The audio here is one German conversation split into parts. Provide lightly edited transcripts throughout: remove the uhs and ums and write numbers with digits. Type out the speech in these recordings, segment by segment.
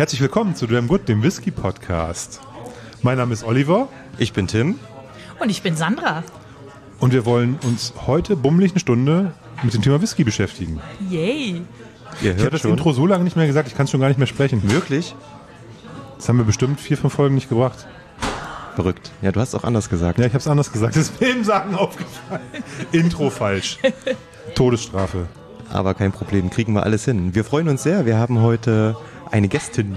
Herzlich willkommen zu Damn Good, dem Whisky-Podcast. Mein Name ist Oliver. Ich bin Tim. Und ich bin Sandra. Und wir wollen uns heute bummelig eine Stunde mit dem Thema Whisky beschäftigen. Yay! Ihr Ich habe hört das schon. Intro so lange nicht mehr gesagt, ich kann es schon gar nicht mehr sprechen. Wirklich? Das haben wir bestimmt 4-5 Folgen nicht gebracht. Verrückt. Ja, du hast auch anders gesagt. Ja, ich habe es anders gesagt. Das ist mir im Sagen aufgefallen. Intro falsch. Todesstrafe. Aber kein Problem, kriegen wir alles hin. Wir freuen uns sehr. Wir haben heute eine Gästin.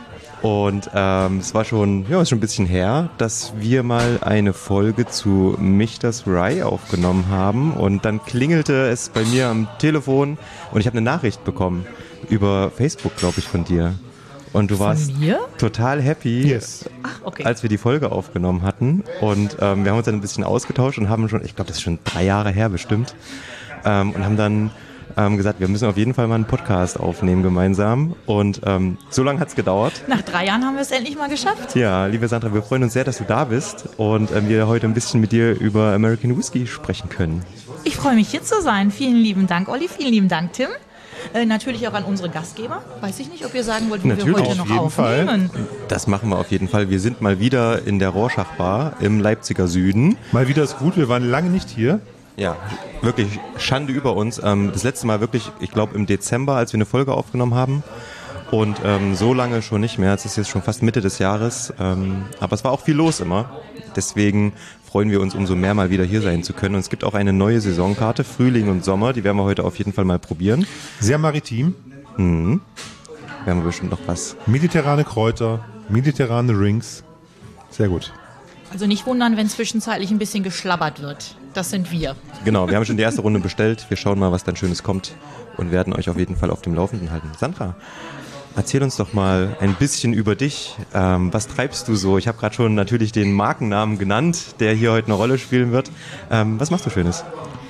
Und es war schon, ist schon ein bisschen her, dass wir mal eine Folge zu Michter's Rye aufgenommen haben. Und dann klingelte es bei mir am Telefon und ich habe eine Nachricht bekommen über Facebook, glaube ich, von dir. Und du warst mir? total happy, Yes. Ach, okay. als wir die Folge aufgenommen hatten. Und wir haben uns dann ein bisschen ausgetauscht und haben schon, ich glaube, das ist schon 3 Jahre her bestimmt, und haben dann gesagt, wir müssen auf jeden Fall mal einen Podcast aufnehmen gemeinsam. Und so lange hat es gedauert. Nach 3 Jahren haben wir es endlich mal geschafft. Ja, liebe Sandra, wir freuen uns sehr, dass du da bist und wir heute ein bisschen mit dir über American Whiskey sprechen können. Ich freue mich, hier zu sein. Vielen lieben Dank, Olli. Vielen lieben Dank, Tim. Natürlich auch an unsere Gastgeber. Weiß ich nicht, ob ihr sagen wollt, wo Natürlich, wir heute auf noch jeden aufnehmen. Das machen wir auf jeden Fall. Wir sind mal wieder in der Rorschach-Bar im Leipziger Süden. Mal wieder ist gut, wir waren lange nicht hier. Ja, wirklich Schande über uns. Das letzte Mal wirklich, ich glaube im Dezember, als wir eine Folge aufgenommen haben. Und so lange schon nicht mehr. Es ist jetzt schon fast Mitte des Jahres. Aber es war auch viel los immer. Deswegen freuen wir uns umso mehr, mal wieder hier sein zu können. Und es gibt auch eine neue Saisonkarte, Frühling und Sommer. Die werden wir heute auf jeden Fall mal probieren. Sehr maritim. Werden wir bestimmt noch was. Mediterrane Kräuter, mediterrane Rings. Sehr gut. Also nicht wundern, wenn zwischenzeitlich ein bisschen geschlabbert wird. Das sind wir. Genau, wir haben schon die erste Runde bestellt. Wir schauen mal, was dann Schönes kommt und werden euch auf jeden Fall auf dem Laufenden halten. Sandra, erzähl uns doch mal ein bisschen über dich. Was treibst du so? Ich habe gerade schon natürlich den Markennamen genannt, der hier heute eine Rolle spielen wird. Was machst du Schönes?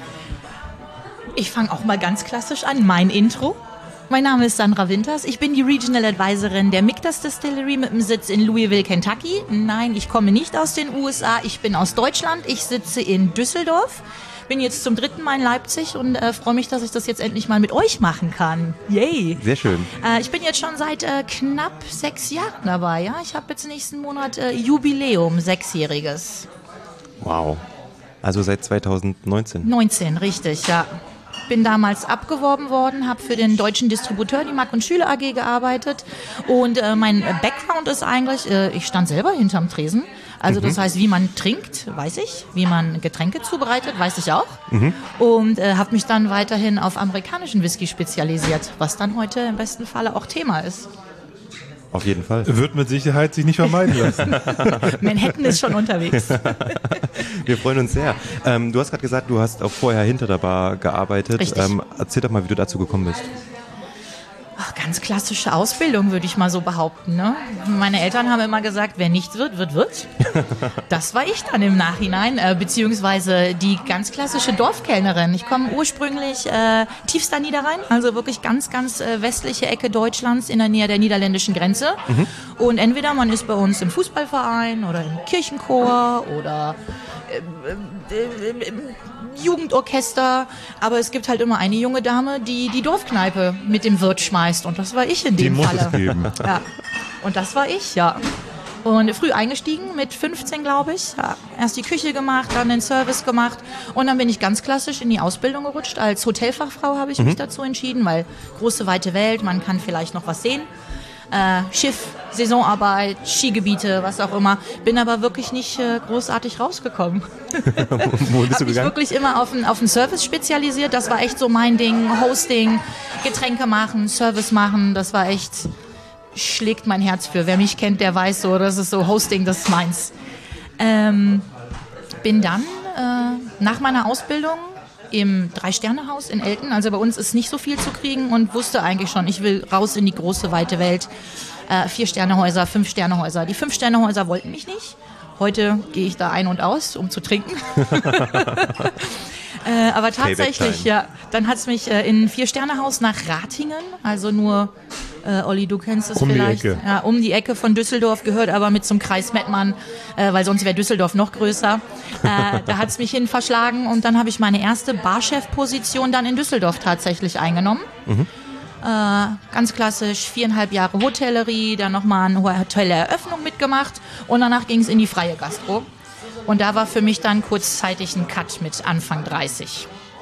Ich fange auch mal ganz klassisch an. Mein Intro. Mein Name ist Sandra Winters. Ich bin die Regional Advisorin der Michter's Distillery mit dem Sitz in Louisville, Kentucky. Nein, ich komme nicht aus den USA. Ich bin aus Deutschland. Ich sitze in Düsseldorf. Bin jetzt zum 3. Mal in Leipzig und freue mich, dass ich das jetzt endlich mal mit euch machen kann. Yay! Sehr schön. Ich bin jetzt schon seit knapp 6 Jahren dabei. Ja? Ich habe jetzt nächsten Monat Jubiläum, 6-jähriges. Wow. Also seit 2019. 19, richtig, ja. Bin damals abgeworben worden, habe für den deutschen Distributeur, die Mack und Schüler AG, gearbeitet. Und mein Background ist eigentlich, ich stand selber hinterm Tresen. Also das heißt, wie man trinkt, weiß ich. Wie man Getränke zubereitet, weiß ich auch. Und habe mich dann weiterhin auf amerikanischen Whisky spezialisiert, was dann heute im besten Falle auch Thema ist. Auf jeden Fall. Wird mit Sicherheit sich nicht vermeiden lassen. Manhattan ist schon unterwegs. Wir freuen uns sehr. Du hast gerade gesagt, du hast auch vorher hinter der Bar gearbeitet. Richtig. Erzähl doch mal, wie du dazu gekommen bist. Ach, ganz klassische Ausbildung, würde ich mal so behaupten. Ne? Meine Eltern haben immer gesagt, wer nichts wird, wird. Das war ich dann im Nachhinein, beziehungsweise die ganz klassische Dorfkellnerin. Ich komme ursprünglich tiefster Niederrhein, also wirklich ganz, ganz westliche Ecke Deutschlands in der Nähe der niederländischen Grenze. Und entweder man ist bei uns im Fußballverein oder im Kirchenchor oder im Jugendorchester, aber es gibt halt immer eine junge Dame, die die Dorfkneipe mit dem Wirt schmeißt und das war ich in Die dem muss Falle. es geben. Ja. Und das war ich, ja. Und früh eingestiegen, mit 15, glaube ich. Ja. Erst die Küche gemacht, dann den Service gemacht und dann bin ich ganz klassisch in die Ausbildung gerutscht. Als Hotelfachfrau habe ich mich dazu entschieden, weil große, weite Welt, man kann vielleicht noch was sehen. Schiff, Saisonarbeit, Skigebiete, was auch immer. Bin aber wirklich nicht großartig rausgekommen. Wo bist du Habe mich gegangen? wirklich immer auf den Service spezialisiert. Das war echt so mein Ding. Hosting, Getränke machen, Service machen. Das war echt, schlägt mein Herz für. Wer mich kennt, der weiß so, das ist so Hosting, das ist meins. Bin dann nach meiner Ausbildung im 3-Sterne-Haus in Elten. Also bei uns ist nicht so viel zu kriegen und wusste eigentlich schon, ich will raus in die große, weite Welt. 4-Sterne-Häuser, 5-Sterne-Häuser. Die 5-Sterne-Häuser wollten mich nicht. Heute gehe ich da ein und aus, um zu trinken. Aber tatsächlich, ja, dann hat es mich in ein 4-Sterne-Haus nach Ratingen, also nur, Olli, du kennst es Um die vielleicht. Ecke. Ja, um die Ecke von Düsseldorf, gehört aber mit zum Kreis Mettmann, weil sonst wäre Düsseldorf noch größer. Da hat es mich hin verschlagen und dann habe ich meine erste Barchef-Position dann in Düsseldorf tatsächlich eingenommen. Ganz klassisch 4,5 Jahre Hotellerie, dann nochmal eine Hoteleröffnung mitgemacht und danach ging es in die freie Gastro. Und da war für mich dann kurzzeitig ein Cut mit Anfang 30.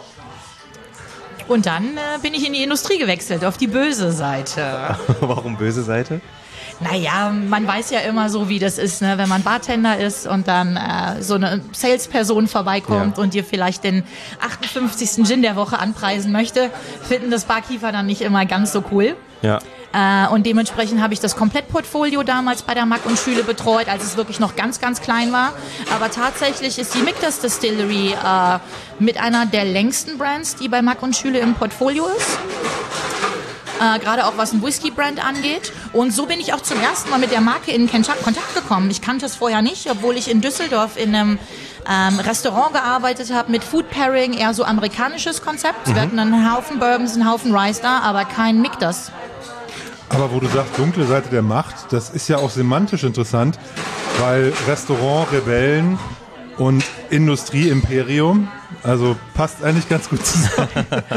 Und dann bin ich in die Industrie gewechselt, auf die böse Seite. Warum böse Seite? Naja, man weiß ja immer so, wie das ist, ne? Wenn man Bartender ist und dann so eine Salesperson vorbeikommt und dir vielleicht den 58. Gin der Woche anpreisen möchte, finden das Barkeeper dann nicht immer ganz so cool. Ja. Und dementsprechend habe ich das Komplettportfolio damals bei der Mack & Schüle betreut, als es wirklich noch ganz, ganz klein war. Aber tatsächlich ist die Michter's Distillery mit einer der längsten Brands, die bei Mack & Schüle im Portfolio ist. Gerade auch was ein Whisky-Brand angeht. Und so bin ich auch zum ersten Mal mit der Marke in Kontakt gekommen. Ich kannte es vorher nicht, obwohl ich in Düsseldorf in einem Restaurant gearbeitet habe mit Food Pairing, eher so amerikanisches Konzept. Wir hatten einen Haufen Bourbons, einen Haufen Rice da, aber kein Michter's. Aber wo du sagst, dunkle Seite der Macht, das ist ja auch semantisch interessant, weil Restaurant, Rebellen und Industrie-Imperium, also passt eigentlich ganz gut zusammen.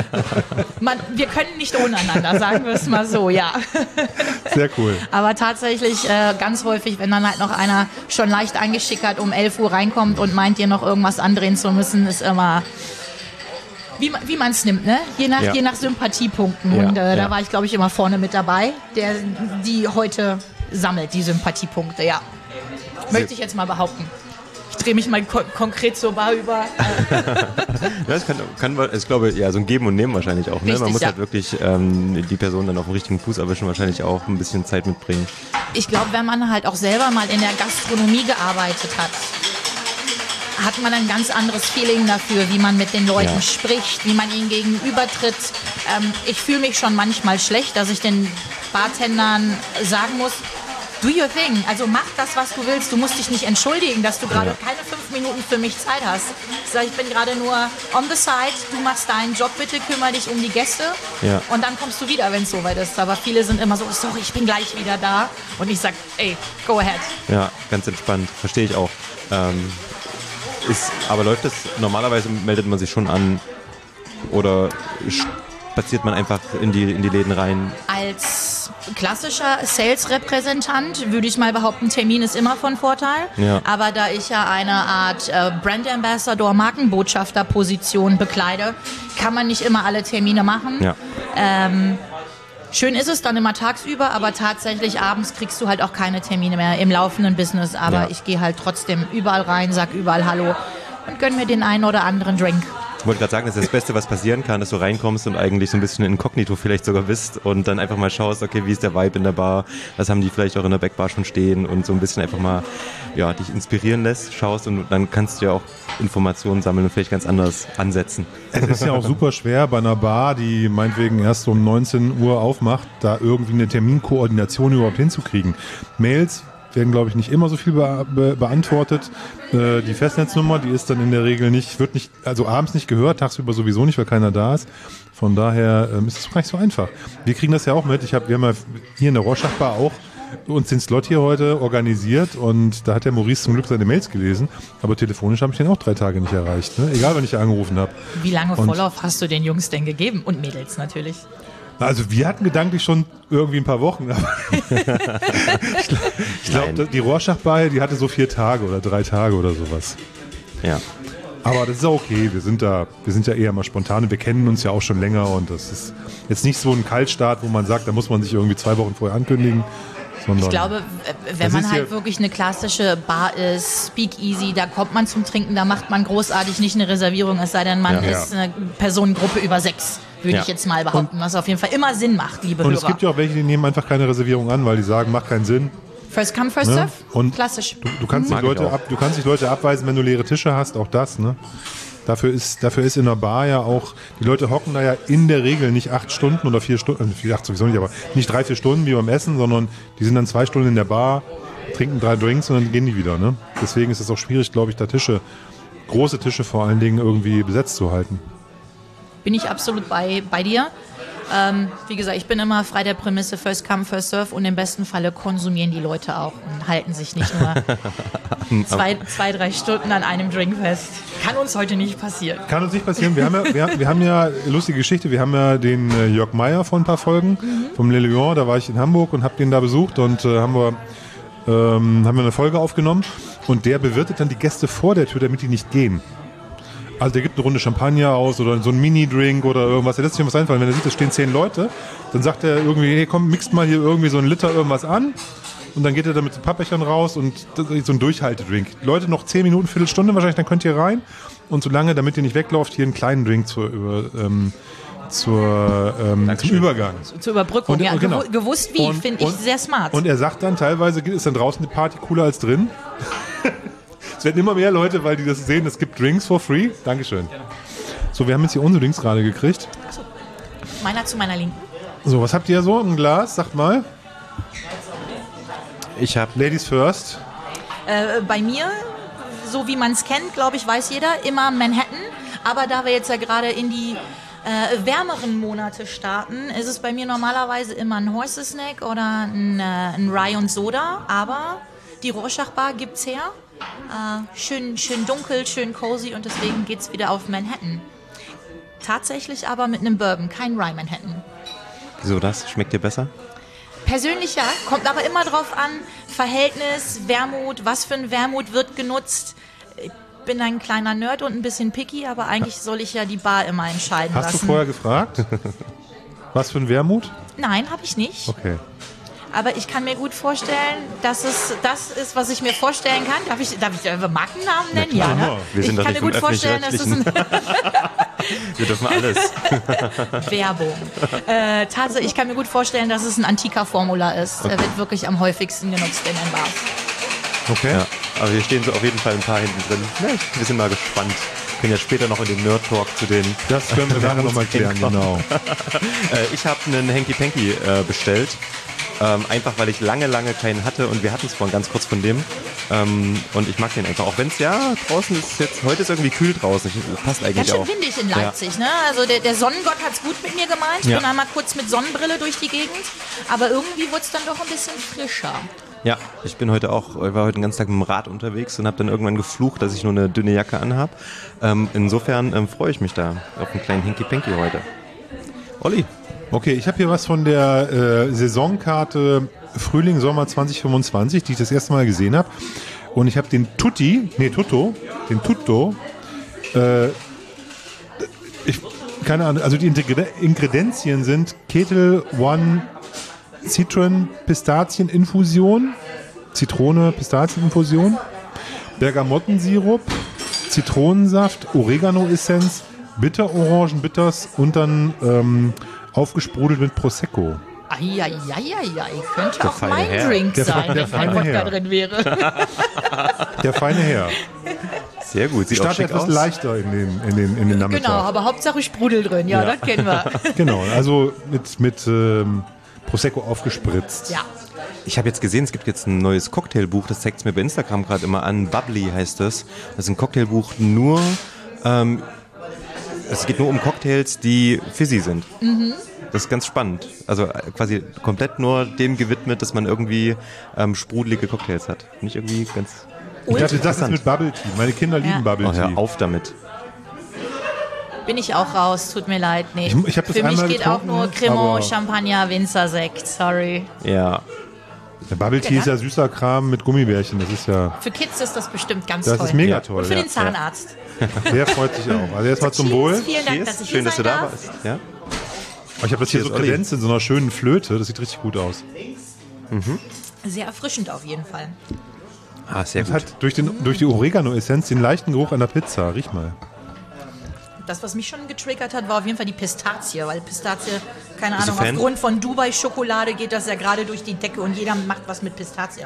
Wir können nicht ohne einander, sagen wir es mal so, ja. Sehr cool. Aber tatsächlich ganz häufig, wenn dann halt noch einer schon leicht eingeschickert um 11 Uhr reinkommt und meint, dir noch irgendwas andrehen zu müssen, ist immer... Wie man es nimmt, ne? Je nach Sympathiepunkten. Ja, und ja. da war ich, glaube ich, immer vorne mit dabei, die heute sammelt, die Sympathiepunkte, ja. Möchte ich jetzt mal behaupten. Ich drehe mich mal konkret zur Bar über. Das ich glaube, ja, so ein Geben und Nehmen wahrscheinlich auch. Ne? Richtig, Man muss ja. halt wirklich die Person dann auf den richtigen Fuß erwischen, wahrscheinlich auch ein bisschen Zeit mitbringen. Ich glaube, wenn man halt auch selber mal in der Gastronomie gearbeitet hat man ein ganz anderes Feeling dafür, wie man mit den Leuten spricht, wie man ihnen gegenübertritt. Ich fühle mich schon manchmal schlecht, dass ich den Bartendern sagen muss, do your thing, also mach das, was du willst. Du musst dich nicht entschuldigen, dass du gerade keine 5 Minuten für mich Zeit hast. Ich sage, ich bin gerade nur on the side, du machst deinen Job, bitte kümmere dich um die Gäste und dann kommst du wieder, wenn es soweit ist. Aber viele sind immer so, sorry, ich bin gleich wieder da. Und ich sage, ey, go ahead. Ja, ganz entspannt, verstehe ich auch. Aber läuft das, normalerweise meldet man sich schon an oder spaziert man einfach in die Läden rein? Als klassischer Sales-Repräsentant würde ich mal behaupten, Termin ist immer von Vorteil. Ja. Aber da ich ja eine Art Brand Ambassador, Markenbotschafter-Position bekleide, kann man nicht immer alle Termine machen. Ja. Schön ist es dann immer tagsüber, aber tatsächlich abends kriegst du halt auch keine Termine mehr im laufenden Business. Aber ich gehe halt trotzdem überall rein, sag überall Hallo und gönn mir den einen oder anderen Drink. Ich wollte gerade sagen, das ist das Beste, was passieren kann, dass du reinkommst und eigentlich so ein bisschen inkognito vielleicht sogar bist und dann einfach mal schaust, okay, wie ist der Vibe in der Bar, was haben die vielleicht auch in der Backbar schon stehen und so ein bisschen einfach mal dich inspirieren lässt, schaust und dann kannst du ja auch Informationen sammeln und vielleicht ganz anders ansetzen. Es ist ja auch super schwer bei einer Bar, die meinetwegen erst um 19 Uhr aufmacht, da irgendwie eine Terminkoordination überhaupt hinzukriegen. Mails werden, glaube ich, nicht immer so viel beantwortet. Die Festnetznummer, die ist dann in der Regel also abends nicht gehört, tagsüber sowieso nicht, weil keiner da ist. Von daher ist es gar nicht so einfach. Wir kriegen das ja auch mit. Wir haben ja hier in der Rorschach-Bar auch uns den Slot hier heute organisiert und da hat der Maurice zum Glück seine Mails gelesen, aber telefonisch habe ich den auch 3 Tage nicht erreicht, ne? Egal, wann ich angerufen habe. Wie lange Vorlauf hast du den Jungs denn gegeben? Und Mädels natürlich. Also wir hatten gedanklich schon irgendwie ein paar Wochen. Ich glaube, die Rorschach-Bar, die hatte so 4 Tage oder 3 Tage oder sowas. Ja. Aber das ist auch okay. Wir sind ja eher mal spontan und wir kennen uns ja auch schon länger und das ist jetzt nicht so ein Kaltstart, wo man sagt, da muss man sich irgendwie 2 Wochen vorher ankündigen. Ich glaube, wenn man halt wirklich eine klassische Bar ist, Speakeasy, da kommt man zum Trinken, da macht man großartig nicht eine Reservierung, es sei denn, man ist eine Personengruppe über 6, würde ich jetzt mal behaupten, was auf jeden Fall immer Sinn macht, liebe Hörer. Und es gibt ja auch welche, die nehmen einfach keine Reservierung an, weil die sagen, macht keinen Sinn. First come, first serve, klassisch. Du kannst die Leute abweisen, wenn du leere Tische hast, auch das, ne? Dafür ist in der Bar ja auch, die Leute hocken da ja in der Regel nicht 8 Stunden oder 4 Stunden, 8 sowieso nicht, aber nicht 3-4 Stunden wie beim Essen, sondern die sind dann 2 Stunden in der Bar, trinken 3 Drinks und dann gehen die wieder, ne? Deswegen ist es auch schwierig, glaube ich, da große Tische vor allen Dingen irgendwie besetzt zu halten. Bin ich absolut bei dir. Wie gesagt, ich bin immer frei der Prämisse First Come, First Serve und im besten Falle konsumieren die Leute auch und halten sich nicht nur 2-3 Stunden an einem Drink fest. Kann uns heute nicht passieren. Kann uns nicht passieren. Wir haben ja lustige Geschichte. Wir haben ja den Jörg Meier vor ein paar Folgen vom Le Lion. Da war ich in Hamburg und habe den da besucht und haben wir eine Folge aufgenommen. Und der bewirtet dann die Gäste vor der Tür, damit die nicht gehen. Also der gibt eine Runde Champagner aus oder so einen Mini-Drink oder irgendwas. Der lässt sich was einfallen. Wenn er sieht, da stehen 10 Leute, dann sagt er irgendwie, hey komm, mixt mal hier irgendwie so einen Liter irgendwas an. Und dann geht er da mit den Pappbechern raus und das ist so ein Durchhaltedrink. Leute, noch 10 Minuten, Viertelstunde wahrscheinlich, dann könnt ihr rein. Und solange, damit ihr nicht weglauft, hier einen kleinen Drink zum Übergang. Zur Überbrückung, und, ja. Genau. Gewusst wie, finde ich sehr smart. Und er sagt dann, teilweise ist dann draußen die Party cooler als drin. Es werden immer mehr Leute, weil die das sehen, es gibt Drinks for free. Dankeschön. So, wir haben jetzt hier unsere Drinks gerade gekriegt. So. Meiner zu meiner Linken. So, was habt ihr so? Ein Glas? Sagt mal. Ich habe Ladies first. Bei mir, so wie man es kennt, glaube ich, weiß jeder, immer Manhattan. Aber da wir jetzt ja gerade in die wärmeren Monate starten, ist es bei mir normalerweise immer ein Horse-Snack oder ein Rye und Soda. Aber die Rorschach-Bar gibt's her. Schön dunkel, schön cozy und deswegen geht's wieder auf Manhattan. Tatsächlich aber mit einem Bourbon, kein Rye Manhattan. Wieso das? Schmeckt dir besser? Persönlich ja, kommt aber immer drauf an, Verhältnis, Wermut, was für ein Wermut wird genutzt. Ich bin ein kleiner Nerd und ein bisschen picky, aber eigentlich soll ich ja die Bar immer entscheiden lassen. Hast du vorher gefragt? Was für ein Wermut? Nein, habe ich nicht. Okay. Aber ich kann mir gut vorstellen, dass es das ist, was ich mir vorstellen kann. Darf ich Markennamen nennen? Ja, ne? Wir sind ich doch kann nicht mir gut vom vorstellen, dass es ein Wir dürfen alles. Werbung. Tatsächlich, ich kann mir gut vorstellen, dass es ein antiker Formular ist. Er wird wirklich am häufigsten genutzt in den Bars. Okay. Ja, aber wir stehen so auf jeden Fall ein paar hinten drin. Ja, wir sind mal gespannt. Wir können ja später noch in den Nerd-Talk zu den... Das können wir nachher nochmal klären, genau. Ich habe einen Hanky Panky bestellt. Einfach, weil ich lange keinen hatte und wir hatten es vorhin ganz kurz von dem. Und ich mag den einfach. Auch wenn es ja draußen ist jetzt, heute ist irgendwie kühl draußen. Passt eigentlich Ganz schön auch. windig in Leipzig, ne? Also der Sonnengott hat es gut mit mir gemeint. Ich bin einmal kurz mit Sonnenbrille durch die Gegend. Aber irgendwie wurde es dann doch ein bisschen frischer. Ja, ich war heute den ganzen Tag mit dem Rad unterwegs und habe dann irgendwann geflucht, dass ich nur eine dünne Jacke anhab. Insofern freue ich mich da auf einen kleinen Hinky Panky heute. Olli. Okay, ich habe hier was von der Saisonkarte Frühling, Sommer 2025, die ich das erste Mal gesehen habe. Und ich habe den Tutto, keine Ahnung, also die Ingredienzien sind Ketel One Citron Pistazieninfusion, Zitrone Pistazieninfusion, Bergamottensirup, Zitronensaft, Oregano-Essenz, Bitterorangenbitters und dann aufgesprudelt mit Prosecco. Eieieiei, könnte Der auch feine mein Herr. Drink sein, der wenn kein feine Wodka Herr. drin wäre. Der feine Herr. Sehr gut, sieht auch Start schick etwas aus. leichter in den Nachmittag. Genau, aber Hauptsache Sprudel drin, ja, das kennen wir. Genau, also mit Prosecco aufgespritzt. Ja. Ich habe jetzt gesehen, es gibt jetzt ein neues Cocktailbuch, das zeigt es mir bei Instagram gerade immer an. Bubbly heißt das. Das ist ein Cocktailbuch nur, es geht nur um Cocktails, die fizzy sind. Mhm. Das ist ganz spannend. Also quasi komplett nur dem gewidmet, dass man irgendwie sprudelige Cocktails hat. Nicht irgendwie ganz... Ich dachte, das ist mit Bubble Tea. Meine Kinder lieben Bubble Oh, Tea. hör auf damit. Bin ich auch raus, tut mir leid. Nee. Ich hab das Für mich einmal geht auch getrunken, nur Cremant, aber- Champagner, Winzersekt, sorry. Ja. Der Bubble Tea ist ja süßer Kram mit Gummibärchen. Das ist ja, Für Kids ist das bestimmt ganz das toll. ist mega Ja. toll. Und für Ja. den Zahnarzt. Der freut sich auch. Also erstmal zum Wohl. Vielen Dank, Cheers. dass ich Schön, hier dass du sein da darf. warst. Ja? Ich habe das hier Cheers, so Olli. kredenzt in so einer schönen Flöte. Das sieht richtig gut aus. Sehr erfrischend auf jeden Fall. Ah, sehr Das gut. hat durch die Oregano-Essenz den leichten Geruch an der Pizza. Riech mal. Das, was mich schon getriggert hat, war auf jeden Fall die Pistazie, weil Pistazie, keine Bist du Ahnung, Fan? aufgrund von Dubai-Schokolade geht das ja gerade durch die Decke und jeder macht was mit Pistazie.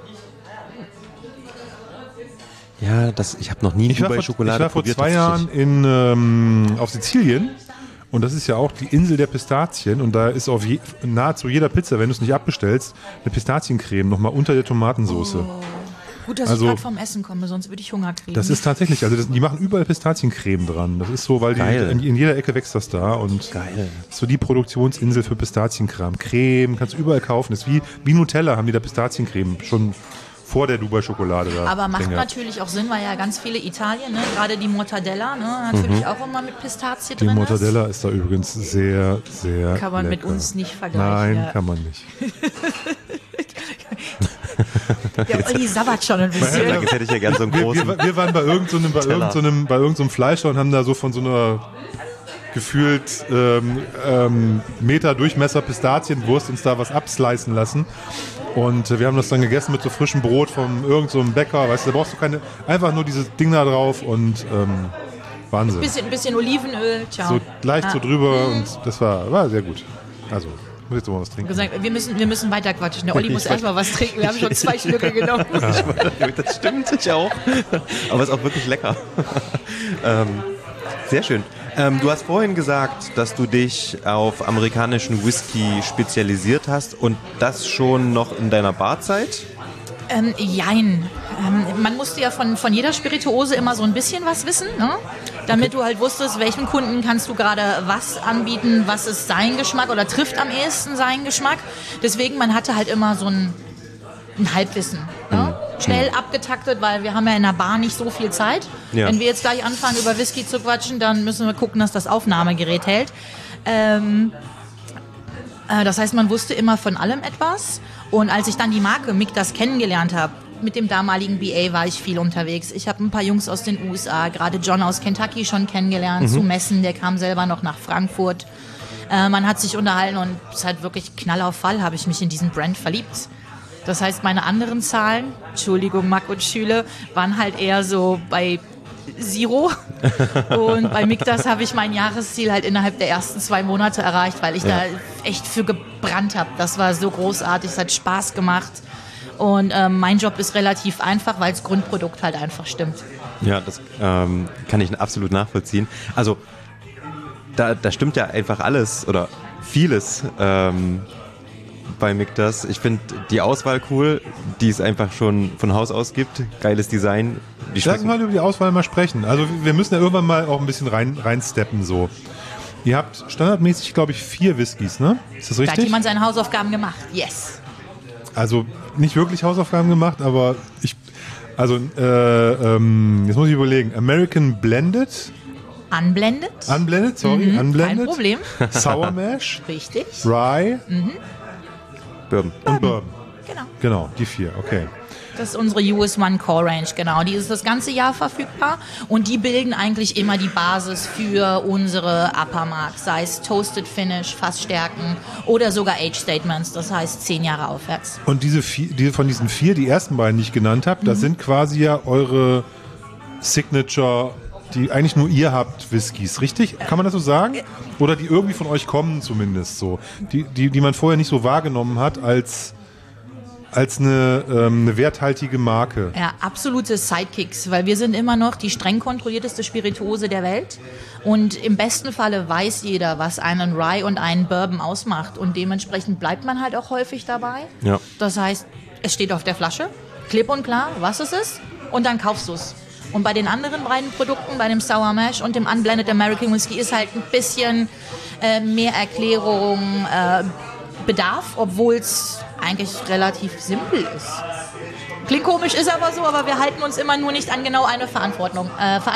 Ja, ich habe noch nie Ich war Dubai-Schokolade vor probiert. 2 Jahren auf Sizilien. Und das ist ja auch die Insel der Pistazien. Und da ist auf nahezu jeder Pizza, wenn du es nicht abbestellst, eine Pistaziencreme nochmal unter der Tomatensauce. Gut, dass ich gerade vom Essen komme, sonst würde ich Hunger kriegen. Das ist tatsächlich, also die machen überall Pistaziencreme dran. Das ist so, weil in jeder Ecke wächst das da. Und Geil. Das ist so die Produktionsinsel für Pistazienkram. Creme kannst du überall kaufen. Das ist wie Nutella, haben die da Pistaziencreme schon vor der Dubai-Schokolade da. Aber macht natürlich auch Sinn, weil ja ganz viele Italien, ne, gerade die Mortadella, ne, natürlich auch immer mit Pistazie drin ist. Die Mortadella ist da übrigens sehr, sehr Kann man lecker. mit uns nicht vergleichen. Nein, kann man nicht. Der Olli sabbert schon ein bisschen. Jetzt hätte ich ja gern so einen großen. Wir waren bei irgendeinem Fleischer und haben da so von so einer gefühlt Meter Durchmesser Pistazienwurst uns da was abslicen lassen. Und wir haben das dann gegessen mit so frischem Brot von irgendeinem so Bäcker. Weißt du, da brauchst du einfach nur dieses Ding da drauf und Wahnsinn. Bisschen Olivenöl, ciao. So leicht so drüber und das war sehr gut. Also, muss jetzt mal was trinken. Gesagt, wir müssen weiter quatschen. Der Olli muss erstmal was trinken. Wir haben schon 2 Schlücke genommen. Das stimmt, ich auch. Aber ist auch wirklich lecker. Sehr schön. Du hast vorhin gesagt, dass du dich auf amerikanischen Whisky spezialisiert hast und das schon noch in deiner Barzeit? Jein. Man musste ja von jeder Spirituose immer so ein bisschen was wissen, ne? Damit du halt wusstest, welchem Kunden kannst du gerade was anbieten, was ist sein Geschmack oder trifft am ehesten seinen Geschmack. Deswegen, man hatte halt immer so ein Halbwissen. Ne? Schnell abgetaktet, weil wir haben ja in der Bar nicht so viel Zeit. Ja. Wenn wir jetzt gleich anfangen, über Whisky zu quatschen, dann müssen wir gucken, dass das Aufnahmegerät hält. Das heißt, man wusste immer von allem etwas. Und als ich dann die Marke Michtas kennengelernt habe, mit dem damaligen BA war ich viel unterwegs. Ich habe ein paar Jungs aus den USA, gerade John aus Kentucky schon kennengelernt, zu Messen. Der kam selber noch nach Frankfurt. Man hat sich unterhalten und es ist halt wirklich Knall auf Fall, habe ich mich in diesen Brand verliebt. Das heißt, meine anderen Zahlen, Entschuldigung, Mack und Schüle, waren halt eher so bei Zero. Und bei Michtas habe ich mein Jahresziel halt innerhalb der ersten 2 Monate erreicht, weil ich da echt für gebrannt habe. Das war so großartig, es hat Spaß gemacht. Und mein Job ist relativ einfach, weil das Grundprodukt halt einfach stimmt. Ja, das kann ich absolut nachvollziehen. Also da stimmt ja einfach alles oder vieles bei Michtas. Ich finde die Auswahl cool, die es einfach schon von Haus aus gibt. Geiles Design. Lass uns mal über die Auswahl mal sprechen. Also wir müssen ja irgendwann mal auch ein bisschen reinsteppen so. Ihr habt standardmäßig, glaube ich, 4 Whiskys, ne? Ist das richtig? Da hat jemand seine Hausaufgaben gemacht, yes. Also nicht wirklich Hausaufgaben gemacht, aber jetzt muss ich überlegen. American Blended. Unblended. Unblended, sorry. Unblended. Kein Problem. Sour Mash. Richtig. Rye. Bourbon. Und Bourbon. Genau. Genau, die 4, okay. Das ist unsere US One Core Range, genau. Die ist das ganze Jahr verfügbar und die bilden eigentlich immer die Basis für unsere Upper Marks, sei es Toasted Finish, Fassstärken oder sogar Age Statements, das heißt 10 Jahre aufwärts. Und von diesen 4, die ersten beiden, die ich genannt habe, das sind quasi ja eure Signature, die eigentlich nur ihr habt, Whiskys, richtig? Kann man das so sagen? Oder die irgendwie von euch kommen zumindest so. Die man vorher nicht so wahrgenommen hat als eine werthaltige Marke. Ja, absolute Sidekicks, weil wir sind immer noch die streng kontrollierteste Spirituose der Welt und im besten Falle weiß jeder, was einen Rye und einen Bourbon ausmacht und dementsprechend bleibt man halt auch häufig dabei. Ja. Das heißt, es steht auf der Flasche, klipp und klar, was es ist und dann kaufst du es. Und bei den anderen beiden Produkten, bei dem Sour Mash und dem Unblended American Whiskey ist halt ein bisschen mehr Erklärung Bedarf, obwohl es eigentlich relativ simpel ist. Klingt komisch, ist aber so, aber wir halten uns immer nur nicht an genau eine Verantwortung.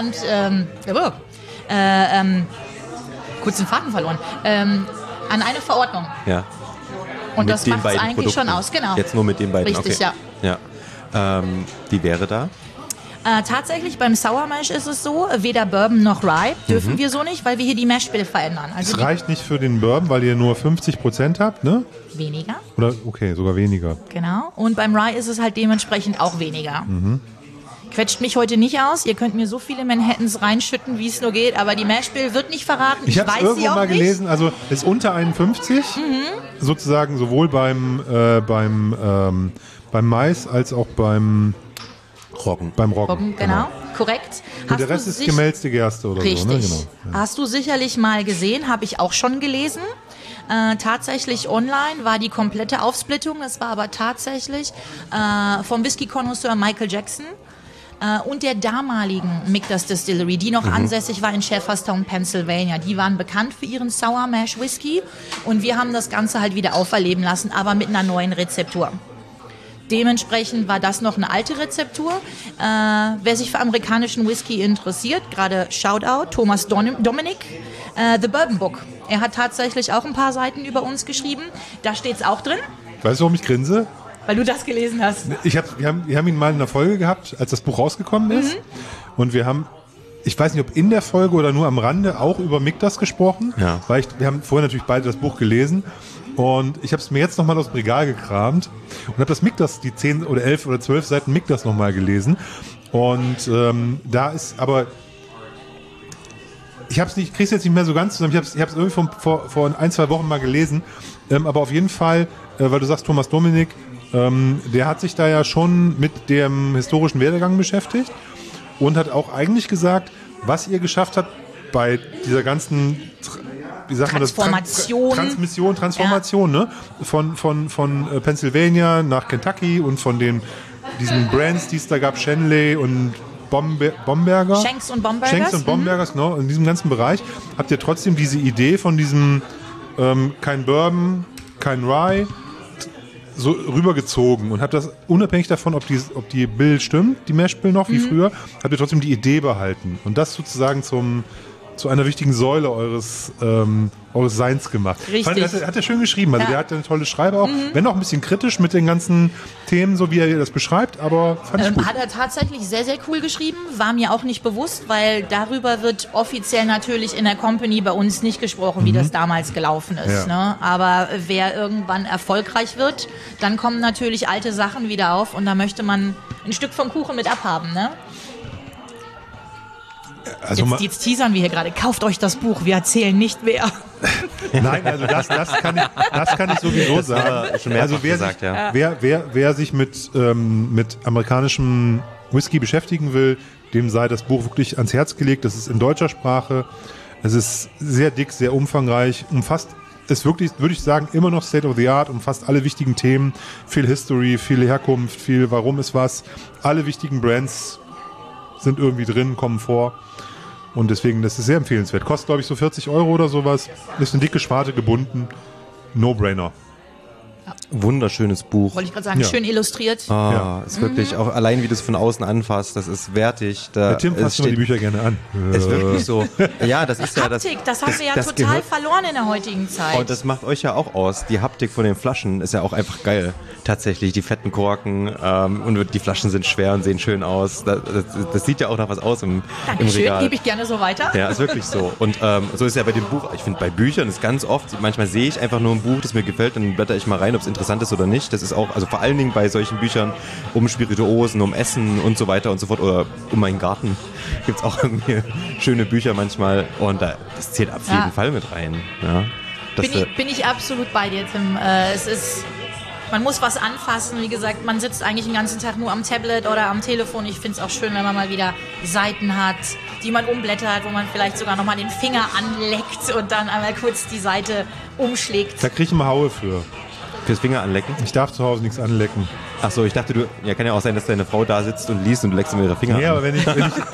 Kurz den Faden verloren. An eine Verordnung. Ja. Und Mit das den macht es beiden eigentlich Produkten. schon aus, genau. Jetzt nur mit den beiden, Richtig, okay. Ja. Die wäre da? Tatsächlich beim Sour Mash ist es so, weder Bourbon noch Rye dürfen wir so nicht, weil wir hier die Mashbill verändern. Also Es reicht nicht für den Bourbon, weil ihr nur 50% habt, ne? weniger, Oder okay, sogar weniger. genau. Und beim Rye ist es halt dementsprechend auch weniger. Quetscht mich heute nicht aus. Ihr könnt mir so viele Manhattans reinschütten, wie es nur geht, aber die Mashbill wird nicht verraten. Ich habe es weiß sie irgendwo auch mal nicht. gelesen, also ist unter 51, sozusagen sowohl beim Mais als auch beim Roggen. Roggen. Genau, korrekt. Und der Rest ist gemälzte Gerste oder Richtig. so, ne? Genau. Ja. Hast du sicherlich mal gesehen, habe ich auch schon gelesen. Tatsächlich online war die komplette Aufsplittung. Es war aber tatsächlich vom Whisky-Connoisseur Michael Jackson und der damaligen Michter's Distillery, die noch ansässig war in Shepherdstown, Pennsylvania. Die waren bekannt für ihren Sour Mash Whisky und wir haben das Ganze halt wieder auferleben lassen, aber mit einer neuen Rezeptur. Dementsprechend war das noch eine alte Rezeptur. Wer sich für amerikanischen Whisky interessiert, gerade Shoutout, Thomas Dominic, The Bourbon Book. Er hat tatsächlich auch ein paar Seiten über uns geschrieben. Da steht es auch drin. Weißt du, warum ich grinse? Weil du das gelesen hast. Wir haben ihn mal in einer Folge gehabt, als das Buch rausgekommen ist. Und wir haben, ich weiß nicht, ob in der Folge oder nur am Rande, auch über Michter's gesprochen. Ja. Weil wir haben vorher natürlich beide das Buch gelesen. Und ich habe es mir jetzt nochmal aus dem Regal gekramt und habe das Michter's, die 10 oder 11 oder 12 Seiten Michter's nochmal gelesen. Und da ist aber, ich kriege es jetzt nicht mehr so ganz zusammen, ich habe es irgendwie vor 1-2 Wochen mal gelesen, aber auf jeden Fall, weil du sagst Thomas Dominic, der hat sich da ja schon mit dem historischen Werdegang beschäftigt und hat auch eigentlich gesagt, was ihr geschafft habt bei dieser ganzen wie sagt man das? Transformation, ne? Von Pennsylvania nach Kentucky und von diesen Brands, die es da gab, Shenley und Bomberger. Shanks und Bombergers. Shanks und Bombergers, genau. In diesem ganzen Bereich habt ihr trotzdem diese Idee von diesem kein Bourbon, kein Rye so rübergezogen und habt das unabhängig davon, ob die Bill stimmt, die Mash-Bill noch wie früher, habt ihr trotzdem die Idee behalten und das sozusagen zu einer wichtigen Säule eures Seins gemacht. Richtig. Hat er schön geschrieben. Also der hat eine tolle Schreibe auch. Wenn auch ein bisschen kritisch mit den ganzen Themen, so wie er das beschreibt, aber fand ich gut. Hat er tatsächlich sehr, sehr cool geschrieben. War mir auch nicht bewusst, weil darüber wird offiziell natürlich in der Company bei uns nicht gesprochen, wie das damals gelaufen ist. Ja. Ne? Aber wer irgendwann erfolgreich wird, dann kommen natürlich alte Sachen wieder auf und da möchte man ein Stück vom Kuchen mit abhaben. Ne? Also jetzt teasern wir hier gerade. Kauft euch das Buch, wir erzählen nicht wer. Nein, also das kann ich sowieso sagen. Schon Also wer sich mit amerikanischem Whisky beschäftigen will, dem sei das Buch wirklich ans Herz gelegt. Das ist in deutscher Sprache. Es ist sehr dick, sehr umfangreich, ist wirklich, würde ich sagen, immer noch State of the Art, umfasst alle wichtigen Themen, viel History, viel Herkunft, viel Warum ist was. Alle wichtigen Brands sind irgendwie drin, kommen vor. Und deswegen, das ist sehr empfehlenswert. Kostet, glaube ich, so 40 € oder sowas. Ist eine dicke Schwarte gebunden. No-brainer. Wunderschönes Buch. Wollte ich gerade sagen, schön illustriert. Ist wirklich, auch allein wie du es von außen anfasst, das ist wertig. Bei Tim fasst immer die Bücher gerne an. Ist wirklich so. Ja, das ist ja das. Haptik, das haben wir ja total verloren in der heutigen Zeit. Und das macht euch ja auch aus. Die Haptik von den Flaschen ist ja auch einfach geil. Tatsächlich, die fetten Korken und die Flaschen sind schwer und sehen schön aus. Das sieht ja auch nach was aus im Regal. Gebe ich gerne so weiter. Ja, ist wirklich so. Und so ist ja bei dem Buch, ich finde bei Büchern ist ganz oft, manchmal sehe ich einfach nur ein Buch, das mir gefällt, dann blätter ich mal rein, ob es interessant ist oder nicht. Das ist auch, also vor allen Dingen bei solchen Büchern um Spirituosen, um Essen und so weiter und so fort oder um meinen Garten gibt es auch irgendwie schöne Bücher manchmal und das zählt auf jeden Fall mit rein. Ja. Bin ich absolut bei dir, Tim. Man muss was anfassen, wie gesagt, man sitzt eigentlich den ganzen Tag nur am Tablet oder am Telefon. Ich finde es auch schön, wenn man mal wieder Seiten hat, die man umblättert, wo man vielleicht sogar nochmal den Finger anleckt und dann einmal kurz die Seite umschlägt. Da kriege ich immer Haue für. Fürs Finger anlecken? Ich darf zu Hause nichts anlecken. Achso, ich dachte, kann ja auch sein, dass deine Frau da sitzt und liest und du leckst immer ihre Finger an. Ja, aber wenn ich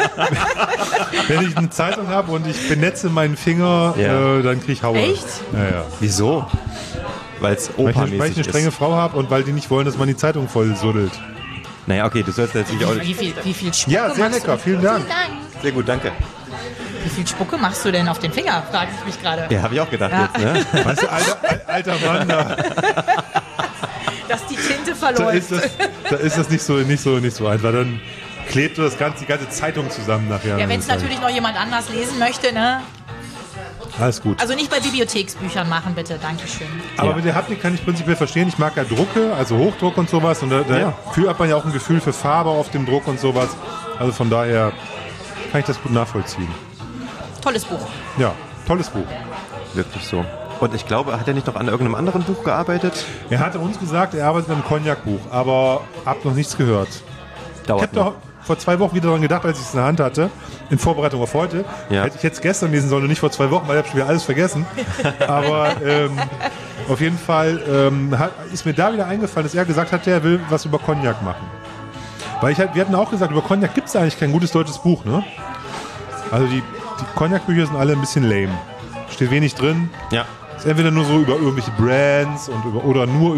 eine Zeitung habe und ich benetze meinen Finger, dann kriege ich Haue. Echt? Ja. Wieso? Weil es opermäßig ist. Weil ich eine strenge Frau habe und weil die nicht wollen, dass man die Zeitung voll suddelt. Naja, okay, du sollst jetzt nicht auch... Wie viel Spucke Ja, sehr lecker, vielen Dank. Sehr gut, danke. Wie viel Spucke machst du denn auf den Finger, frage ich mich gerade. Ja, habe ich auch gedacht jetzt, ne? Weißt du, alter Mann, da dass die Tinte verläuft. Da ist das nicht so einfach. Dann klebt du die ganze Zeitung zusammen nachher. Ja, wenn es natürlich noch jemand anders lesen möchte, ne? Alles gut. Also nicht bei Bibliotheksbüchern machen, bitte. Dankeschön. Aber mit der Haptik kann ich prinzipiell verstehen. Ich mag ja Drucke, also Hochdruck und sowas. Und da hat man ja auch ein Gefühl für Farbe auf dem Druck und sowas. Also von daher kann ich das gut nachvollziehen. Tolles Buch. Ja, tolles Buch. Wirklich so. Und ich glaube, hat er nicht noch an irgendeinem anderen Buch gearbeitet? Er hatte uns gesagt, er arbeitet an einem Cognac-Buch, aber hab noch nichts gehört. Dauert noch. vor 2 Wochen wieder daran gedacht, als ich es in der Hand hatte, in Vorbereitung auf heute. Ja. Hätte ich jetzt gestern lesen sollen und nicht vor 2 Wochen, weil ich habe schon wieder alles vergessen. Aber auf jeden Fall ist mir da wieder eingefallen, dass er gesagt hat, er will was über Cognac machen. Weil wir hatten auch gesagt, über Cognac gibt es eigentlich kein gutes deutsches Buch, ne? Also die Cognac-Bücher sind alle ein bisschen lame. Steht wenig drin. Ja. Ist entweder nur so über irgendwelche Brands oder nur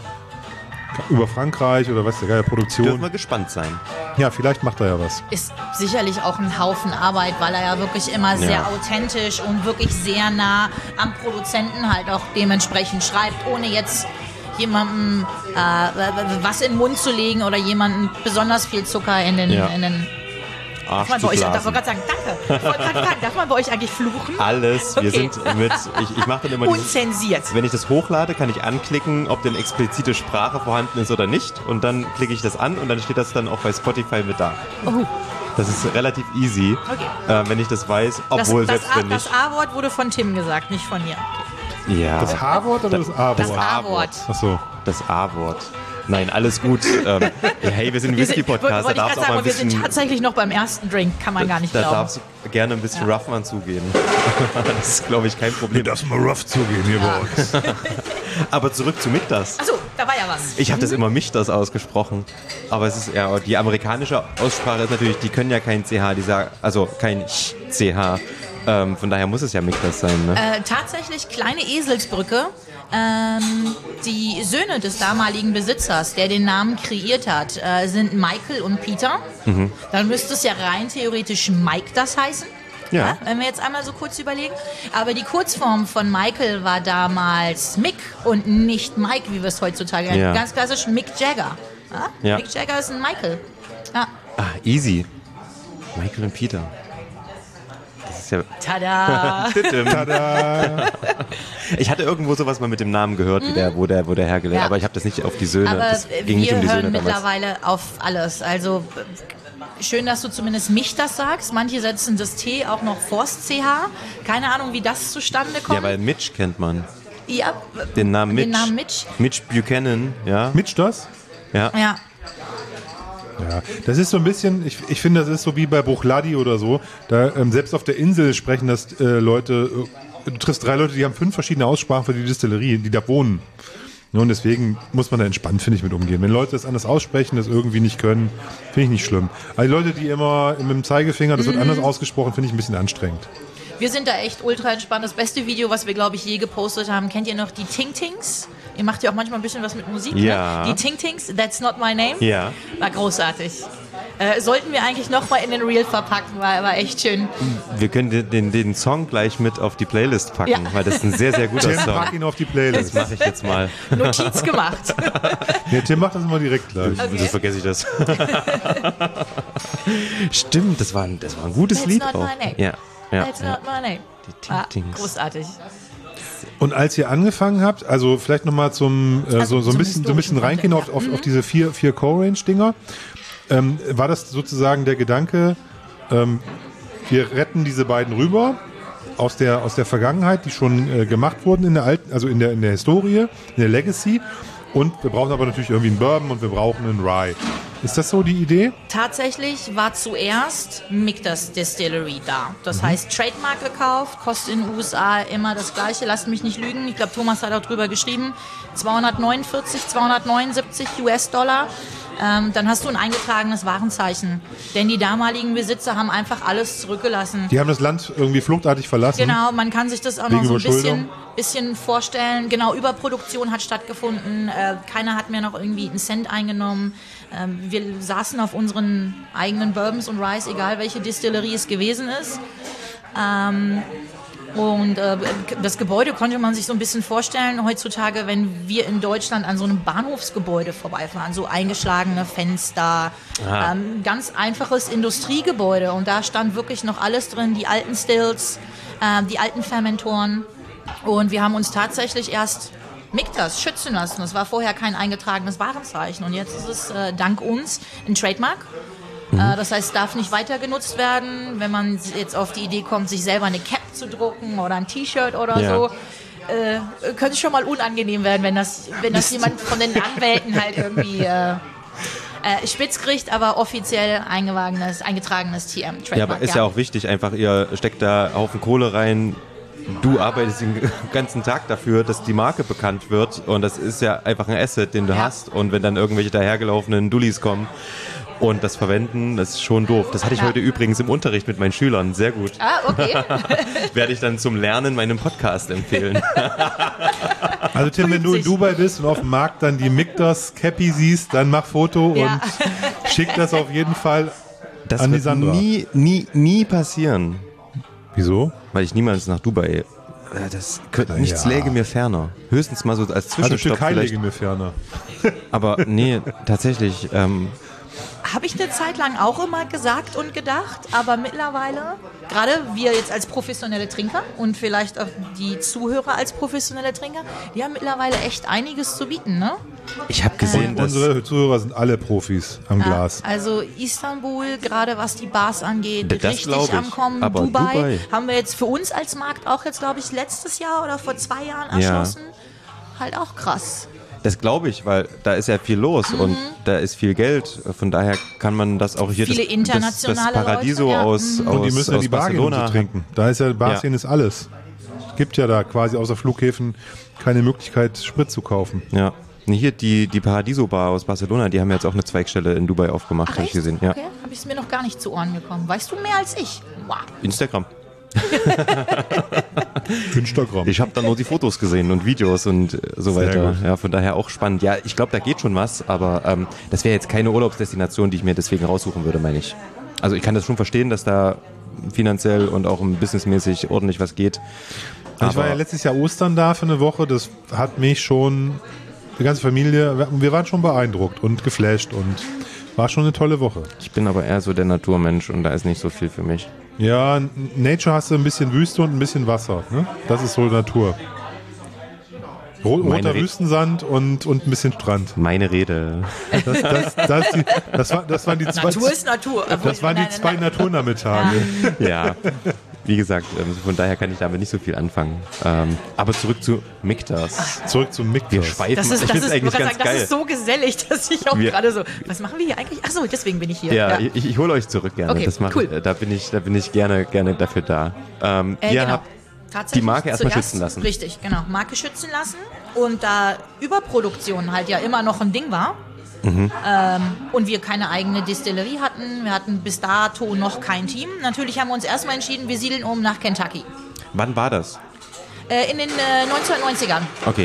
über Frankreich oder was der geile Produktion. Dürfen wir gespannt sein. Ja, vielleicht macht er ja was. Ist sicherlich auch ein Haufen Arbeit, weil er ja wirklich immer sehr authentisch und wirklich sehr nah am Produzenten halt auch dementsprechend schreibt, ohne jetzt jemandem was in den Mund zu legen oder jemandem besonders viel Zucker in den Arsch darf man zu bei euch, blasen. darf man gerade sagen, danke. Ich wollte gerade fragen, darf man bei euch eigentlich fluchen? Alles. Wir Okay. sind mit, ich mache dann immer Unzensiert. wenn ich das hochlade, kann ich anklicken, ob denn explizite Sprache vorhanden ist oder nicht. Und dann klicke ich das an und dann steht das dann auch bei Spotify mit da. Oh. Das ist relativ easy, Okay. wenn ich das weiß, obwohl selbst wenn nicht. Das A-Wort wurde von Tim gesagt, nicht von mir. Ja, Das H-Wort oder das A-Wort? Das A-Wort. Achso. das A-Wort. Nein, alles gut. Hey, wir sind ein Whisky-Podcast, da Wollte ich darfst gerade auch mal sagen, ein wir sind bisschen... tatsächlich noch beim ersten Drink, kann man gar nicht Da glauben. darfst du gerne ein bisschen rough mal zugehen. Das ist, glaube ich, kein Problem. Das mal rough zugehen hier bei uns. Aber zurück zu Michtas. Achso, da war ja was. Ich habe das immer Michtas ausgesprochen. Aber es ist ja, die amerikanische Aussprache ist natürlich, die können ja kein CH, also kein CH. Von daher muss es ja Michtas sein, ne? Tatsächlich kleine Eselsbrücke. Die Söhne des damaligen Besitzers, der den Namen kreiert hat, sind Michael und Peter. Dann müsste es ja rein theoretisch Mike das heißen. Ja. Wenn wir jetzt einmal so kurz überlegen. Aber die Kurzform von Michael war damals Mick und nicht Mike, wie wir es heutzutage nennen. Ja. Ganz klassisch Mick Jagger. Ja. Mick Jagger ist ein Michael. Ja. Ah, easy. Michael und Peter. Das ist ja... Tada! Tada. Mhm. Ich hatte irgendwo sowas mal mit dem Namen gehört, wo der hergeleitet, Ja. aber ich habe das nicht auf die Söhne. Aber Das ging nicht wir um die hören Söhne damals. mittlerweile auf alles. Also schön, dass du zumindest mich das sagst. Manche setzen das T auch noch vors CH. Keine Ahnung, wie das zustande kommt. Ja, weil Mitch kennt man. Ja, Den Namen Mitch. Den Namen Mitch. Mitch Buchanan, ja. Mitch das? Ja. Ja. Ja, das ist so ein bisschen, ich finde, das ist so wie bei Bruchladi oder so. Da, selbst auf der Insel sprechen das Leute, du triffst 3 Leute, die haben 5 verschiedene Aussprachen für die Distillerie, die da wohnen. Ja, und deswegen muss man da entspannt, finde ich, mit umgehen. Wenn Leute das anders aussprechen, das irgendwie nicht können, finde ich nicht schlimm. Aber die Leute, die immer mit dem Zeigefinger, das wird anders ausgesprochen, finde ich ein bisschen anstrengend. Wir sind da echt ultra entspannt. Das beste Video, was wir, glaube ich, je gepostet haben, kennt ihr noch die Ting Tings? Ihr macht ja auch manchmal ein bisschen was mit Musik, Ja. ne? Die Ting Tings, That's Not My Name. Ja. War großartig. Sollten wir eigentlich nochmal in den Reel verpacken, war echt schön. Wir können den Song gleich mit auf die Playlist packen, Ja. weil das ist ein sehr, sehr guter Tim, Song. pack ihn auf die Playlist. Das mache ich jetzt mal. Notiz gemacht. Ja, Tim macht das immer direkt gleich. Okay. Sonst vergesse ich das. Stimmt, das war ein gutes That's Lied not auch. my name. Ja, ja, That's ja. not my name. Die Ting Tings. Großartig. Und als ihr angefangen habt, also vielleicht nochmal zum so ein zum bisschen historischen reingehen Content, auf diese 4 Core-Range-Dinger, war das sozusagen der Gedanke, wir retten diese beiden rüber aus der Vergangenheit, die schon gemacht wurden in der alten, also in der Historie, in der Legacy, und wir brauchen aber natürlich irgendwie einen Bourbon und wir brauchen einen Rye. Ist das so die Idee? Tatsächlich war zuerst Michtas Distillery da. Das heißt, Trademark gekauft, kostet in den USA immer das Gleiche. Lasst mich nicht lügen. Ich glaube, Thomas hat auch drüber geschrieben. 249, 279 US-Dollar. Dann hast du ein eingetragenes Warenzeichen. Denn die damaligen Besitzer haben einfach alles zurückgelassen. Die haben das Land irgendwie fluchtartig verlassen. Genau, man kann sich das auch Wegen noch so ein Überschuldung? bisschen vorstellen. Genau, Überproduktion hat stattgefunden. Keiner hat mehr noch irgendwie einen Cent eingenommen. Wir saßen auf unseren eigenen Bourbons und Ryes, egal welche Distillerie es gewesen ist. Und das Gebäude konnte man sich so ein bisschen vorstellen. Heutzutage, wenn wir in Deutschland an so einem Bahnhofsgebäude vorbeifahren, so eingeschlagene Fenster, ganz einfaches Industriegebäude. Und da stand wirklich noch alles drin, die alten Stills, die alten Fermentoren. Und wir haben uns tatsächlich erst Michtas schützen lassen. Das war vorher kein eingetragenes Warenzeichen. Und jetzt ist es dank uns ein Trademark. Das heißt, es darf nicht weiter genutzt werden. Wenn man jetzt auf die Idee kommt, sich selber eine Cap zu drucken oder ein T-Shirt oder so, könnte es schon mal unangenehm werden, wenn das jemand von den Anwälten halt irgendwie Spitzgericht, aber offiziell eingetragenes TM. Trademark, Ja, aber ist ja auch wichtig, einfach ihr steckt da einen Haufen Kohle rein. Du arbeitest den ganzen Tag dafür, dass die Marke bekannt wird und das ist ja einfach ein Asset, den du hast und wenn dann irgendwelche dahergelaufenen Dullis kommen und das verwenden, das ist schon doof. Das hatte ich heute übrigens im Unterricht mit meinen Schülern, sehr gut. Okay. Werde ich dann zum Lernen meinen Podcast empfehlen. Also Tim, wenn du in Dubai bist und auf dem Markt dann die Mictos Cappy siehst, dann mach Foto und schick das auf jeden Fall Das an die wird Sandra. nie passieren. Wieso? Weil ich niemals nach Dubai. Nichts läge mir ferner. Höchstens mal so als Also Zwischenstopp Türkei vielleicht. lege mir ferner. Aber nee, tatsächlich. Habe ich eine Zeit lang auch immer gesagt und gedacht, aber mittlerweile, gerade wir jetzt als professionelle Trinker und vielleicht auch die Zuhörer als professionelle Trinker, die haben mittlerweile echt einiges zu bieten, ne? Ich habe gesehen, dass Unsere Zuhörer sind alle Profis am Glas. Also Istanbul, gerade was die Bars angeht, Das richtig glaub ich. am Kommen. Aber Dubai Dubai haben wir jetzt für uns als Markt auch jetzt, glaube ich, letztes Jahr oder vor 2 Jahren erschlossen. Halt auch krass. das glaube ich, weil da ist ja viel los und da ist viel Geld. Von daher kann man das auch hier Viele internationale das Paradiso Leute, ja. aus Und die müssen ja aus die Bargänge Barcelona so trinken. Da ist ja Barszene ist alles. Es gibt ja da quasi außer Flughäfen keine Möglichkeit, Sprit zu kaufen. Ja. Nee, hier die Paradiso Bar aus Barcelona, die haben jetzt auch eine Zweigstelle in Dubai aufgemacht, habe ich gesehen. Ja. Okay, habe ich es mir noch gar nicht zu Ohren gekommen. Weißt du mehr als ich? Wow. Instagram. Instagram. Ich habe da nur die Fotos gesehen und Videos und so Sehr weiter. gut. Ja, von daher auch spannend. Ja, ich glaube, da geht schon was, aber das wäre jetzt keine Urlaubsdestination, die ich mir deswegen raussuchen würde, meine ich. Also ich kann das schon verstehen, dass da finanziell und auch businessmäßig ordentlich was geht. Ich war ja letztes Jahr Ostern da für eine Woche. Das hat mich schon, die ganze Familie, wir waren schon beeindruckt und geflasht und war schon eine tolle Woche. Ich bin aber eher so der Naturmensch und da ist nicht so viel für mich. Ja, Nature hast du ein bisschen Wüste und ein bisschen Wasser. Ne? Das ist so Natur. Roter Wüstensand und ein bisschen Strand. Meine Rede. Das waren die zwei, Natur ist Natur. das waren die zwei Naturnachmittage. Ja, wie gesagt, von daher kann ich damit nicht so viel anfangen. Aber zurück zu Mictas. Zurück zum Mictos. Wir schweifen. Das ist, Ich finde es eigentlich ganz das geil. ist so gesellig, dass ich auch gerade so, was machen wir hier eigentlich? Ach so, deswegen bin ich hier. Ja, ich hole euch zurück gerne. Okay, Das mache cool. ich, da bin ich gerne dafür da. Ihr Genau. habt Tatsächlich die Marke erstmal zuerst- schützen lassen. Richtig, genau. Marke schützen lassen. Und da Überproduktion halt ja immer noch ein Ding war und wir keine eigene Distillerie hatten, wir hatten bis dato noch kein Team. Natürlich haben wir uns erstmal entschieden, wir siedeln um nach Kentucky. Wann war das? In den 1990ern. Okay.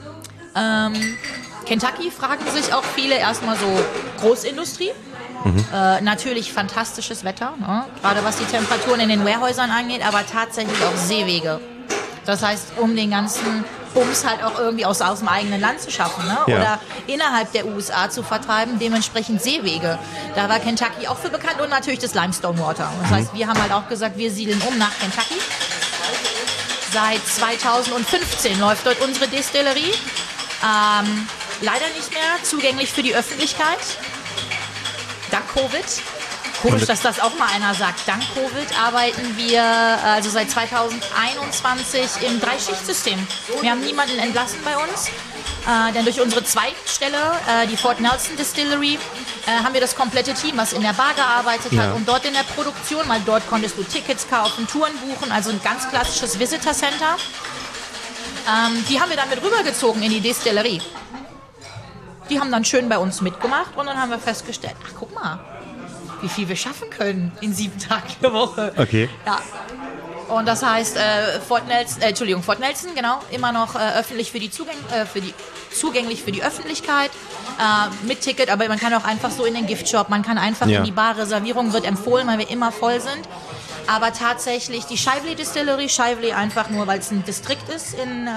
Kentucky fragen sich auch viele erstmal so Großindustrie. Natürlich fantastisches Wetter, ne? Gerade was die Temperaturen in den Warehäusern angeht, aber tatsächlich auch Seewege. Das heißt, um den ganzen Bums halt auch irgendwie aus dem eigenen Land zu schaffen, ne? Ja. Oder innerhalb der USA zu vertreiben, dementsprechend Seewege. Da war Kentucky auch für bekannt und natürlich das Limestone Water. Das heißt, wir haben halt auch gesagt, wir siedeln um nach Kentucky. Seit 2015 läuft dort unsere Distillerie. Leider nicht mehr zugänglich für die Öffentlichkeit. Dank Covid. Komisch, dass das auch mal einer sagt. Dank Covid arbeiten wir also seit 2021 im 3-Schicht-System. Wir haben niemanden entlassen bei uns, denn durch unsere Zweigstelle, die Fort Nelson Distillery, haben wir das komplette Team, was in der Bar gearbeitet hat und dort in der Produktion, weil dort konntest du Tickets kaufen, Touren buchen, also ein ganz klassisches Visitor Center. Die haben wir dann mit rübergezogen in die Distillerie. Die haben dann schön bei uns mitgemacht und dann haben wir festgestellt, ach guck mal, wie viel wir schaffen können in 7 Tagen der Woche. Okay. Ja. Und das heißt, Fort Nelson, genau, immer noch öffentlich zugänglich für die Öffentlichkeit, mit Ticket, aber man kann auch einfach so in den Giftshop, man kann einfach in die Bar, Reservierung wird empfohlen, weil wir immer voll sind. Aber tatsächlich die Shively Distillery, Shively einfach nur, weil es ein Distrikt ist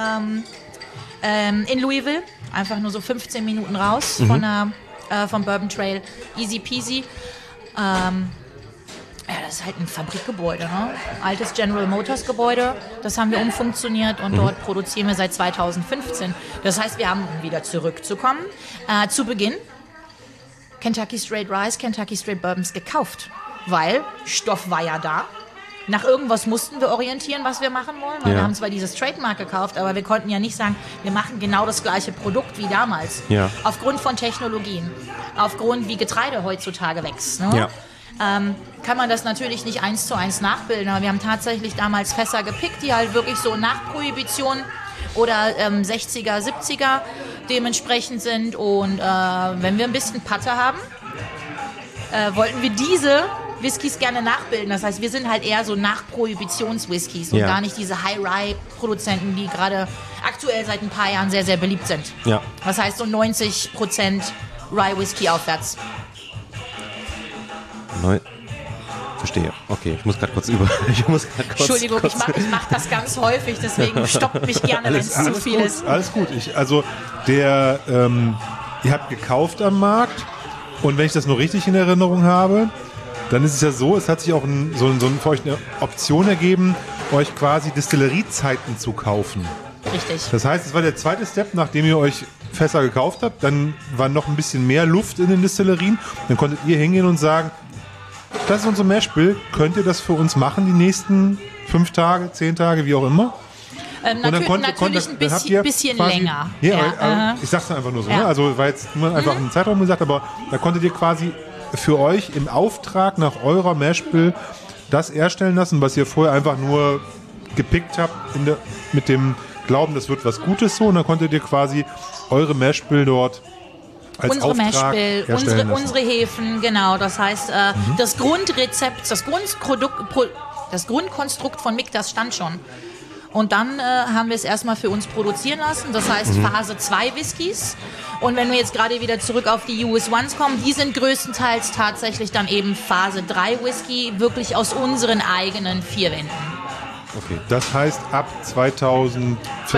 in Louisville, einfach nur so 15 Minuten raus vom Bourbon Trail, easy peasy. Ja, das ist halt ein Fabrikgebäude, ne? Altes General Motors Gebäude, das haben wir umfunktioniert und dort produzieren wir seit 2015. Das heißt, wir haben, um wieder zurückzukommen, zu Beginn Kentucky Straight Rice, Kentucky Straight Bourbons gekauft, weil Stoff war ja da. Nach irgendwas mussten wir orientieren, was wir machen wollen. Weil wir haben zwar dieses Trademark gekauft, aber wir konnten ja nicht sagen, wir machen genau das gleiche Produkt wie damals. Ja. Aufgrund von Technologien, aufgrund wie Getreide heutzutage wächst. Ne? Ja. Kann man das natürlich nicht 1:1 nachbilden, aber wir haben tatsächlich damals Fässer gepickt, die halt wirklich so nach Prohibition oder 60er, 70er dementsprechend sind. Und wenn wir ein bisschen Patte haben, wollten wir diese Whiskys gerne nachbilden. Das heißt, wir sind halt eher so Nach-Prohibitions-Whiskys und gar nicht diese High-Rye-Produzenten, die gerade aktuell seit ein paar Jahren sehr, sehr beliebt sind. Ja. Das heißt so 90% Rye-Whisky aufwärts. Verstehe. Okay, ich muss gerade kurz Entschuldigung, ich mach das ganz häufig, deswegen stoppt mich gerne, wenn es zu viel ist. Alles gut. Ihr habt gekauft am Markt und wenn ich das nur richtig in Erinnerung habe, dann ist es ja so, es hat sich auch für euch eine Option ergeben, euch quasi Distilleriezeiten zu kaufen. Richtig. Das heißt, es war der zweite Step, nachdem ihr euch Fässer gekauft habt, dann war noch ein bisschen mehr Luft in den Distillerien, dann konntet ihr hingehen und sagen, das ist unser Mashbill, könnt ihr das für uns machen die nächsten 5 Tage, 10 Tage, wie auch immer? Natürlich ein bisschen länger. Ja. Ich sag's einfach nur so. Ne? Also war jetzt nur einfach einen Zeitraum gesagt, aber da konntet ihr quasi für euch im Auftrag nach eurer Mashbill das erstellen lassen, was ihr vorher einfach nur gepickt habt mit dem Glauben, das wird was Gutes so. Und dann konntet ihr quasi eure Mashbill dort als unsere Auftrag Mashbill, unsere Hefen, genau. Das heißt, das Grundrezept, das Grundkonstrukt von Mick, das stand schon. Und dann haben wir es erstmal für uns produzieren lassen. Das heißt Phase 2 Whiskys. Und wenn wir jetzt gerade wieder zurück auf die US-Ones kommen, die sind größtenteils tatsächlich dann eben Phase 3 Whisky, wirklich aus unseren eigenen 4 Wänden. Okay. Das heißt, ab 2015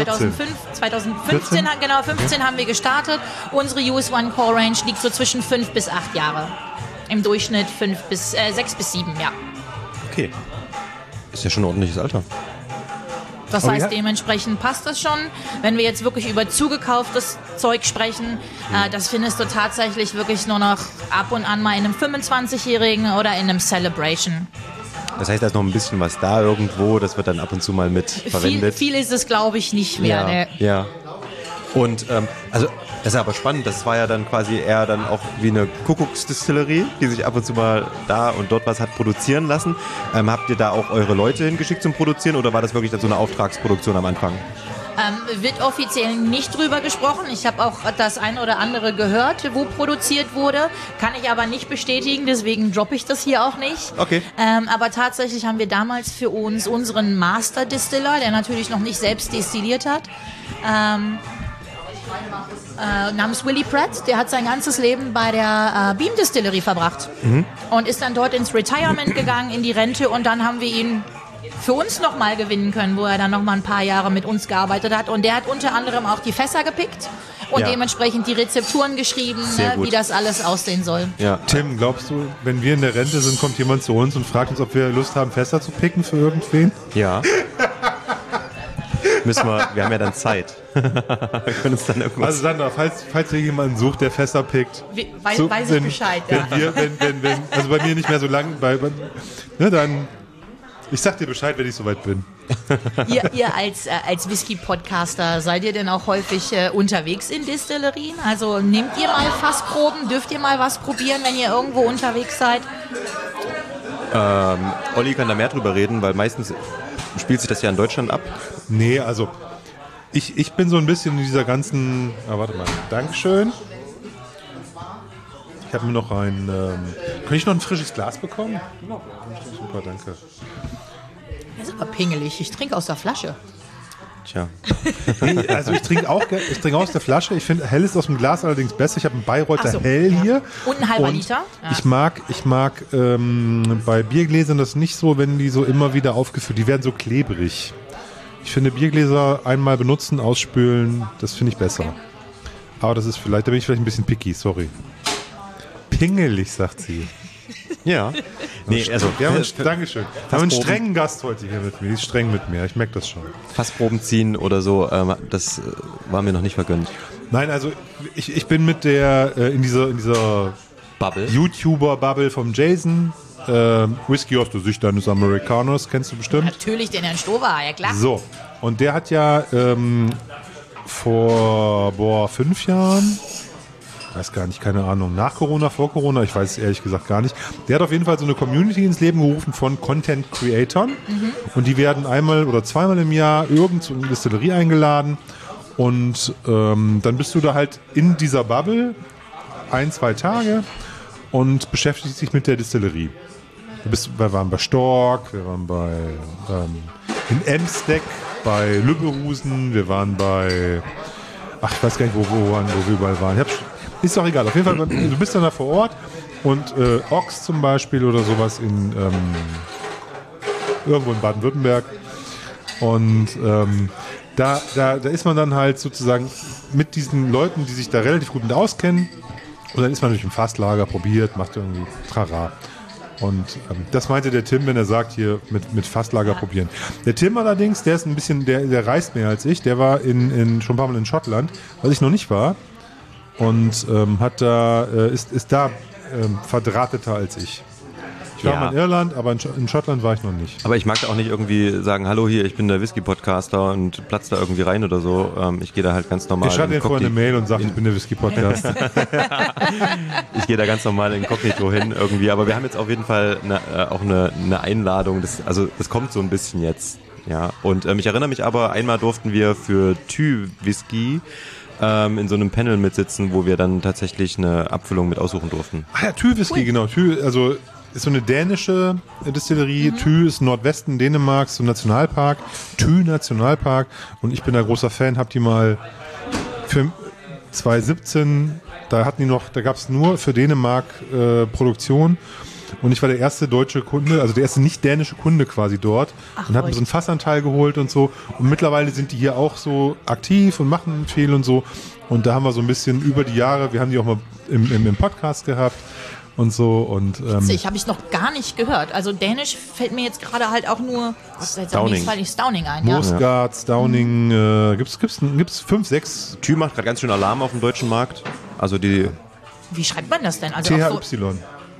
haben wir gestartet. Unsere US-One Core Range liegt so zwischen 5 bis 8 Jahre. Im Durchschnitt 6 bis 7, ja. Okay. Ist ja schon ein ordentliches Alter. Das heißt, dementsprechend passt das schon. Wenn wir jetzt wirklich über zugekauftes Zeug sprechen, das findest du tatsächlich wirklich nur noch ab und an mal in einem 25-Jährigen oder in einem Celebration. Das heißt, da ist noch ein bisschen was da irgendwo, das wird dann ab und zu mal mit verwendet. Viel ist es, glaube ich, nicht mehr. Ja, ne? ja. Und also das ist aber spannend, das war ja dann quasi eher dann auch wie eine Kuckucksdistillerie, die sich ab und zu mal da und dort was hat produzieren lassen. Habt ihr da auch eure Leute hingeschickt zum Produzieren oder war das wirklich dann so eine Auftragsproduktion am Anfang? Wird offiziell nicht drüber gesprochen. Ich habe auch das ein oder andere gehört, wo produziert wurde. Kann ich aber nicht bestätigen, deswegen droppe ich das hier auch nicht. Okay. Aber tatsächlich haben wir damals für uns unseren Master Distiller, der natürlich noch nicht selbst destilliert hat, namens Willie Pratt, der hat sein ganzes Leben bei der Beam Distillery verbracht und ist dann dort ins Retirement gegangen, in die Rente und dann haben wir ihn für uns nochmal gewinnen können, wo er dann nochmal ein paar Jahre mit uns gearbeitet hat und der hat unter anderem auch die Fässer gepickt und dementsprechend die Rezepturen geschrieben, wie das alles aussehen soll. Ja. Tim, glaubst du, wenn wir in der Rente sind, kommt jemand zu uns und fragt uns, ob wir Lust haben, Fässer zu picken für irgendwen? Ja. Wir haben ja dann Zeit. Wir können uns dann irgendwas. Also Sandra, falls ihr jemanden sucht, der Fässer pickt. Weiß ich Bescheid, ja. Also bei mir nicht mehr so lang, dann. Ich sag dir Bescheid, wenn ich soweit bin. Ihr als Whisky-Podcaster, seid ihr denn auch häufig unterwegs in Distillerien? Also nehmt ihr mal Fassproben? Dürft ihr mal was probieren, wenn ihr irgendwo unterwegs seid? Olli kann da mehr drüber reden, weil meistens spielt sich das ja in Deutschland ab. Nee, also ich bin so ein bisschen in dieser ganzen... warte mal, Dankeschön. Ich habe mir noch kann ich noch ein frisches Glas bekommen? Super, danke. Das ist aber pingelig. Ich trinke aus der Flasche. Tja. Nee, also ich trinke auch aus der Flasche. Ich finde, hell ist aus dem Glas allerdings besser. Ich habe einen Bayreuther Hell hier. Und ein halber Liter. Ja. Ich mag bei Biergläsern das nicht so, wenn die so immer wieder aufgefüllt, die werden so klebrig. Ich finde Biergläser einmal benutzen, ausspülen, das finde ich besser. Okay. Aber da bin ich vielleicht ein bisschen picky, sorry. Pingelig, sagt sie. Ja. Nee, also, Dankeschön. Wir haben einen strengen Gast heute hier mit mir. Die ist streng mit mir, ich merke das schon. Fassproben ziehen oder so, das war mir noch nicht vergönnt. Nein, also ich bin mit der in dieser Bubble. YouTuber-Bubble vom Jason Whisky aus der Sicht eines Amerikaners, kennst du bestimmt. Natürlich den Herrn Stover, ja klar. So, und der hat ja vor 5 Jahren, weiß gar nicht, keine Ahnung, nach Corona, vor Corona, ich weiß es ehrlich gesagt gar nicht. Der hat auf jeden Fall so eine Community ins Leben gerufen von Content-Creatoren und die werden einmal oder zweimal im Jahr irgend so eine Distillerie eingeladen und dann bist du da halt in dieser Bubble 1-2 Tage und beschäftigst dich mit der Distillerie. Wir waren bei Stork, wir waren in Emsdeck, bei Lübberusen, wir waren bei, ich weiß gar nicht, wo wir überall waren. Ist doch egal, auf jeden Fall, du bist dann da vor Ort und Ochs zum Beispiel oder sowas irgendwo in Baden-Württemberg und da ist man dann halt sozusagen mit diesen Leuten, die sich da relativ gut mit auskennen und dann ist man durch ein Fasslager, probiert, macht irgendwie Trara. Und das meinte der Tim, wenn er sagt, hier mit Fasslager probieren. Der Tim allerdings, der ist ein bisschen, der reist mehr als ich, der war schon ein paar Mal in Schottland, was ich noch nicht war. Und ist da verdrahteter als ich. Ich war mal in Irland, aber in Schottland war ich noch nicht. Aber ich mag da auch nicht irgendwie sagen, hallo hier, ich bin der Whisky-Podcaster und platz da irgendwie rein oder so. Ich gehe da halt ganz normal. Ich schreibe dir vorher eine Mail und sage, ich bin der Whisky-Podcaster. Ich gehe da ganz normal inkognito hin irgendwie. Aber wir haben jetzt auf jeden Fall auch eine Einladung. Das kommt so ein bisschen jetzt. Ja. Und ich erinnere mich aber, einmal durften wir für Thü Whisky in so einem Panel mitsitzen, wo wir dann tatsächlich eine Abfüllung mit aussuchen durften. Ach ja, Thü Whisky, genau. Thü, also ist so eine dänische Distillerie. Thü ist Nordwesten Dänemarks, so ein Nationalpark. Thü Nationalpark. Und ich bin da großer Fan, hab die mal für 2017, da gab es nur für Dänemark Produktion. Und ich war der erste deutsche Kunde, also der erste nicht dänische Kunde quasi dort. Und habe mir so einen Fassanteil geholt und so. Und mittlerweile sind die hier auch so aktiv und machen viel und so. Und da haben wir so ein bisschen über die Jahre, wir haben die auch mal im Podcast gehabt. Und so und habe ich noch gar nicht gehört. Also Dänisch fällt mir jetzt gerade halt auch nur Stauning ein. Moosgard, Stauning, gibt's 5, 6. Thü macht gerade ganz schön Alarm auf dem deutschen Markt. Also die. Wie schreibt man das denn? Also THY.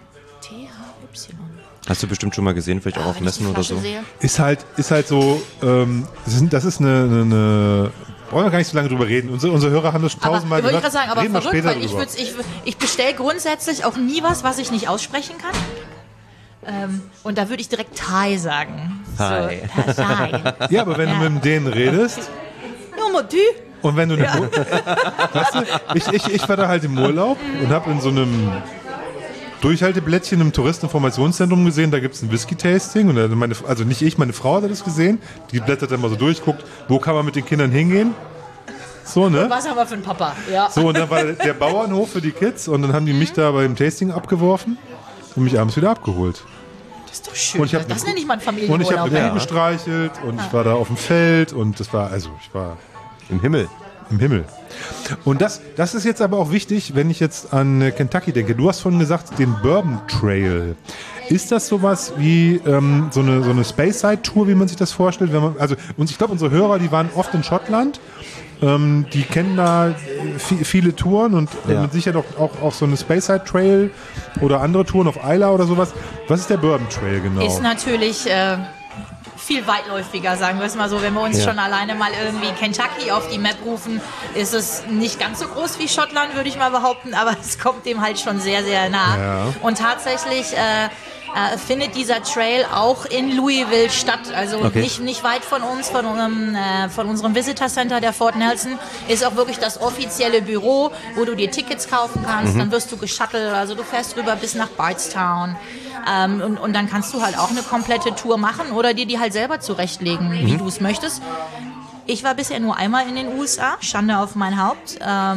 THY. Hast du bestimmt schon mal gesehen, vielleicht auch auf Messen oder so. Ist halt so. Das ist eine brauchen wir gar nicht so lange drüber reden. Unsere Hörer haben das schon tausendmal gesagt. Ich sagen, aber reden wir verrückt, später weil drüber. ich bestelle grundsätzlich auch nie was ich nicht aussprechen kann. Und da würde ich direkt Thai sagen. Thai. So, Thai. Ja, aber wenn du mit denen redest Nummer Thü. und wenn du weißt du, ich war da halt im Urlaub und habe in so einem Durchhalteblättchen im Touristeninformationszentrum gesehen, da gibt es ein Whisky-Tasting und also nicht ich, meine Frau hat das gesehen, die blättert dann mal so durch, guckt, wo kann man mit den Kindern hingehen. So, ne? Was haben wir für einen Papa? Ja. So, und dann war der Bauernhof für die Kids und dann haben die mich da beim Tasting abgeworfen und mich abends wieder abgeholt. Das ist doch schön. Und Das nenne ich mal einen Familienurlaub. Und ich habe mit gestreichelt und ich war da auf dem Feld und ich war im Himmel. Im Himmel. Und das ist jetzt aber auch wichtig, wenn ich jetzt an Kentucky denke. Du hast vorhin gesagt, den Bourbon Trail. Ist das sowas wie so eine Speyside-Tour, wie man sich das vorstellt? Ich glaube, unsere Hörer, die waren oft in Schottland. Die kennen da viele Touren und mit Sicherheit auch so eine Speyside Trail oder andere Touren auf Isla oder sowas. Was ist der Bourbon Trail genau? Ist natürlich viel weitläufiger, sagen wir es mal so. Wenn wir uns schon alleine mal irgendwie Kentucky auf die Map rufen, ist es nicht ganz so groß wie Schottland, würde ich mal behaupten, aber es kommt dem halt schon sehr, sehr nah. Ja. Und tatsächlich findet dieser Trail auch in Louisville statt. Also nicht weit von uns, von unserem Visitor Center der Fort Nelson, ist auch wirklich das offizielle Büro, wo du dir Tickets kaufen kannst. Dann wirst du geshuttelt, also du fährst rüber bis nach Bardstown. Und dann kannst du halt auch eine komplette Tour machen oder dir die halt selber zurechtlegen, wie du es möchtest. Ich war bisher nur einmal in den USA, Schande auf mein Haupt.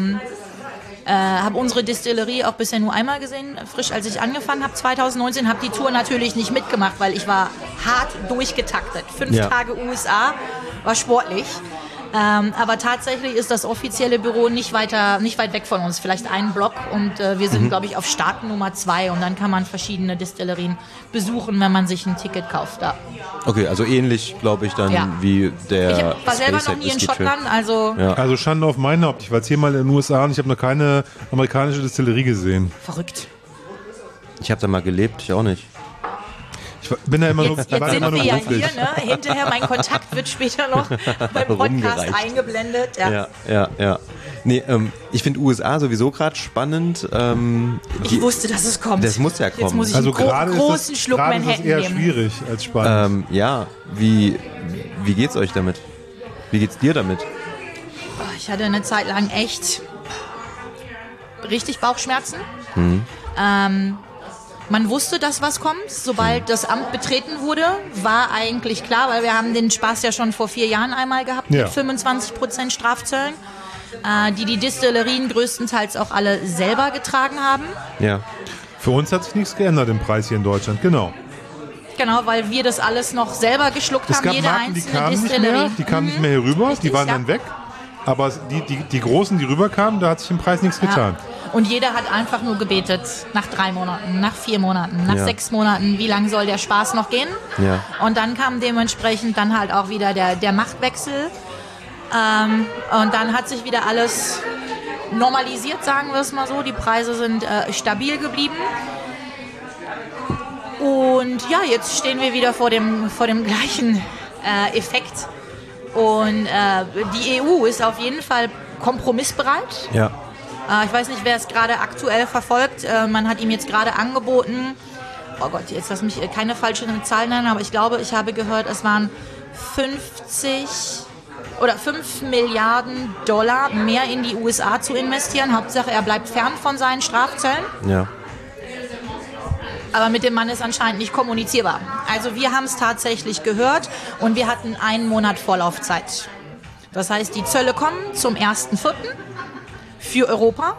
Habe unsere Distillerie auch bisher nur einmal gesehen, frisch als ich angefangen habe, 2019. Habe die Tour natürlich nicht mitgemacht, weil ich war hart durchgetaktet. 5 Tage USA, war sportlich. Aber tatsächlich ist das offizielle Büro nicht weit weg von uns, vielleicht einen Block und wir sind, glaube ich, auf Start Nummer 2 und dann kann man verschiedene Distillerien besuchen, wenn man sich ein Ticket kauft da. Okay, also ähnlich, glaube ich, dann wie der Ich war selber noch nie in Schottland, also... Ja. Also Schande auf mein Haupt, ich war jetzt hier mal in den USA und ich habe noch keine amerikanische Distillerie gesehen. Verrückt. Ich habe da mal gelebt, ich auch nicht. Ich bin da immer Jetzt sind wir ja hier, ne? Hinterher, mein Kontakt wird später noch beim Podcast Rumgereicht. eingeblendet. Ja. Nee, ich finde USA sowieso gerade spannend. Ich wusste, dass es kommt. Das muss ja kommen. Jetzt muss ich Also einen gerade großen ist Schluck es Manhattan eher nehmen. schwierig als spannend. Ja, wie geht's euch damit? Wie geht's dir damit? Ich hatte eine Zeit lang echt richtig Bauchschmerzen. Man wusste, dass was kommt. Sobald das Amt betreten wurde, war eigentlich klar, weil wir haben den Spaß ja schon vor 4 Jahren einmal gehabt Ja. mit 25% Strafzöllen, die Distillerien größtenteils auch alle selber getragen haben. Ja. Für uns hat sich nichts geändert im Preis hier in Deutschland, genau. Genau, weil wir das alles noch selber geschluckt Es haben, gab jede Marken, die einzelne kamen nicht Distillerie. mehr, die kamen nicht mehr hier rüber, Richtig, die waren ja. dann weg. Aber die Großen, die rüberkamen, da hat sich im Preis nichts getan. Und jeder hat einfach nur gebetet, nach 3 Monaten, nach 4 Monaten, nach Ja. 6 Monaten, wie lange soll der Spaß noch gehen? Ja. Und dann kam dementsprechend dann halt auch wieder der Machtwechsel. Und dann hat sich wieder alles normalisiert, sagen wir es mal so. Die Preise sind stabil geblieben. Und ja, jetzt stehen wir wieder vor dem gleichen Effekt. Und die EU ist auf jeden Fall kompromissbereit. Ja. Ich weiß nicht, wer es gerade aktuell verfolgt. Man hat ihm jetzt gerade angeboten, oh Gott, jetzt lass mich keine falschen Zahlen nennen, aber ich glaube, ich habe gehört, es waren 5 Milliarden Dollar mehr in die USA zu investieren. Hauptsache, er bleibt fern von seinen Strafzöllen. Ja. Aber mit dem Mann ist anscheinend nicht kommunizierbar. Also wir haben es tatsächlich gehört und wir hatten 1 Monat Vorlaufzeit. Das heißt, die Zölle kommen zum 1.4. für Europa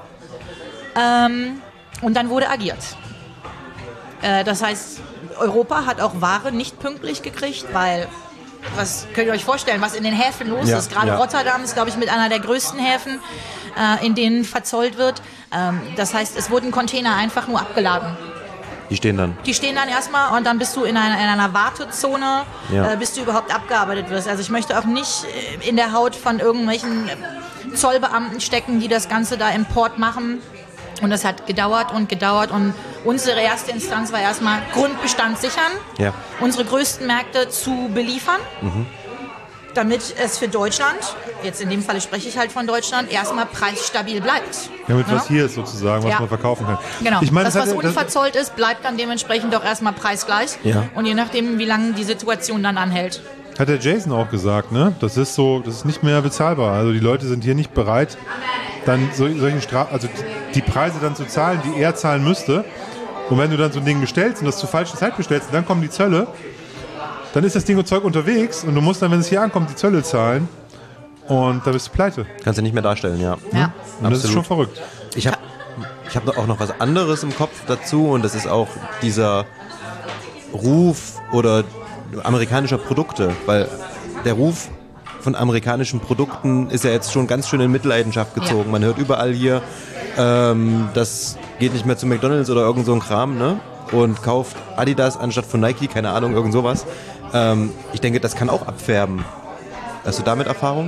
und dann wurde agiert. Das heißt, Europa hat auch Ware nicht pünktlich gekriegt, weil, was könnt ihr euch vorstellen, was in den Häfen los Ja, ist. Gerade ja. Rotterdam ist, glaube ich, mit einer der größten Häfen, in denen verzollt wird. Das heißt, es wurden Container einfach nur abgeladen. Die stehen dann. Die stehen dann erstmal und dann bist du in einer Wartezone, Ja. bis du überhaupt abgearbeitet wirst. Also ich möchte auch nicht in der Haut von irgendwelchen Zollbeamten stecken, die das Ganze da im Port machen. Und das hat gedauert und unsere erste Instanz war erstmal Grundbestand sichern, Ja. unsere größten Märkte zu beliefern, damit es für Deutschland, jetzt in dem Falle spreche ich halt von Deutschland, erstmal preisstabil bleibt. Damit Ja? was hier ist sozusagen, was Ja. man verkaufen kann. Genau, Ich meine, das, was hat ja- unverzollt ist, bleibt dann dementsprechend doch erstmal preisgleich. Ja. Und je nachdem, wie lange die Situation dann anhält. Hat der Jason auch gesagt, ne? Das ist nicht mehr bezahlbar. Also die Leute sind hier nicht bereit, dann solchen also die Preise dann zu zahlen, die er zahlen müsste. Und wenn du dann so ein Ding bestellst und das zur falschen Zeit bestellst, und dann kommen die Zölle, dann ist das Ding und Zeug unterwegs und du musst dann, wenn es hier ankommt, die Zölle zahlen und da bist du pleite. Kannst du nicht mehr darstellen, ja. Ja. Und das ist Absolut. schon verrückt. Ich habe auch noch was anderes im Kopf dazu und das ist auch dieser Ruf oder amerikanischer Produkte, weil der Ruf von amerikanischen Produkten ist ja jetzt schon ganz schön in Mitleidenschaft gezogen. Ja. Man hört überall hier, das geht nicht mehr zu McDonald's oder irgend so ein Kram, ne? Und kauft Adidas anstatt von Nike, keine Ahnung, irgend sowas. Ich denke, das kann auch abfärben. Hast du damit Erfahrung?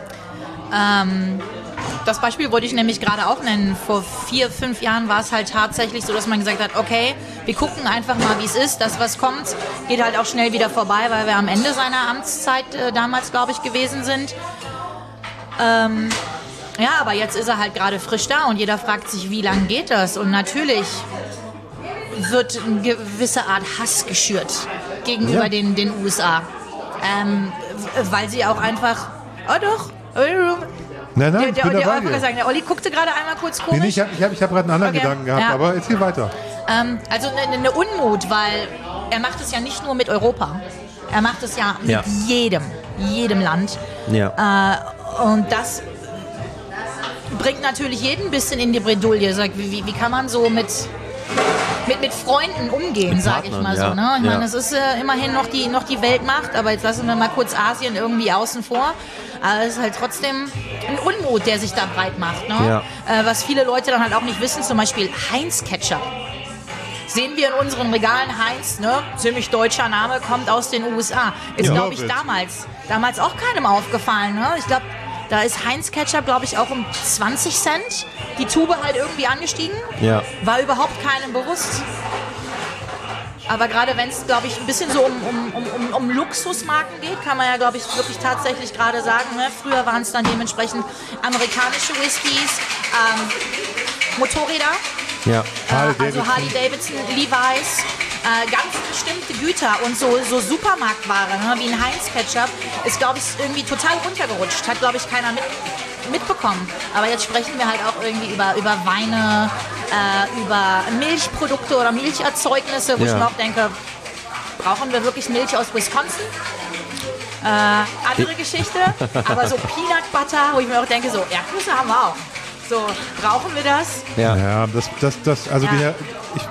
Das Beispiel wollte ich nämlich gerade auch nennen. Vor 4, 5 Jahren war es halt tatsächlich so, dass man gesagt hat, okay, wir gucken einfach mal, wie es ist. Das, was kommt, geht halt auch schnell wieder vorbei, weil wir am Ende seiner Amtszeit damals, glaube ich, gewesen sind. Ja, aber jetzt ist er halt gerade frisch da und jeder fragt sich, wie lange geht das? Und natürlich wird eine gewisse Art Hass geschürt gegenüber den USA. Weil sie auch einfach, oh doch, Nein, ich bin dabei dir. der Olli guckte gerade einmal kurz Nee, komisch. nee, ich hab gerade einen anderen Okay. Gedanken gehabt, Ja. aber erzähl weiter. Also eine Unmut, weil er macht es ja nicht nur mit Europa. Er macht es ja mit Ja. jedem Land. Ja. Und das bringt natürlich jeden ein bisschen in die Bredouille. Sagt, wie kann man so mit Freunden umgehen, sage ich Partnern, mal ja. so. Ne? Ich Ja. meine, es ist immerhin noch die Weltmacht, aber jetzt lassen wir mal kurz Asien irgendwie außen vor. Aber es ist halt trotzdem ein Unmut, der sich da breit macht. Ne? Ja. Was viele Leute dann halt auch nicht wissen, zum Beispiel Heinz Ketchup. Sehen wir in unseren Regalen Heinz, ne? Ziemlich deutscher Name, kommt aus den USA. Ist, Ja. glaube ich, damals auch keinem aufgefallen. Ne? Ich glaube, da ist Heinz Ketchup, glaube ich, auch um 20 Cent die Tube halt irgendwie angestiegen. Ja. War überhaupt keinem bewusst. Aber gerade wenn es, glaube ich, ein bisschen so um Luxusmarken geht, kann man ja, glaube ich, wirklich tatsächlich gerade sagen, ne? Früher waren es dann dementsprechend amerikanische Whiskys, Motorräder, also Harley Davidson, Levi's, ganz bestimmte Güter und so Supermarktware, ne? Wie ein Heinz Ketchup, ist, glaube ich, irgendwie total runtergerutscht. Hat, glaube ich, keiner mitbekommen. Aber jetzt sprechen wir halt auch irgendwie über Weine, über Milchprodukte oder Milcherzeugnisse, wo ich mir auch denke, brauchen wir wirklich Milch aus Wisconsin? Andere Geschichte, aber so Peanut Butter, wo ich mir auch denke, so Erdnüsse haben wir auch. So, brauchen wir das? Ja, also ich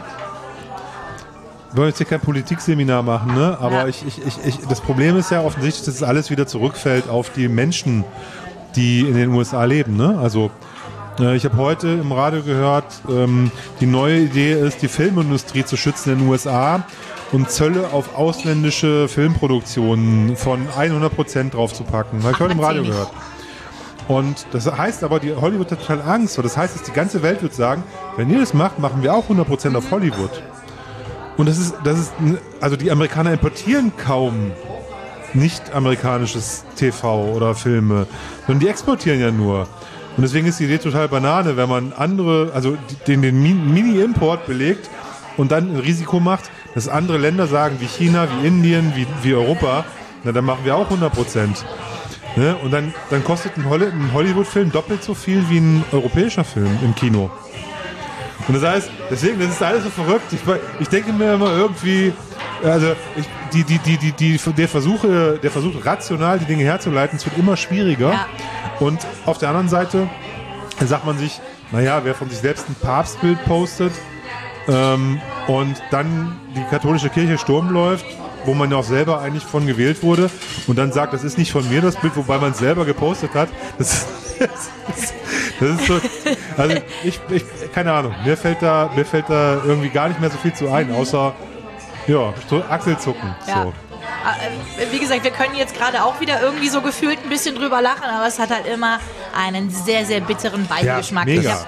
wollen jetzt hier kein Politikseminar machen, ne? Aber das Problem ist ja offensichtlich, dass es alles wieder zurückfällt auf die Menschen, die in den USA leben, ne? Also ich habe heute im Radio gehört, die neue Idee ist, die Filmindustrie zu schützen in den USA und Zölle auf ausländische Filmproduktionen von 100% draufzupacken. Habe ich heute im Radio gehört. Und das heißt aber, die Hollywood hat total Angst. Das heißt, dass die ganze Welt wird sagen, wenn ihr das macht, machen wir auch 100% auf Hollywood. Und also die Amerikaner importieren kaum nicht amerikanisches TV oder Filme, sondern die exportieren ja nur. Und deswegen ist die Idee total Banane, wenn man den Mini-Import belegt und dann ein Risiko macht, dass andere Länder sagen, wie China, wie Indien, wie Europa, na, dann machen wir auch 100%. Ne? Und dann kostet ein Hollywood-Film doppelt so viel wie ein europäischer Film im Kino. Und das heißt, deswegen, das ist alles so verrückt. Ich denke mir immer irgendwie, also der Versuch, rational die Dinge herzuleiten, es wird immer schwieriger. Ja. Und auf der anderen Seite sagt man sich, naja, wer von sich selbst ein Papstbild postet und dann die katholische Kirche Sturm läuft, wo man ja auch selber eigentlich von gewählt wurde und dann sagt, das ist nicht von mir das Bild, wobei man es selber gepostet hat, das ist so, also ich keine Ahnung, mir fällt da irgendwie gar nicht mehr so viel zu ein, außer Achselzucken. Ja. So. Wie gesagt, wir können jetzt gerade auch wieder irgendwie so gefühlt ein bisschen drüber lachen, aber es hat halt immer einen sehr, sehr bitteren Beigeschmack. Ja, mega.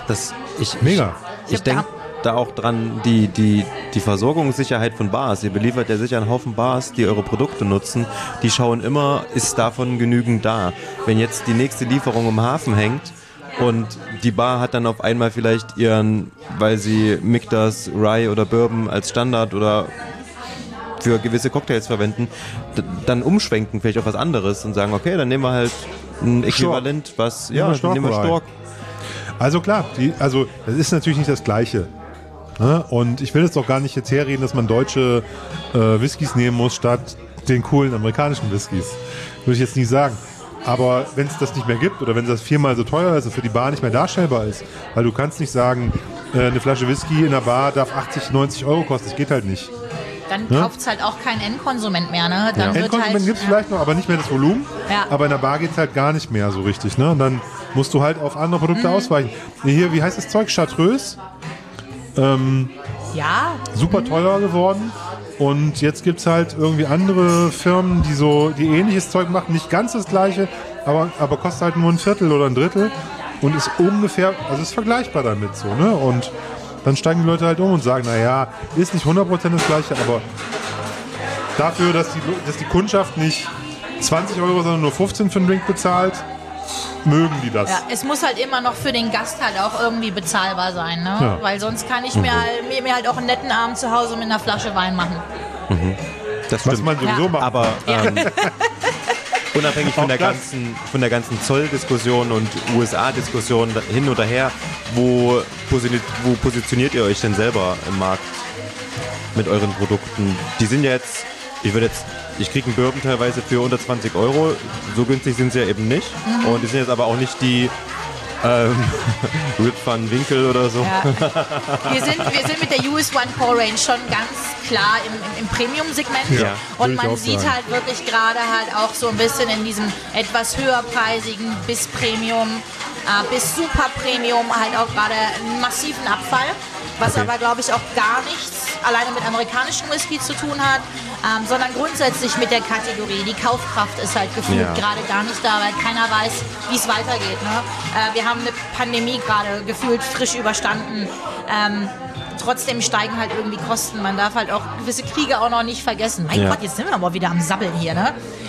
Ich denke da auch dran, die Versorgungssicherheit von Bars. Ihr beliefert ja sicher einen Haufen Bars, die eure Produkte nutzen. Die schauen immer, ist davon genügend da. Wenn jetzt die nächste Lieferung im Hafen hängt und die Bar hat dann auf einmal vielleicht weil sie Michtas, Rye oder Bourbon als Standard oder für gewisse Cocktails verwenden, dann umschwenken vielleicht auf was anderes und sagen, okay, dann nehmen wir halt ein Äquivalent, nehmen wir Stork. Also klar, das ist natürlich nicht das Gleiche. Ne? Und ich will jetzt doch gar nicht jetzt herreden, dass man deutsche Whiskys nehmen muss, statt den coolen amerikanischen Whiskys. Würde ich jetzt nicht sagen. Aber wenn es das nicht mehr gibt oder wenn das 4-mal so teuer ist und für die Bar nicht mehr darstellbar ist, weil du kannst nicht sagen, eine Flasche Whisky in der Bar darf 80, 90 Euro kosten, das geht halt nicht. Dann kauft es halt auch kein Endkonsument mehr, ne? Endkonsument gibt es vielleicht noch, aber nicht mehr das Volumen. Ja. Aber in der Bar geht es halt gar nicht mehr so richtig, ne? Und dann musst du halt auf andere Produkte ausweichen. Hier, wie heißt das Zeug? Chartreuse. Super teuer geworden. Und jetzt gibt es halt irgendwie andere Firmen, die ähnliches Zeug machen. Nicht ganz das gleiche, aber kostet halt nur ein Viertel oder ein Drittel. Und ist ungefähr, also ist vergleichbar damit so, ne? Und dann steigen die Leute halt um und sagen, naja, ist nicht 100% das Gleiche, aber dafür, dass die Kundschaft nicht 20 Euro, sondern nur 15 für einen Drink bezahlt, mögen die das. Ja, es muss halt immer noch für den Gast halt auch irgendwie bezahlbar sein, ne? Ja. Weil sonst kann ich mir halt auch einen netten Abend zu Hause mit einer Flasche Wein machen. Mhm. Das stimmt. Was man sowieso macht. Aber unabhängig von der ganzen Zolldiskussion und USA-Diskussion hin oder her, wo positioniert ihr euch denn selber im Markt mit euren Produkten? Die sind ja jetzt, ich kriege einen Bourbon teilweise für unter 20 Euro, so günstig sind sie ja eben nicht. Und die sind jetzt aber auch nicht die Rip van Winkle oder so. Ja. Wir sind mit der US One Core Range schon ganz klar im Premium-Segment. Ja, und man sieht halt wirklich gerade halt auch so ein bisschen in diesem etwas höherpreisigen bis Premium, bis Super Premium halt auch gerade einen massiven Abfall. Was aber, glaube ich, auch gar nichts alleine mit amerikanischen Whisky zu tun hat, sondern grundsätzlich mit der Kategorie. Die Kaufkraft ist halt gefühlt gerade gar nicht da, weil keiner weiß, wie es weitergeht. Ne? Wir haben eine Pandemie gerade gefühlt frisch überstanden. trotzdem steigen halt irgendwie Kosten. Man darf halt auch gewisse Kriege auch noch nicht vergessen. Mein Gott, jetzt sind wir aber wieder am Sabbeln hier, ne?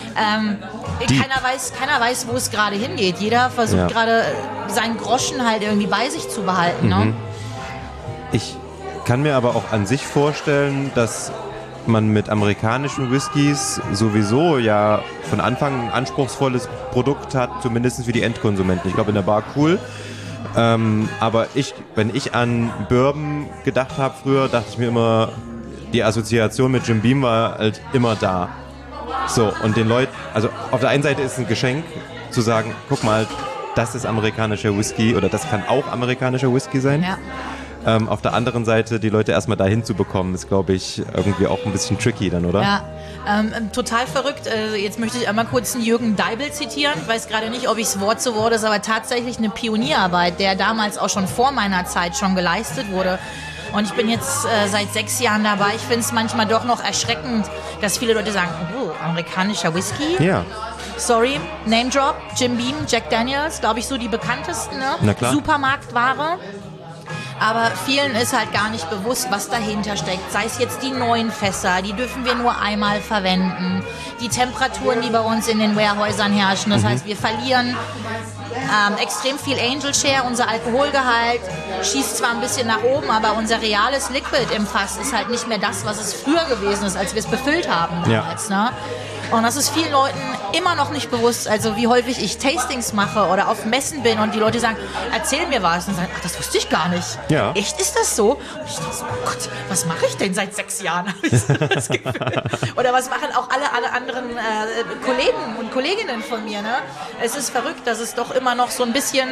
Keiner weiß, wo es gerade hingeht. Jeder versucht gerade seinen Groschen halt irgendwie bei sich zu behalten, ne? Ich kann mir aber auch an sich vorstellen, dass man mit amerikanischen Whiskys sowieso ja von Anfang ein anspruchsvolles Produkt hat, zumindest für die Endkonsumenten. Ich glaube, in der Bar cool. Aber wenn ich an Bourbon gedacht habe früher, dachte ich mir immer, die Assoziation mit Jim Beam war halt immer da. So, und den Leuten, also auf der einen Seite ist es ein Geschenk, zu sagen, guck mal, das ist amerikanischer Whisky oder das kann auch amerikanischer Whisky sein. Ja. Auf der anderen Seite die Leute erstmal dahin zu bekommen, ist, glaube ich, irgendwie auch ein bisschen tricky dann, oder? Ja, total verrückt. Jetzt möchte ich einmal kurz einen Jürgen Deibel zitieren. Ich weiß gerade nicht, ob ich es Wort zu Wort ist, aber tatsächlich eine Pionierarbeit, der damals auch schon vor meiner Zeit schon geleistet wurde. Und ich bin jetzt seit 6 Jahren dabei. Ich finde es manchmal doch noch erschreckend, dass viele Leute sagen, oh, amerikanischer Whisky? Ja. Sorry, Name Drop, Jim Beam, Jack Daniels, glaube ich, so die bekanntesten, ne? Na klar. Supermarktware. Aber vielen ist halt gar nicht bewusst, was dahinter steckt. Sei es jetzt die neuen Fässer, die dürfen wir nur einmal verwenden. Die Temperaturen, die bei uns in den Warehäusern herrschen. Das heißt, wir verlieren extrem viel Angel Share. Unser Alkoholgehalt schießt zwar ein bisschen nach oben, aber unser reales Liquid im Fass ist halt nicht mehr das, was es früher gewesen ist, als wir es befüllt haben damals. Ja. Ne? Und das ist vielen Leuten immer noch nicht bewusst, also wie häufig ich Tastings mache oder auf Messen bin und die Leute sagen, erzähl mir was. Und sagen, ach, das wusste ich gar nicht. Ja. Echt, ist das so? Und ich denke so, oh Gott, was mache ich denn seit 6 Jahren? Das Gefühl. Oder was machen auch alle anderen Kollegen und Kolleginnen von mir? Ne? Es ist verrückt, dass es doch immer noch so ein bisschen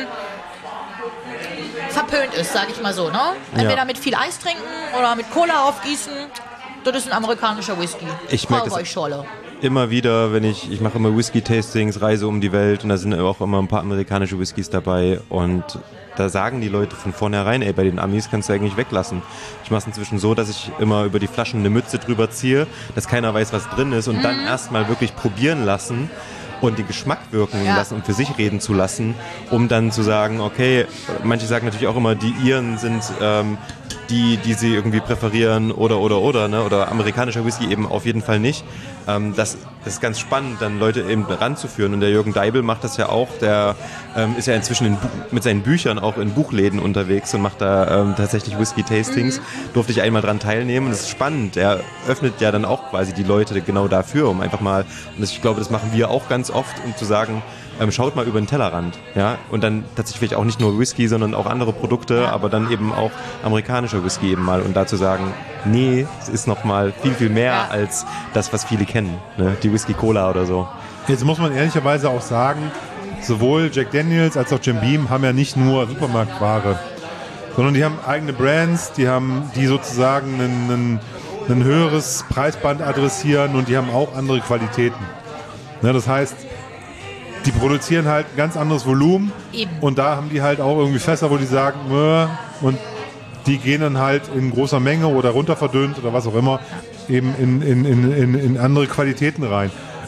verpönt ist, sage ich mal so. Ne? Entweder mit viel Eis trinken oder mit Cola aufgießen. Das ist ein amerikanischer Whisky. Ich merke das immer wieder, wenn ich mache immer Whisky-Tastings, reise um die Welt und da sind auch immer ein paar amerikanische Whiskys dabei und da sagen die Leute von vornherein, ey, bei den Amis kannst du eigentlich weglassen. Ich mache es inzwischen so, dass ich immer über die Flaschen eine Mütze drüber ziehe, dass keiner weiß, was drin ist und dann erstmal wirklich probieren lassen und den Geschmack wirken lassen und für sich reden zu lassen, um dann zu sagen, okay, manche sagen natürlich auch immer, die Iren sind die sie irgendwie präferieren oder, ne? Oder amerikanischer Whisky eben auf jeden Fall nicht. Das ist ganz spannend, dann Leute eben ranzuführen. Und der Jürgen Deibel macht das ja auch. Der ist ja inzwischen mit seinen Büchern auch in Buchläden unterwegs und macht da tatsächlich Whisky-Tastings. Durfte ich einmal dran teilnehmen. Das ist spannend. Er öffnet ja dann auch quasi die Leute genau dafür, um einfach mal, und ich glaube, das machen wir auch ganz oft, um zu sagen, schaut mal über den Tellerrand, ja, und dann tatsächlich auch nicht nur Whisky, sondern auch andere Produkte, aber dann eben auch amerikanischer Whisky eben mal und da zu sagen, nee, es ist noch mal viel, viel mehr als das, was viele kennen, ne? Die Whisky-Cola oder so. Jetzt muss man ehrlicherweise auch sagen, sowohl Jack Daniels als auch Jim Beam haben ja nicht nur Supermarktware, sondern die haben eigene Brands, die sozusagen ein höheres Preisband adressieren und die haben auch andere Qualitäten. Ne, das heißt, die produzieren halt ein ganz anderes Volumen. Eben. Und da haben die halt auch irgendwie Fässer, wo die sagen, und die gehen dann halt in großer Menge oder runterverdünnt oder was auch immer eben in andere Qualitäten rein.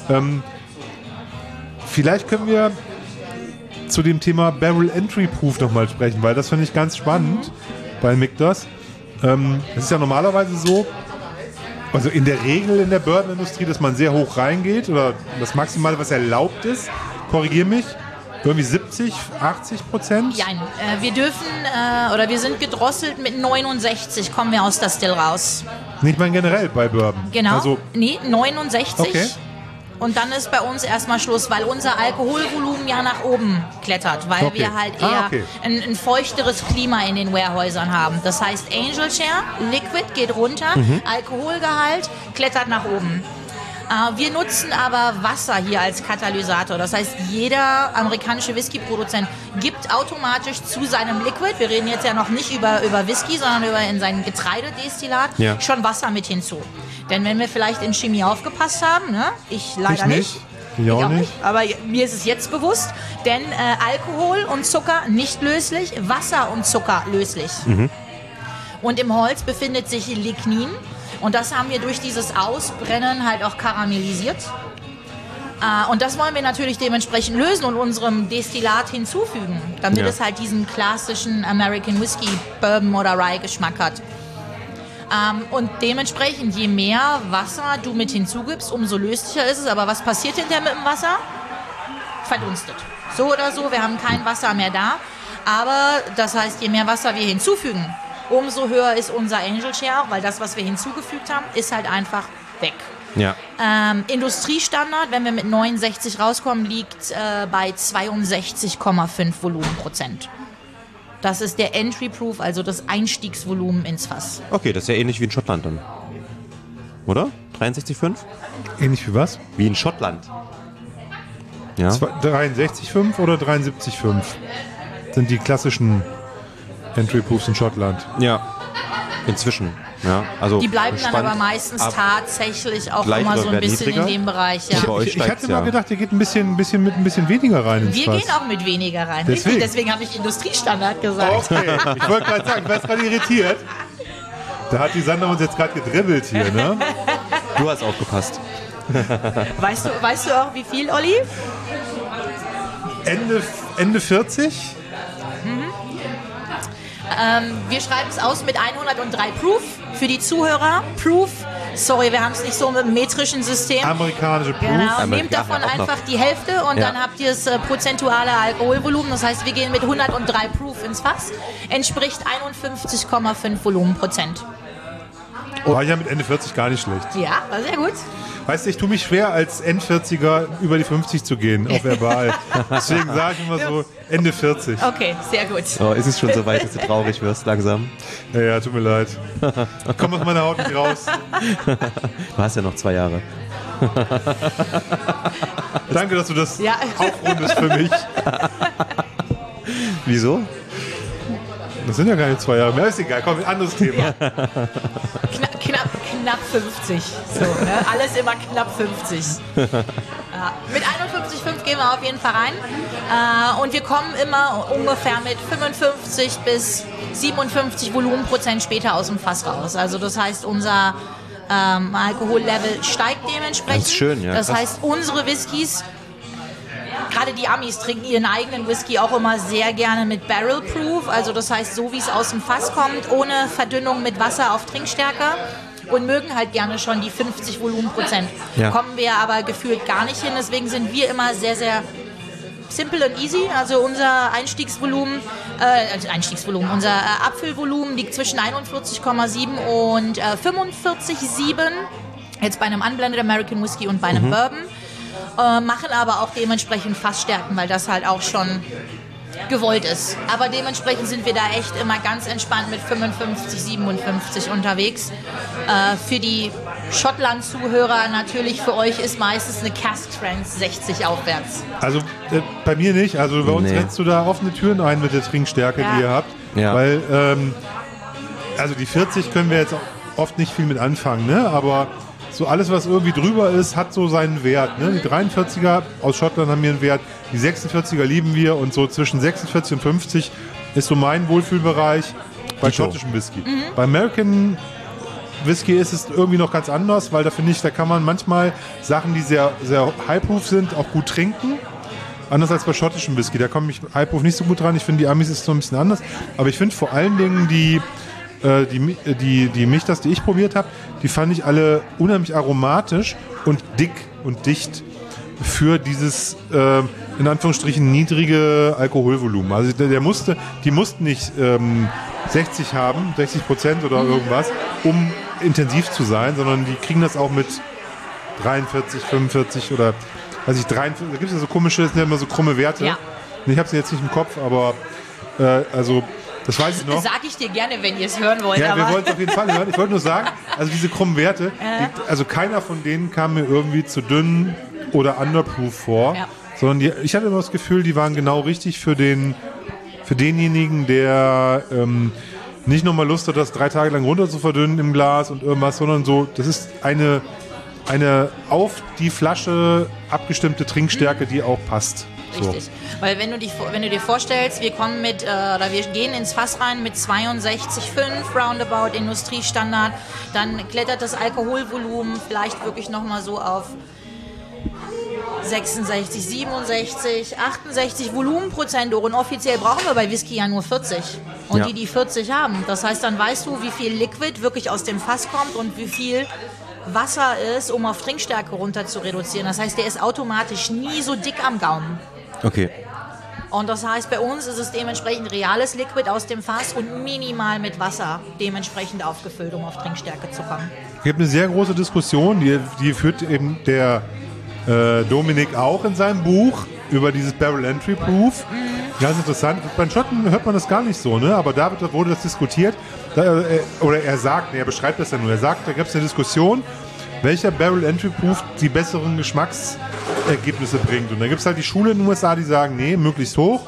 Vielleicht können wir zu dem Thema Barrel Entry Proof nochmal sprechen, weil das finde ich ganz spannend bei Michter's. Es ist ja normalerweise so, also in der Regel in der Bourbon-Industrie, dass man sehr hoch reingeht oder das Maximale, was erlaubt ist, korrigiere mich, irgendwie 70, 80%? Ja, wir dürfen, oder wir sind gedrosselt mit 69, kommen wir aus der Still raus. Nicht mal generell bei Bourbon? Genau, also, nee, 69. Okay. Und dann ist bei uns erstmal Schluss, weil unser Alkoholvolumen ja nach oben klettert, weil wir halt eher ein feuchteres Klima in den Warehäusern haben. Das heißt, Angel Share, Liquid geht runter, Alkoholgehalt klettert nach oben. Wir nutzen aber Wasser hier als Katalysator. Das heißt, jeder amerikanische Whisky-Produzent gibt automatisch zu seinem Liquid, wir reden jetzt ja noch nicht über Whisky, sondern in sein Getreidedestillat, schon Wasser mit hinzu. Denn wenn wir vielleicht in Chemie aufgepasst haben, ne? Ich leider nicht. Ich auch nicht. Aber mir ist es jetzt bewusst, denn Alkohol und Zucker nicht löslich, Wasser und Zucker löslich. Und im Holz befindet sich Lignin. Und das haben wir durch dieses Ausbrennen halt auch karamellisiert. Und das wollen wir natürlich dementsprechend lösen und unserem Destillat hinzufügen, damit es halt diesen klassischen American Whisky, Bourbon oder Rye Geschmack hat. Und dementsprechend, je mehr Wasser du mit hinzugibst, umso löslicher ist es. Aber was passiert hinterher mit dem Wasser? Verdunstet. So oder so, wir haben kein Wasser mehr da. Aber das heißt, je mehr Wasser wir hinzufügen, umso höher ist unser Angel Share, weil das, was wir hinzugefügt haben, ist halt einfach weg. Ja. Industriestandard, wenn wir mit 69 rauskommen, liegt bei 62,5 Volumenprozent. Das ist der Entry Proof, also das Einstiegsvolumen ins Fass. Okay, das ist ja ähnlich wie in Schottland dann. Oder? 63,5? Ähnlich wie was? Wie in Schottland. Ja. 63,5 oder 73,5 sind die klassischen Entry Proofs in Schottland. Ja. Inzwischen. Ja, also die bleiben dann spannend. aber meistens tatsächlich auch Leichter immer so ein werden bisschen niedriger. in dem Bereich. Ja. Bei euch Ich hatte steigt's, mal ja. gedacht, ihr geht ein bisschen weniger rein ins Wir Fass. gehen auch mit weniger rein. Deswegen. Deswegen habe ich Industriestandard gesagt. Okay, ich wollte gerade sagen, ich war jetzt gerade irritiert. Da hat die Sandra uns jetzt gerade gedribbelt hier, ne? Du hast aufgepasst. Weißt du auch, wie viel, Olli? Ende 40? Wir schreiben es aus mit 103 Proof für die Zuhörer. Proof, sorry, wir haben es nicht so mit dem metrischen System. Amerikanische Proof. Genau, nehmt davon ja, auch einfach noch. die Hälfte und Ja. dann habt ihr das prozentuale Alkoholvolumen. Das heißt, wir gehen mit 103 Proof ins Fass. Entspricht 51,5 Volumenprozent. War ja mit Ende 40 gar nicht schlecht. Ja, war sehr gut. Weißt du, ich tue mich schwer, als End-40er über die 50 zu gehen, auf verbal. Deswegen sage ich immer so Ende 40. Okay, sehr gut. Oh, ist es schon so weit, dass du traurig wirst langsam? Ja, tut mir leid. Ich komme aus meiner Haut nicht raus. Du hast ja noch 2 Jahre. Danke, dass du das Ja. aufrundest für mich. Wieso? Das sind ja keine 2 Jahre mehr. Ist egal, komm, anderes Thema. Knapp 50. So, ne? Alles immer knapp 50. Ja. Mit 51,5 gehen wir auf jeden Fall rein. Und wir kommen immer ungefähr mit 55 bis 57 Volumenprozent später aus dem Fass raus. Also das heißt, unser Alkohollevel steigt dementsprechend. Das ist schön, ja, Das krass. heißt, unsere Whiskys, gerade die Amis trinken ihren eigenen Whisky auch immer sehr gerne mit Barrel Proof. Also das heißt, so wie es aus dem Fass kommt, ohne Verdünnung mit Wasser auf Trinkstärke. Und mögen halt gerne schon die 50 Volumenprozent. Ja. Kommen wir aber gefühlt gar nicht hin. Deswegen sind wir immer sehr, sehr simple und easy. Also unser unser Abfüllvolumen liegt zwischen 41,7 und 45,7. Jetzt bei einem Unblended American Whisky und bei einem Bourbon. Machen aber auch dementsprechend Fassstärken, weil das halt auch schon gewollt ist. Aber dementsprechend sind wir da echt immer ganz entspannt mit 55, 57 unterwegs. Für die Schottland-Zuhörer natürlich, für euch ist meistens eine Cask Strength 60 aufwärts. Also bei mir nicht. Also bei uns Nee. rennst du da offene Türen ein mit der Trinkstärke, Ja. die ihr habt. Ja. Weil, also die 40 können wir jetzt oft nicht viel mit anfangen, ne? Aber so alles, was irgendwie drüber ist, hat so seinen Wert. Ne? Die 43er aus Schottland haben hier einen Wert, die 46er lieben wir und so zwischen 46 und 50 ist so mein Wohlfühlbereich bei Dito. schottischem Whisky. Bei American Whisky ist es irgendwie noch ganz anders, weil da finde ich, da kann man manchmal Sachen, die sehr, sehr high-proof sind, auch gut trinken. Anders als bei schottischem Whisky. Da komme ich high-proof nicht so gut dran. Ich finde, die Amis ist so ein bisschen anders. Aber ich finde vor allen Dingen die Michtas, die ich probiert habe, die fand ich alle unheimlich aromatisch und dick und dicht für dieses, in Anführungsstrichen, niedrige Alkoholvolumen. Also die mussten nicht 60 haben, 60% oder irgendwas, um intensiv zu sein, sondern die kriegen das auch mit 43, 45 oder, weiß ich, 43, da gibt es ja so komische, das sind ja immer so krumme Werte. Ja. Ich habe sie jetzt nicht im Kopf, aber also das weiß ich noch. Sag ich dir gerne, wenn ihr es hören wollt. Ja, wir aber wollen es auf jeden Fall hören. Ich wollte nur sagen, also diese krummen Werte, also keiner von denen kam mir irgendwie zu dünn oder underproof vor, Ja. sondern ich hatte immer das Gefühl, die waren genau richtig für denjenigen, der nicht nochmal Lust hat, das 3 Tage lang runter zu verdünnen im Glas und irgendwas, sondern so, das ist eine auf die Flasche abgestimmte Trinkstärke, die auch passt. So. Richtig. Weil wenn du dir vorstellst, wir gehen ins Fass rein mit 62,5 Roundabout Industriestandard, dann klettert das Alkoholvolumen vielleicht wirklich nochmal so auf 66, 67, 68 Volumenprozente und offiziell brauchen wir bei Whisky ja nur 40. Und Ja. die 40 haben. Das heißt, dann weißt du, wie viel Liquid wirklich aus dem Fass kommt und wie viel Wasser ist, um auf Trinkstärke runter zu reduzieren. Das heißt, der ist automatisch nie so dick am Gaumen. Okay. Und das heißt, bei uns ist es dementsprechend reales Liquid aus dem Fass und minimal mit Wasser dementsprechend aufgefüllt, um auf Trinkstärke zu kommen. Es gibt eine sehr große Diskussion, die führt eben der Dominik auch in seinem Buch über dieses Barrel Entry Proof. Ganz interessant. Bei den Schotten hört man das gar nicht so, ne? Aber da wurde das diskutiert. Oder er sagt, er beschreibt das ja nur. Er sagt, da gab es eine Diskussion, welcher Barrel Entry Proof die besseren Geschmacksergebnisse bringt. Und da gibt es halt die Schule in den USA, die sagen, nee, möglichst hoch,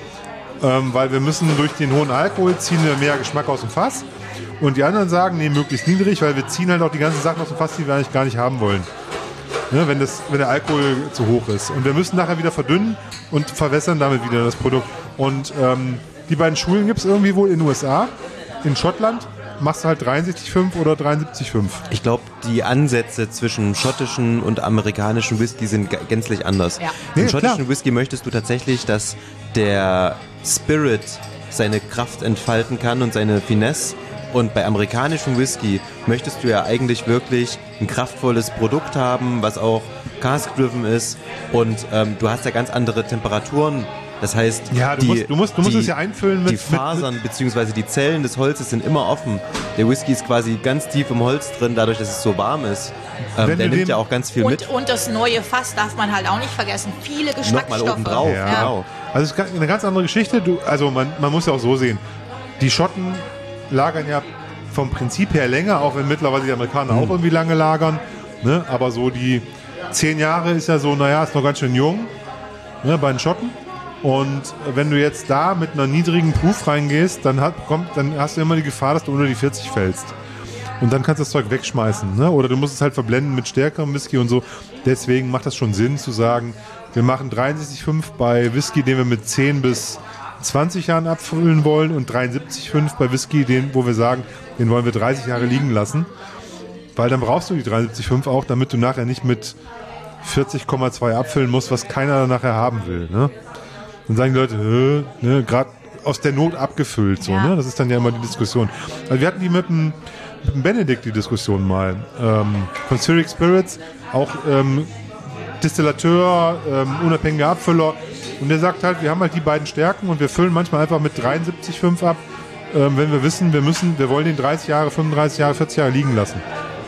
weil wir müssen durch den hohen Alkohol ziehen wir mehr Geschmack aus dem Fass. Und die anderen sagen, nee, möglichst niedrig, weil wir ziehen halt auch die ganzen Sachen aus dem Fass, die wir eigentlich gar nicht haben wollen. Ne, wenn der Alkohol zu hoch ist. Und wir müssen nachher wieder verdünnen und verwässern damit wieder das Produkt. Und die beiden Schulen gibt es irgendwie wohl in den USA. In Schottland machst du halt 63,5 oder 73,5. Ich glaube, die Ansätze zwischen schottischen und amerikanischen Whisky sind gänzlich anders. Ja. Im Ja, schottischen klar. Whisky möchtest du tatsächlich, dass der Spirit seine Kraft entfalten kann und seine Finesse. Und bei amerikanischem Whisky möchtest du ja eigentlich wirklich ein kraftvolles Produkt haben, was auch cask-driven ist. Und du hast ja ganz andere Temperaturen. Das heißt, Ja, du musst es ja einfüllen mit... die Fasern bzw. die Zellen des Holzes sind immer offen. Der Whisky ist quasi ganz tief im Holz drin, dadurch, dass es so warm ist. Wenn Der du nimmt dem- ja auch ganz viel mit. Und das neue Fass darf man halt auch nicht vergessen. Viele Geschmacksstoffe. Nochmal obendrauf, Ja. genau. Also es ist eine ganz andere Geschichte. Man muss ja auch so sehen. Die Schotten lagern ja vom Prinzip her länger, auch wenn mittlerweile die Amerikaner auch irgendwie lange lagern. Ne? Aber so die 10 Jahre ist ja so, naja, ist noch ganz schön jung, ne, bei den Schotten. Und wenn du jetzt da mit einer niedrigen Proof reingehst, dann hast du immer die Gefahr, dass du unter die 40 fällst. Und dann kannst du das Zeug wegschmeißen. Ne? Oder du musst es halt verblenden mit stärkerem Whisky und so. Deswegen macht das schon Sinn zu sagen, wir machen 63,5 bei Whisky, den wir mit 10 bis 20 Jahren abfüllen wollen und 73,5 bei Whisky, wo wir sagen, den wollen wir 30 Jahre liegen lassen. Weil dann brauchst du die 73,5 auch, damit du nachher nicht mit 40,2 abfüllen musst, was keiner nachher haben will. Ne? Dann sagen die Leute, ne, gerade aus der Not abgefüllt. So, Ja. ne? Das ist dann ja immer die Diskussion. Also wir hatten die mit dem Benedikt die Diskussion mal. Von Cyric Spirits, auch Distillateur, unabhängiger Abfüller. Und der sagt halt, wir haben halt die beiden Stärken und wir füllen manchmal einfach mit 73,5 ab, wenn wir wissen, wir wollen den 30 Jahre, 35 Jahre, 40 Jahre liegen lassen.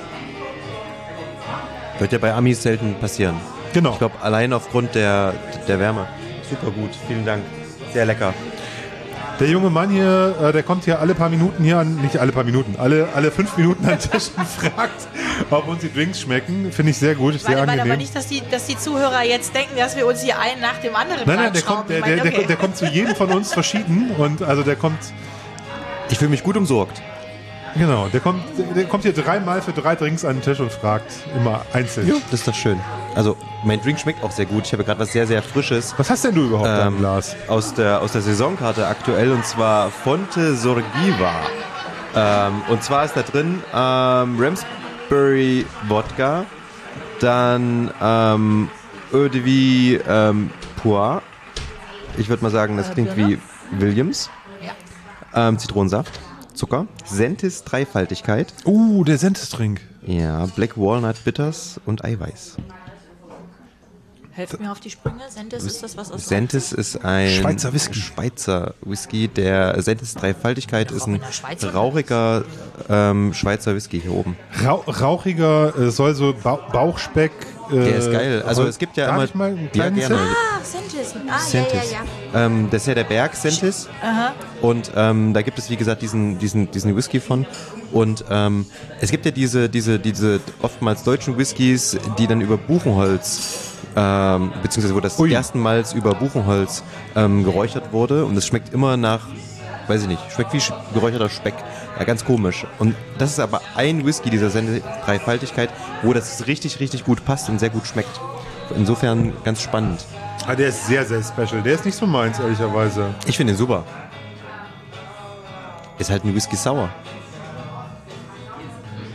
Wird ja bei Amis selten passieren. Genau. Ich glaube, allein aufgrund der Wärme. Super gut, vielen Dank. Sehr lecker. Der junge Mann hier, der kommt hier alle paar Minuten hier an, nicht alle paar Minuten, alle 5 Minuten an den Tisch und fragt, ob uns die Drinks schmecken. Finde ich sehr gut, sehr Warte, angenehm. aber nicht, dass die Zuhörer jetzt denken, dass wir uns hier einen nach dem anderen Nein, der reinschrauben. kommt, der, Ich meine, der, okay. der kommt zu jedem von uns verschieden und also der kommt, Ich fühle mich gut umsorgt. genau, der kommt hier 3-mal für 3 Drinks an den Tisch und fragt immer einzeln. Das ist doch schön. Also, mein Drink schmeckt auch sehr gut. Ich habe gerade was sehr, sehr Frisches Was hast denn du überhaupt da im Glas? aus der Saisonkarte aktuell, und zwar Fonte Sorgiva. Und zwar ist da drin Ramsbury Wodka, dann Eau de Vie Poire. Ich würde mal sagen, das klingt Birne? wie Williams. Ja. Zitronensaft, Zucker, Sentis Dreifaltigkeit, Der Sentis-Trink. ja, Black Walnut Bitters und Eiweiß. Helft mir auf die Sprünge. Sentis ist das, was aus Sentis ist ein Schweizer Whisky. Schweizer Whisky. Der Sentis Dreifaltigkeit ist auch ein in der Schweiz rauchiger Schweizer Whisky hier oben. Rauchiger, soll so Bauchspeck. Der ist geil. Also es gibt ja darf immer... ich mal einen ja, kleinen gerne. Sip? Ah, Sentis. Ah, Sentis. ja. Das ist ja der Berg Sentis. Aha. Und da gibt es, wie gesagt, diesen Whisky von. Und es gibt ja diese oftmals deutschen Whiskys, die dann über Buchenholz, beziehungsweise wo das erstmals über Buchenholz geräuchert wurde. Und es schmeckt immer nach, weiß ich nicht, schmeckt wie geräucherter Speck. Ja, ganz komisch. Und das ist aber ein Whisky dieser Dreifaltigkeit, wo das richtig, richtig gut passt und sehr gut schmeckt. Insofern ganz spannend. Ah, der ist sehr, sehr special. Der ist nicht so meins, ehrlicherweise. Ich finde ihn super. Ist halt ein Whisky Sour.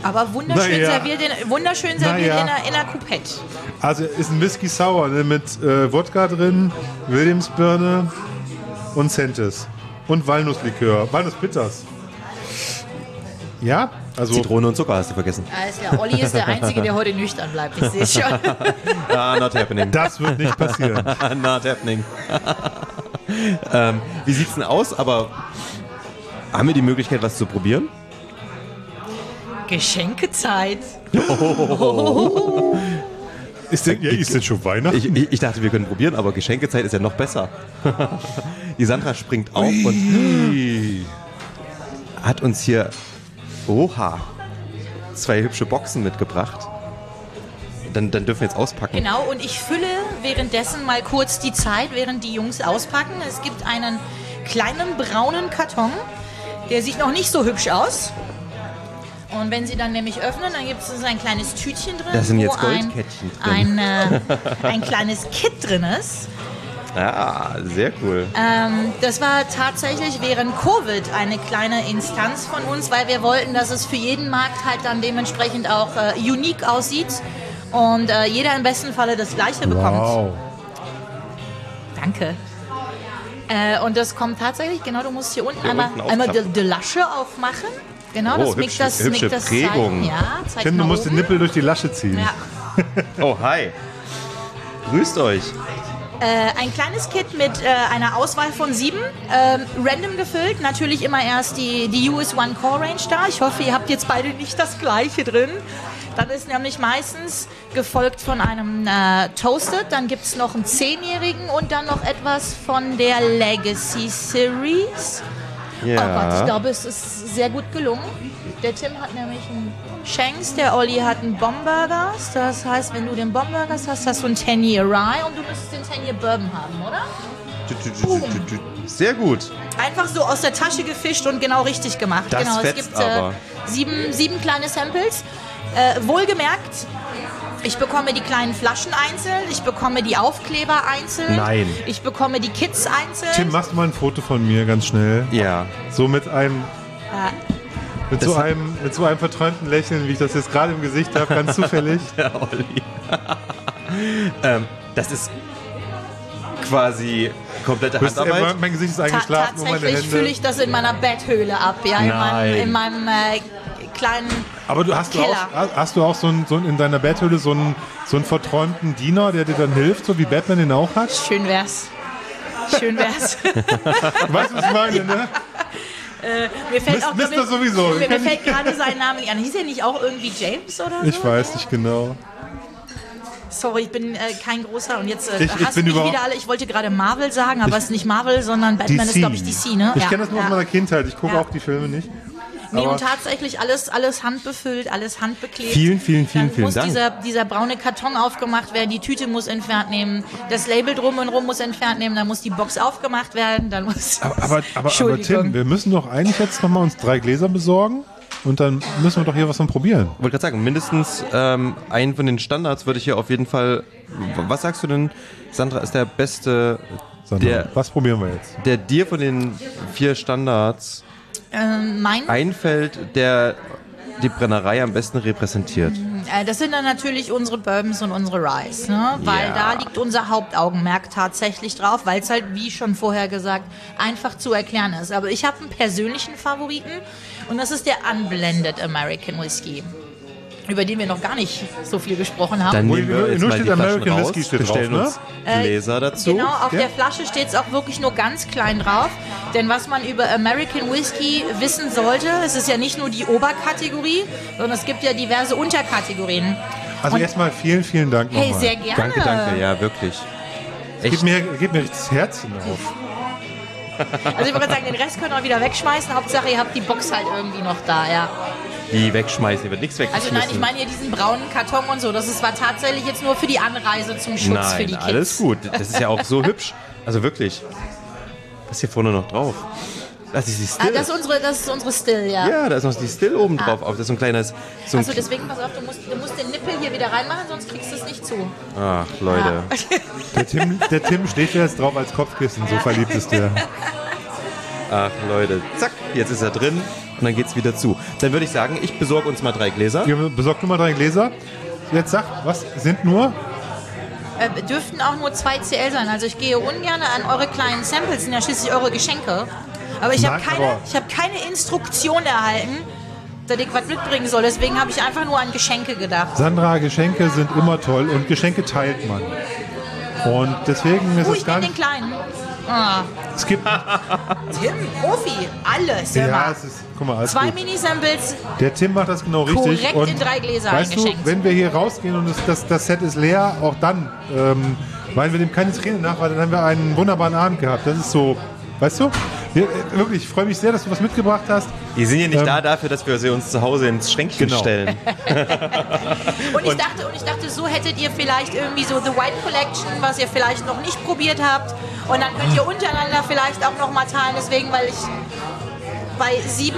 Aber wunderschön Naja. serviert, in der Coupette. Also ist ein Whisky Sour, ne, mit Wodka drin, Williamsbirne und Centes. Und Walnusslikör. Walnussbitters. Ja, also. Zitrone und Zucker hast du vergessen. Alles klar, Olli ist der Einzige, der heute nüchtern bleibt. Ich sehe es schon. Not happening. Das wird nicht passieren. Not happening. Wie sieht's denn aus? Aber haben wir die Möglichkeit, was zu probieren? Geschenkezeit. Ist denn schon Weihnachten? Ich dachte, wir können probieren, aber Geschenkezeit ist ja noch besser. Die Sandra springt auf und hat uns hier, zwei hübsche Boxen mitgebracht. Dann dürfen wir jetzt auspacken. Genau, und ich fülle währenddessen mal kurz die Zeit, während die Jungs auspacken. Es gibt einen kleinen braunen Karton, der sieht noch nicht so hübsch aus. Und wenn Sie dann nämlich öffnen, dann gibt es ein kleines Tütchen drin, Da sind wo jetzt Goldkettchen drin. ein kleines Kit drin ist. Ah, sehr cool. Das war tatsächlich während Covid eine kleine Instanz von uns, weil wir wollten, dass es für jeden Markt halt dann dementsprechend auch unique aussieht und jeder im besten Falle das Gleiche bekommt. Wow. Danke. Und das kommt tatsächlich, genau, du musst hier unten Hier einmal unten die Lasche aufmachen. Genau, das mixt das hübsche Prägung. Zeichen. Ja, zeigt Tim, du nach musst den oben. Nippel durch die Lasche ziehen. Ja. Oh, hi. Grüßt euch. Ein kleines Kit mit einer Auswahl von 7, random gefüllt. Natürlich immer erst die US One Core Range da. Ich hoffe, ihr habt jetzt beide nicht das gleiche drin. Dann ist nämlich meistens gefolgt von einem Toasted. Dann gibt es noch einen 10-jährigen und dann noch etwas von der Legacy Series. Ja. Oh Gott, ich glaube, es ist sehr gut gelungen. Der Tim hat nämlich einen Shanks, der Olli hat einen Bomburgers. Das heißt, wenn du den Bomburgers hast, hast du einen 10-Year Rye und du müsstest den 10-Year Bourbon haben, oder? Sehr gut. Einfach so aus der Tasche gefischt und genau richtig gemacht. Das genau, es fetzt gibt aber. sieben kleine Samples. Wohlgemerkt, ich bekomme die kleinen Flaschen einzeln, ich bekomme die Aufkleber einzeln. Nein. Ich bekomme die Kits einzeln. Tim, machst du mal ein Foto von mir ganz schnell? Ja. So mit einem. Mit Das so einem verträumten Lächeln, wie ich das jetzt gerade im Gesicht habe, ganz zufällig. Der Olli. Das ist quasi komplette Handarbeit. Mein Gesicht ist eingeschlafen und meine Tatsächlich fülle Hände. ich das in meiner Betthöhle ab, ja, in meinem kleinen Aber hast du auch so in deiner Betthöhle so einen verträumten Diener, der dir dann hilft, so wie Batman den auch hat? Schön wär's. Schön wär's. Weißt du, was ich meine, ne? Mir fällt auch Mister sowieso. Mir fällt gerade sein Name nicht an. Hieß er nicht auch irgendwie James oder so? Ich weiß nicht genau. Sorry, ich bin kein großer und jetzt Ich hassen bin mich überhaupt- wieder alle. Ich wollte gerade Marvel sagen, aber es ist nicht Marvel, sondern Batman ist, glaube ich, DC, ne? Ich kenne das nur aus meiner Kindheit. Ich gucke Ja. auch die Filme nicht. Nee, Aber- und tatsächlich alles handbefüllt, alles handbeklebt. Vielen Dann muss Dank. dieser braune Karton aufgemacht werden, die Tüte muss entfernt nehmen, das Label drum und rum muss entfernt nehmen, dann muss die Box aufgemacht werden, dann muss... Aber Entschuldigung. Tim, wir müssen doch eigentlich jetzt nochmal uns 3 Gläser besorgen und dann müssen wir doch hier was von probieren. Ich wollte gerade sagen, mindestens einen von den Standards würde ich hier auf jeden Fall. Was sagst du denn, Sandra, ist der beste, Sandra, was probieren wir jetzt? der dir von den 4 Standards Mein einfällt, der die Brennerei am besten repräsentiert? Das sind dann natürlich unsere Bourbons und unsere Ryes, ne? Weil Ja. da liegt unser Hauptaugenmerk tatsächlich drauf, weil es halt, wie schon vorher gesagt, einfach zu erklären ist. Aber ich habe einen persönlichen Favoriten und das ist der Unblended American Whiskey, über den wir noch gar nicht so viel gesprochen haben. Dann Wo- nehmen wir jetzt nur mal steht die Flaschen American raus, Whiskey steht bestellen drauf, ne? uns Gläser dazu. Genau, auf Ja. der Flasche steht es auch wirklich nur ganz klein drauf. Denn was man über American Whiskey wissen sollte, es ist ja nicht nur die Oberkategorie, sondern es gibt ja diverse Unterkategorien. Also Und- erstmal vielen Dank nochmal. Hey, sehr gerne. Danke, ja, wirklich. Geht mir das Herzchen auf. Also ich würde sagen, den Rest können wir wieder wegschmeißen. Hauptsache, ihr habt die Box halt irgendwie noch da, ja. Die wegschmeißen, hier wird nichts Also weggeschmissen. nein, ich meine hier diesen braunen Karton und so. Das war tatsächlich jetzt nur für die Anreise zum Schutz für die Kids. Alles gut. Das ist ja auch so hübsch. Also wirklich. Was ist hier vorne noch drauf? Das ist die Still. Das ist unsere Still, ja. Ja, da ist noch die Still oben drauf. Das ist so ein kleines... So ein Also deswegen, pass auf, du musst den Nippel hier wieder reinmachen, sonst kriegst du es nicht zu. Ach, Leute. Der Tim steht jetzt drauf als Kopfkissen, so verliebt ist der. Ach, Leute. Zack, jetzt ist er drin. und dann geht's wieder zu. Dann würde ich sagen, ich besorge uns mal 3 Gläser. Ihr besorgt nur mal 3 Gläser. Jetzt sag, was sind nur? Dürften auch nur 2 CL sein. Also ich gehe ungern an eure kleinen Samples, sind ja schließlich eure Geschenke. Aber ich habe keine Instruktion erhalten, dass ich was mitbringen soll. Deswegen habe ich einfach nur an Geschenke gedacht. Sandra, Geschenke sind immer toll und Geschenke teilt man. Und deswegen ist es gar nicht... den kleinen. Ah. Es gibt... Tim, Profi, alles. Ja, es ist... Guck mal, alles 2 gut. Mini-Samples. Der Tim macht das genau richtig. Korrekt und in 3 Gläser weißt eingeschenkt. du, wenn wir hier rausgehen und das Set ist leer, auch dann, weil wir dem keine Tränen nach, weil dann haben wir einen wunderbaren Abend gehabt. Das ist so, weißt du? Wirklich, ich freue mich sehr, dass du was mitgebracht hast. Die sind ja nicht dafür, dass wir sie uns zu Hause ins Schränkchen stellen. Und ich dachte, so hättet ihr vielleicht irgendwie so The White Collection, was ihr vielleicht noch nicht probiert habt. Und dann könnt ihr untereinander vielleicht auch noch mal teilen. Deswegen, weil ich bei 7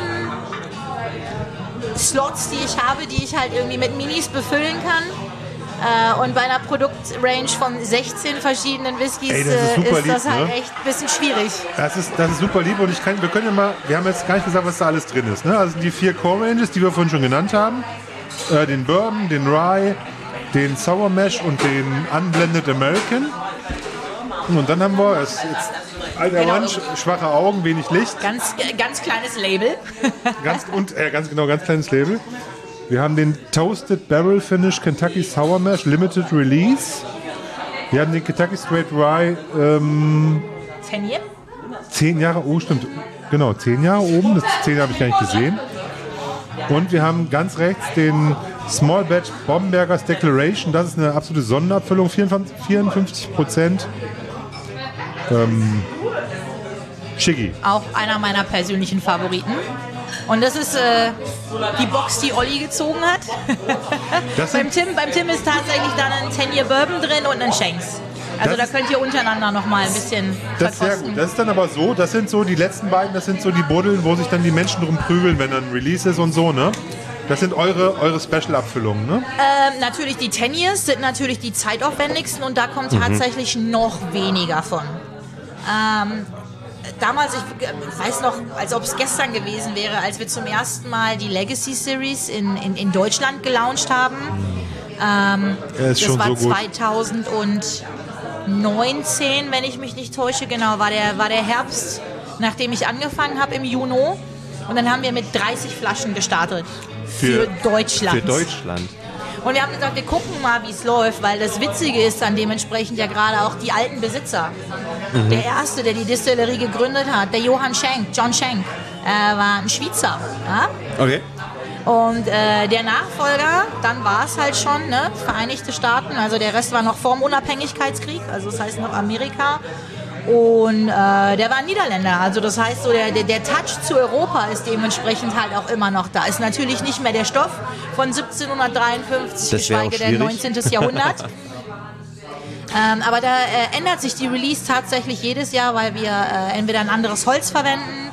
Slots, die ich habe, die ich halt irgendwie mit Minis befüllen kann. Und bei einer Produktrange von 16 verschiedenen Whiskys ist das halt echt ein bisschen schwierig. Das ist super lieb und wir können ja mal, wir haben jetzt gar nicht gesagt, was da alles drin ist. Ne? Also die 4 Core Ranges, die wir vorhin schon genannt haben, den Bourbon, den Rye, den Sour Mash und den Unblended American. Und dann haben wir jetzt alter Mann, schwache Augen, wenig Licht. Ganz kleines Label. Ganz kleines Label. Wir haben den Toasted Barrel Finish Kentucky Sour Mash Limited Release. Wir haben den Kentucky Straight Rye 10 Jahre? 10 Jahre, oh stimmt, genau, 10 Jahre oben, das 10 habe ich gar nicht gesehen. Und wir haben ganz rechts den Small Batch Bomberger's Declaration, das ist eine absolute Sonderabfüllung, 54%. Schicki. Auch einer meiner persönlichen Favoriten. Und das ist die Box, die Olli gezogen hat. beim Tim ist tatsächlich dann ein 10-Year Bourbon drin und ein Shanks. Also da könnt ihr untereinander noch mal ein bisschen Das ist sehr gut. Das ist dann aber so, das sind so die letzten beiden, das sind so die Buddeln, wo sich dann die Menschen drum prügeln, wenn dann ein Release ist und so, ne? Das sind eure Special-Abfüllungen, ne? Natürlich die 10 Years sind natürlich die zeitaufwendigsten und da kommt tatsächlich noch weniger von. Damals, ich weiß noch, als ob es gestern gewesen wäre, als wir zum ersten Mal die Legacy Series in Deutschland gelauncht haben. Das war so 2019, wenn ich mich nicht täusche, genau, war der Herbst, nachdem ich angefangen habe im Juni. Und dann haben wir mit 30 Flaschen gestartet. Für Deutschland. Für Deutschland. Und wir haben gesagt, wir gucken mal, wie es läuft, weil das Witzige ist dann dementsprechend ja gerade auch die alten Besitzer. Der Erste, der die Distillerie gegründet hat, der John Schenk, war ein Schweizer. Ja? Okay. Und der Nachfolger, dann war es halt schon, ne, Vereinigte Staaten, also der Rest war noch vor dem Unabhängigkeitskrieg, also das heißt noch Amerika. Und der war ein Niederländer, also das heißt so der Touch zu Europa ist dementsprechend halt auch immer noch da. Ist natürlich nicht mehr der Stoff von 1753, geschweige denn 19. Jahrhundert. Aber da ändert sich die Release tatsächlich jedes Jahr, weil wir entweder ein anderes Holz verwenden,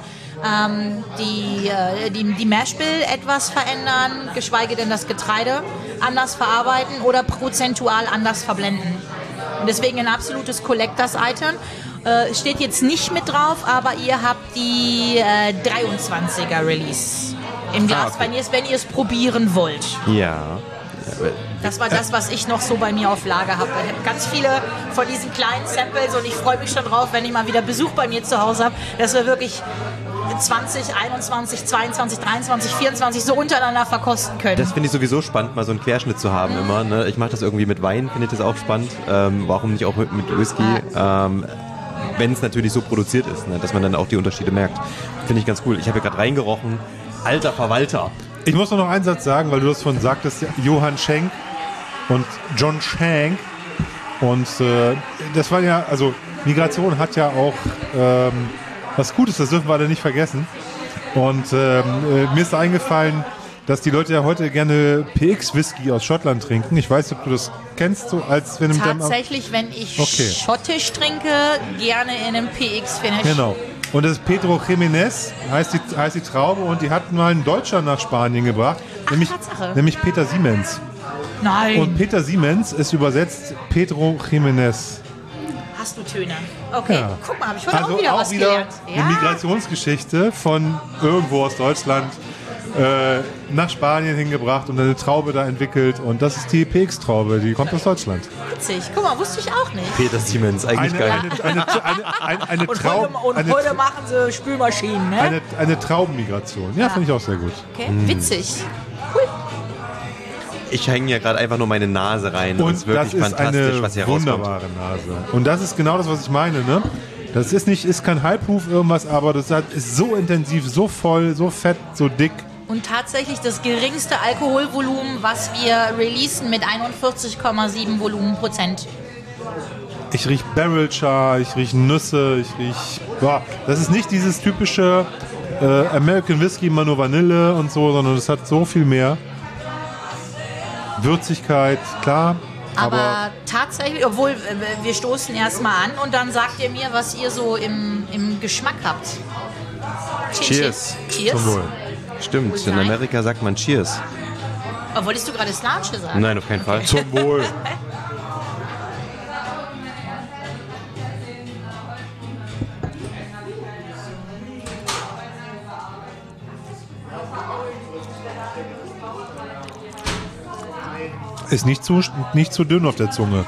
die Mashbill etwas verändern, geschweige denn das Getreide anders verarbeiten oder prozentual anders verblenden. Und deswegen ein absolutes Collectors-Item. Steht jetzt nicht mit drauf, aber ihr habt die 23er Release im Glas, okay. wenn ihr es probieren wollt. Ja. Das war das, was ich noch so bei mir auf Lager habe. Ich habe ganz viele von diesen kleinen Samples und ich freue mich schon drauf, wenn ich mal wieder Besuch bei mir zu Hause habe, dass wir wirklich 20, 21, 22, 23, 24 so untereinander verkosten können. Das finde ich sowieso spannend, mal so einen Querschnitt zu haben immer. Ne? Ich mache das irgendwie mit Wein, finde ich das auch spannend. Warum nicht auch mit Whisky? Wenn es natürlich so produziert ist, ne? Dass man dann auch die Unterschiede merkt. Finde ich ganz cool. Ich habe ja gerade reingerochen. Alter Verwalter. Ich muss noch einen Satz sagen, weil du das von sagtest, Johann Schenk und John Schenk. Und das war ja, also Migration hat ja auch was Gutes, das dürfen wir alle nicht vergessen. Und mir ist eingefallen, dass die Leute ja heute gerne PX-Whisky aus Schottland trinken. Ich weiß nicht, ob du das kennst, so als wenn tatsächlich, wenn ich schottisch trinke, gerne in einem PX-Finish. Genau. Und das ist Pedro Jiménez, heißt die Traube, und die hatten mal einen Deutscher nach Spanien gebracht, nämlich Peter Siemens. Nein. Und Peter Siemens ist übersetzt Pedro Jiménez. hast du Töne. Okay, Ja. guck mal, habe ich heute Also auch wieder was gelernt. eine Migrationsgeschichte von irgendwo aus Deutschland nach Spanien hingebracht und eine Traube da entwickelt. Und das ist die PX-Traube, die kommt aus Deutschland. Witzig. Guck mal, wusste ich auch nicht. Peter Siemens, eigentlich geil. Eine heute machen sie Spülmaschinen, ne? eine Traubenmigration. Ja, finde ich auch sehr gut. Okay, witzig. Ich hänge ja gerade einfach nur meine Nase rein. Und es ist wirklich das ist fantastisch, was eine hier rauskommt. wunderbare Nase. Und das ist genau das, was ich meine, ne? Das ist kein High-Proof irgendwas, aber das ist so intensiv, so voll, so fett, so dick. Und tatsächlich das geringste Alkoholvolumen, was wir releasen mit 41,7 Volumenprozent. Ich riech Barrel Char, ich riech Nüsse, ich riech... Boah, das ist nicht dieses typische American Whiskey, immer nur Vanille und so, sondern es hat so viel mehr. Würzigkeit, klar. Aber tatsächlich, obwohl wir stoßen erstmal an und dann sagt ihr mir, was ihr so im Geschmack habt. Cheers. Cheers. Zum Wohl. Stimmt, in Amerika sagt man Cheers. Oh, wolltest du gerade Slatsche sagen? Nein, auf keinen Fall. Zum Wohl. Ist nicht zu dünn auf der Zunge.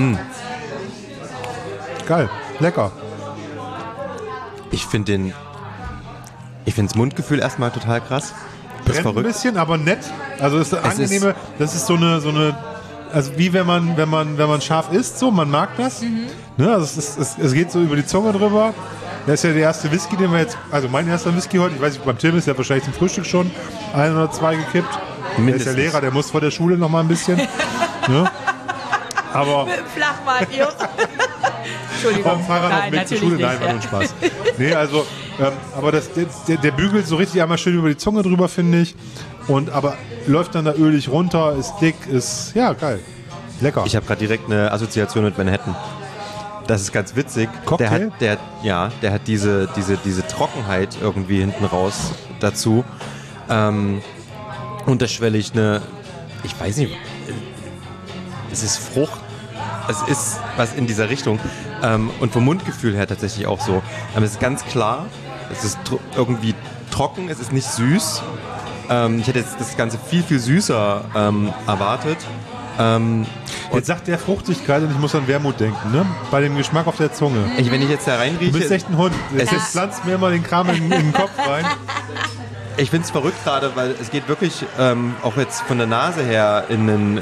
Geil, lecker. Ich finde das Mundgefühl erstmal total krass. Das ist Brennt ein verrückt. bisschen, aber nett. Also ist das angenehme, das ist so eine, also wie wenn man scharf isst, so, man mag das. Ne, also es geht so über die Zunge drüber. Das ist ja der erste Whisky, den wir jetzt, also mein erster Whisky heute, ich weiß nicht, beim Tim ist ja wahrscheinlich zum Frühstück schon 1 oder 2 gekippt. Der ist der Lehrer, der muss vor der Schule noch mal ein bisschen. Ne? Aber Flachmagier. Entschuldigung. vom Fahrrad auf dem Weg zur Schule, nein, war nur ein Spaß. Nee, also, aber der bügelt so richtig einmal schön über die Zunge drüber, finde ich. Aber läuft dann da ölig runter, ist dick, ist, ja, geil. Lecker. Ich habe gerade direkt eine Assoziation mit Manhattan. Das ist ganz witzig. Cocktail? Der hat diese Trockenheit irgendwie hinten raus dazu. Unterschwellig ich weiß nicht, es ist Frucht, es ist was in dieser Richtung. Und vom Mundgefühl her tatsächlich auch so. Es ist ganz klar, es ist irgendwie trocken, es ist nicht süß. Ich hätte jetzt das Ganze viel, viel süßer erwartet. Jetzt sagt der Fruchtigkeit und ich muss an Wermut denken, ne? Bei dem Geschmack auf der Zunge. Wenn ich jetzt da reinrieche... Du bist echt ein Hund. Jetzt pflanzt mir immer den Kram in den Kopf rein. Ich finde es verrückt gerade, weil es geht wirklich auch jetzt von der Nase her in einen,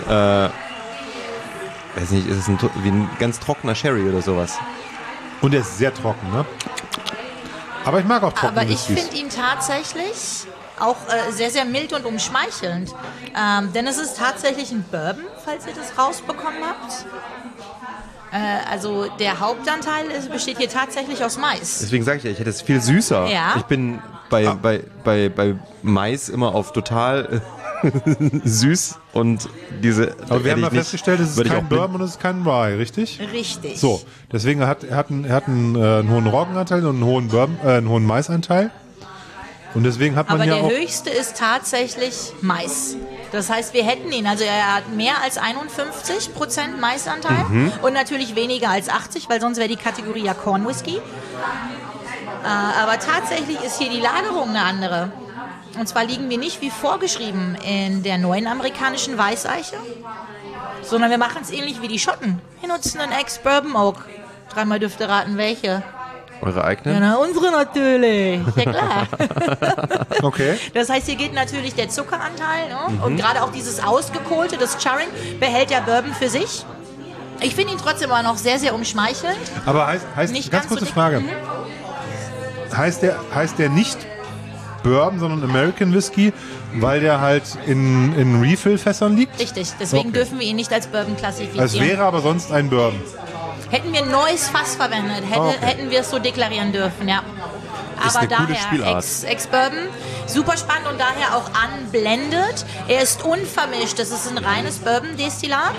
weiß nicht, ist es wie ein ganz trockener Sherry oder sowas. Und er ist sehr trocken, ne? Aber ich mag auch trockene Aber ich Whiskys. finde ihn tatsächlich auch sehr, sehr mild und umschmeichelnd. Denn es ist tatsächlich ein Bourbon, falls ihr das rausbekommen habt. Also der Hauptanteil besteht hier tatsächlich aus Mais. Deswegen sage ich ja, ich hätte es viel süßer. Ja. Ich bin bei Mais immer auf total süß und diese... Aber wir haben hätte ja ich nicht- festgestellt, es ist würde ich kein auch blind- Bourbon und es ist kein Rye, richtig? Richtig. So, deswegen er hat einen hohen Roggenanteil und einen hohen Maisanteil. Und deswegen hat man Aber ja der auch... höchste ist tatsächlich Mais. Das heißt, wir hätten ihn, also er hat mehr als 51% Maisanteil und natürlich weniger als 80, weil sonst wäre die Kategorie ja Corn Whisky. Aber tatsächlich ist hier die Lagerung eine andere. Und zwar liegen wir nicht wie vorgeschrieben in der neuen amerikanischen Weißeiche, sondern wir machen es ähnlich wie die Schotten. Wir nutzen einen Ex-Bourbon Oak. Dreimal dürft ihr raten, welche. Eure eigene? Ja, na, unsere natürlich. Ja klar. Okay. Das heißt, hier geht natürlich der Zuckeranteil, ne? Und gerade auch dieses Ausgekohlte, das Charring, behält der Bourbon für sich. Ich finde ihn trotzdem aber noch sehr, sehr umschmeichelnd. Aber heißt Nicht ganz ganz so kurze dick. Frage. Heißt der nicht Bourbon, sondern American Whisky, weil der halt in Refill-Fässern liegt? Richtig, deswegen Okay. dürfen wir ihn nicht als Bourbon klassifizieren. Es wäre aber sonst ein Bourbon. Hätten wir ein neues Fass verwendet, hätten wir es so deklarieren dürfen, ja. Ist Aber eine coole daher Spielart. Ex-Bourbon, super spannend und daher auch unblended. Er ist unvermischt, das ist ein reines Bourbon-Destillat.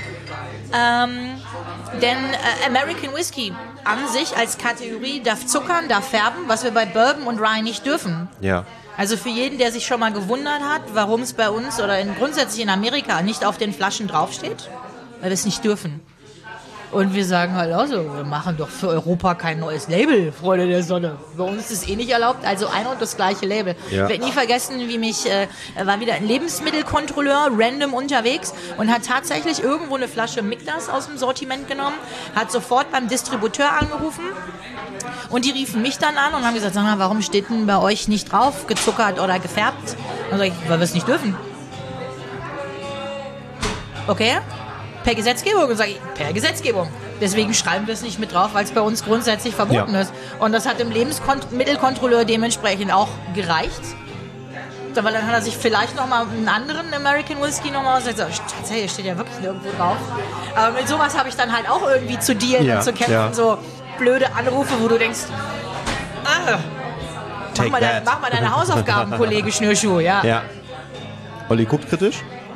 Denn American Whisky an sich als Kategorie darf zuckern, darf färben, was wir bei Bourbon und Rye nicht dürfen. Ja. Also für jeden, der sich schon mal gewundert hat, warum es bei uns oder grundsätzlich in Amerika nicht auf den Flaschen draufsteht, weil wir es nicht dürfen. Und wir sagen halt auch so, wir machen doch für Europa kein neues Label, Freunde der Sonne. Bei uns ist es eh nicht erlaubt, also ein und das gleiche Label. Ja. Ich werde nie vergessen, wie mich, war wieder ein Lebensmittelkontrolleur random unterwegs und hat tatsächlich irgendwo eine Flasche Mikdas aus dem Sortiment genommen, hat sofort beim Distributeur angerufen und die riefen mich dann an und haben gesagt, sag mal, warum steht denn bei euch nicht drauf, gezuckert oder gefärbt? Dann sag ich, weil wir es nicht dürfen. Okay? Per Gesetzgebung. Und sage ich, per Gesetzgebung. Deswegen schreiben wir es nicht mit drauf, weil es bei uns grundsätzlich verboten ist. Und das hat dem Lebensmittelkontrolleur dementsprechend auch gereicht. Weil dann hat er sich vielleicht nochmal einen anderen American Whiskey nochmal ausgesetzt. Tatsächlich steht ja wirklich nirgendwo drauf. Aber mit sowas habe ich dann halt auch irgendwie zu dealen und zu kämpfen. Ja. So blöde Anrufe, wo du denkst, mach mal deine Hausaufgaben, Kollege Schnürschuh. Ja. Olli guckt kritisch.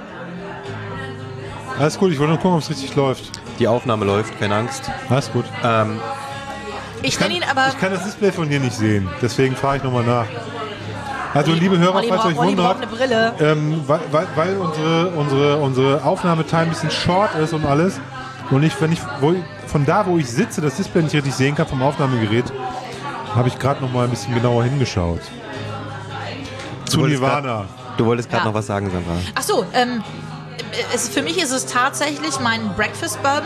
Alles gut, ich wollte nur gucken, ob es richtig läuft. Die Aufnahme läuft, keine Angst. Alles gut. Ich nenne ihn aber... Ich kann das Display von hier nicht sehen, deswegen frage ich nochmal nach. Also liebe Hörer, falls euch wundert, eine Brille. weil unsere Aufnahmetime ein bisschen short ist und alles und von da, wo ich sitze, das Display nicht richtig sehen kann vom Aufnahmegerät, habe ich gerade nochmal ein bisschen genauer hingeschaut. Zu Nirvana. Du wolltest gerade noch was sagen, Sandra. Ach so, für mich ist es tatsächlich mein Breakfast Bourbon.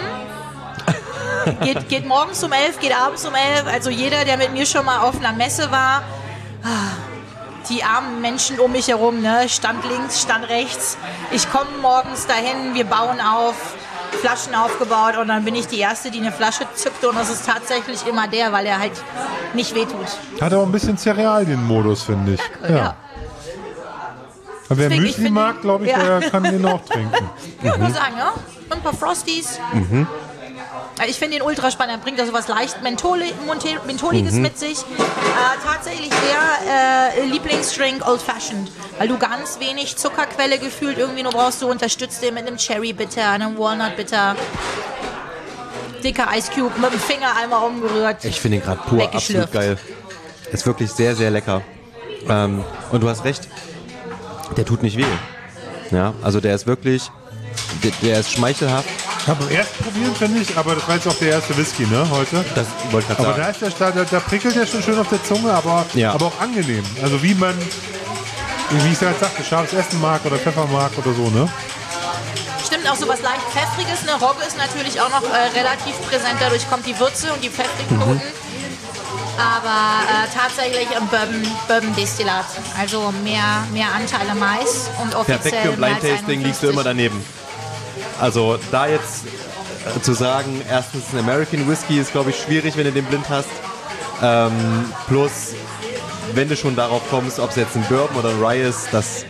Geht morgens um 11, geht abends um 11. Also jeder, der mit mir schon mal auf einer Messe war, die armen Menschen um mich herum, ne? Stand links, stand rechts. Ich komme morgens dahin, wir bauen auf, Flaschen aufgebaut und dann bin ich die Erste, die eine Flasche zückte und das ist tatsächlich immer der, weil er halt nicht wehtut. Hat auch ein bisschen Cerealien-Modus, finde ich. Ja. Aber wer Deswegen, Müsli mag, glaube ich, der kann den auch trinken. Ja, muss sagen, ja. Ein paar Frosties. Ich finde den ultra spannend. Er bringt da sowas leicht Mentholiges mit sich. Tatsächlich der Lieblingsdrink Old Fashioned. Weil du ganz wenig Zuckerquelle gefühlt irgendwie nur brauchst. Du unterstützt den mit einem Cherry Bitter, einem Walnut Bitter. Dicker Ice Cube mit dem Finger einmal umgerührt. Ich finde ihn gerade pur absolut geil. Ist wirklich sehr, sehr lecker. Und du hast recht. Der tut nicht weh. Ja, also der ist wirklich, der ist schmeichelhaft. Ich habe beim ersten probieren, finde ich, aber das war jetzt auch der erste Whisky, ne, heute. Das wollte ich gerade sagen. Aber da prickelt der schon schön auf der Zunge, aber auch angenehm. Also wie ich es halt sagte, scharfes Essen mag oder Pfeffer mag oder so, ne? Stimmt, auch so was leicht Pfeffriges. Ne? Rogge ist natürlich auch noch relativ präsent, dadurch kommt die Würze und die pfeffrigen Noten. Aber tatsächlich ein Bourbon-Destillat. Also mehr Anteile Mais und offiziell perfekt für ein Blind Tasting liegst du immer daneben. Also da jetzt zu sagen, erstens ein American Whiskey ist, glaube ich, schwierig, wenn du den blind hast. Plus, wenn du schon darauf kommst, ob es jetzt ein Bourbon oder ein Rye ist,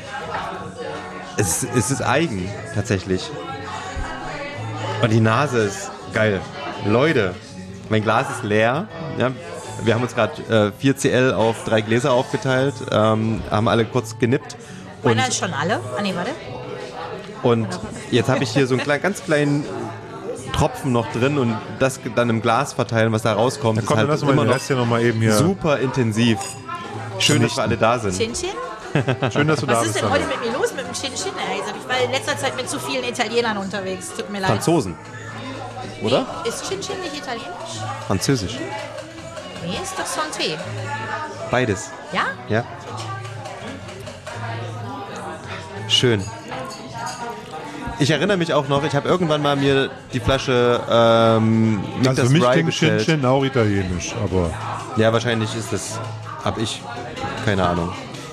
es ist eigen, tatsächlich. Und die Nase ist geil. Leute, mein Glas ist leer. Ja, wir haben uns gerade 4 CL auf 3 Gläser aufgeteilt, haben alle kurz genippt. Meiner ist schon alle? Ah, nee, warte. Und jetzt habe ich hier so einen ganz kleinen Tropfen noch drin und das dann im Glas verteilen, was da rauskommt. Komm, dann lassen wir den Rest ja noch mal eben hier. Super intensiv. Schön, dass wir alle da sind. Chin-Chin? Schön, dass du da bist. Was ist denn heute mit mir los mit dem Chin-Chin? Ich war in letzter Zeit mit zu vielen Italienern unterwegs. Tut mir leid. Franzosen. Oder? Nee, ist Chin-Chin nicht italienisch? Französisch. Nee, ist doch Santé. Beides. Ja? Ja. Schön. Ich erinnere mich auch noch, ich habe irgendwann mal mir die Flasche also für mich klingt Chin-Chin auch italienisch, aber... Ja, wahrscheinlich ist das, hab ich, keine Ahnung.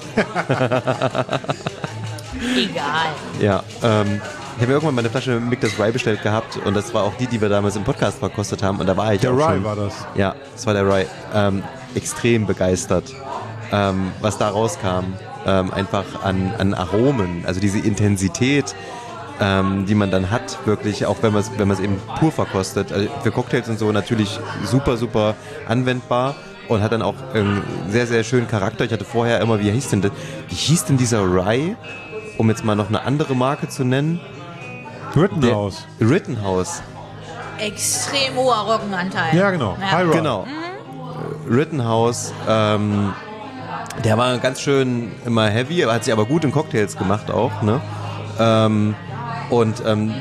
Egal. Ja, ich habe irgendwann mal eine Flasche Mick Rye bestellt gehabt und das war auch die wir damals im Podcast verkostet haben und da war ich der auch Rye schon, war das? Ja, das war der Rye. Extrem begeistert, was da rauskam. Einfach an Aromen, also diese Intensität, die man dann hat, wirklich, auch wenn man es eben pur verkostet. Also für Cocktails und so natürlich super, super anwendbar und hat dann auch einen sehr, sehr schönen Charakter. Ich hatte vorher immer, wie hieß denn dieser Rye, um jetzt mal noch eine andere Marke zu nennen? Rittenhouse. Rittenhouse. Extrem hoher Roggenanteil. Ja, genau. Ja. High Rock. Genau. Rittenhouse, der war ganz schön immer heavy, hat sich aber gut in Cocktails gemacht auch, ne?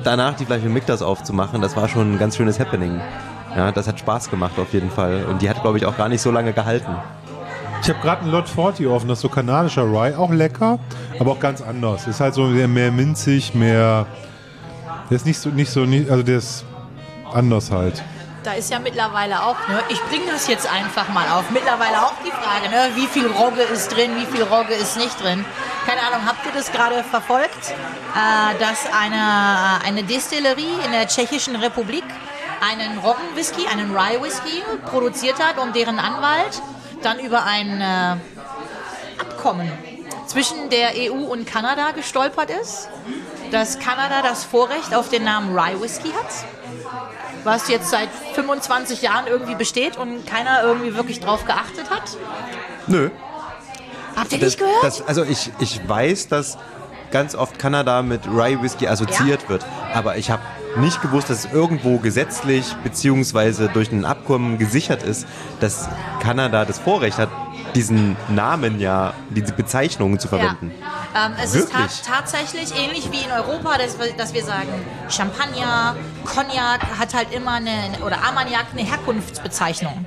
danach die Flasche Mick das aufzumachen, das war schon ein ganz schönes Happening. Ja, das hat Spaß gemacht auf jeden Fall. Und die hat, glaube ich, auch gar nicht so lange gehalten. Ich habe gerade einen Lot 40 offen, das ist so kanadischer Rye, auch lecker, aber auch ganz anders. Ist halt so mehr minzig, mehr. Der ist also der ist anders halt. Da ist ja mittlerweile auch, ne, ich bringe das jetzt einfach mal auf, mittlerweile auch die Frage, ne, wie viel Rogge ist drin, wie viel Rogge ist nicht drin. Keine Ahnung, habt ihr das gerade verfolgt, dass eine Destillerie in der Tschechischen Republik einen Roggenwhisky, einen Rye-Whisky produziert hat und deren Anwalt dann über ein Abkommen zwischen der EU und Kanada gestolpert ist, dass Kanada das Vorrecht auf den Namen Rye-Whisky hat, was jetzt seit 25 Jahren irgendwie besteht und keiner irgendwie wirklich drauf geachtet hat? Nö. Habt ihr nicht gehört? Also ich weiß, dass ganz oft Kanada mit Rye Whisky assoziiert wird, aber ich habe nicht gewusst, dass es irgendwo gesetzlich beziehungsweise durch ein Abkommen gesichert ist, dass Kanada das Vorrecht hat, diesen Namen diese Bezeichnungen zu verwenden. Ja. Es ist tatsächlich ähnlich wie in Europa, dass wir sagen, Champagner, Cognac hat halt immer oder Armagnac eine Herkunftsbezeichnung.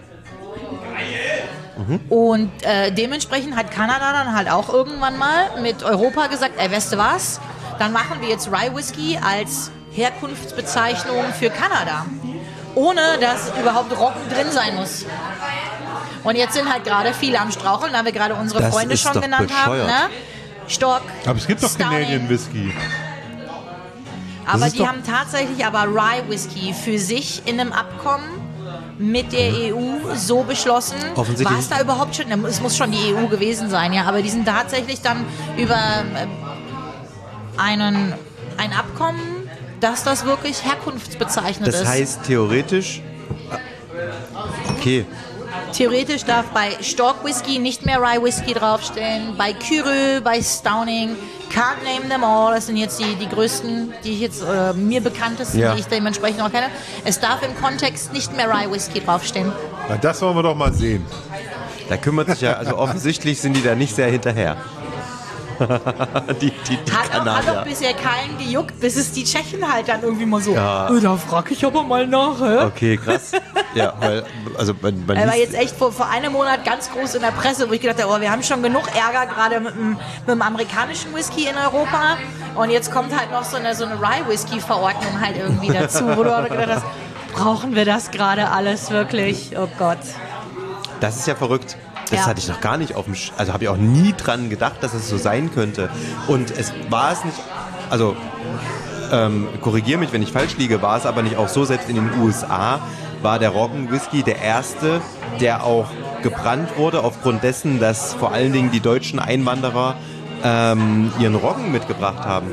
Und dementsprechend hat Kanada dann halt auch irgendwann mal mit Europa gesagt, weißt du was, dann machen wir jetzt Rye Whisky als Herkunftsbezeichnung für Kanada, ohne dass überhaupt Roggen drin sein muss. Und jetzt sind halt gerade viele am Straucheln, da wir gerade unsere Freunde schon genannt haben. Ne? Stork, aber es gibt doch Stauning. Canadian Whisky. Aber die haben tatsächlich Rye Whisky für sich in einem Abkommen mit der EU so beschlossen. War es da überhaupt schon? Es muss schon die EU gewesen sein, ja. Aber die sind tatsächlich dann über ein Abkommen, dass das wirklich herkunftsbezeichnet ist. Das heißt theoretisch, okay. Theoretisch darf bei Stork Whisky nicht mehr Rye Whisky draufstehen, bei Kyrö, bei Stauning, can't name them all, das sind jetzt die größten, die ich jetzt mir bekanntesten, die ich dementsprechend auch kenne. Es darf im Kontext nicht mehr Rye Whisky draufstehen. Na, das wollen wir doch mal sehen. Da kümmert sich also offensichtlich sind die da nicht sehr hinterher. die hat auch bisher keinen gejuckt, bis es die Tschechen halt dann irgendwie mal so, da frag ich aber mal nach. Okay, krass. Ja, weil, also man war jetzt echt vor einem Monat ganz groß in der Presse, wo ich gedacht habe, wir haben schon genug Ärger gerade mit dem amerikanischen Whisky in Europa und jetzt kommt halt noch so eine Rye-Whisky-Verordnung halt irgendwie dazu, wo du auch gedacht hast, brauchen wir das gerade alles wirklich? Oh Gott. Das ist ja verrückt. Das hatte ich noch gar nicht also habe ich auch nie dran gedacht, dass es so sein könnte. Und es war es nicht, also korrigiere mich, wenn ich falsch liege, war es aber nicht auch so, selbst in den USA war der Roggenwhisky der erste, der auch gebrannt wurde, aufgrund dessen, dass vor allen Dingen die deutschen Einwanderer ihren Roggen mitgebracht haben.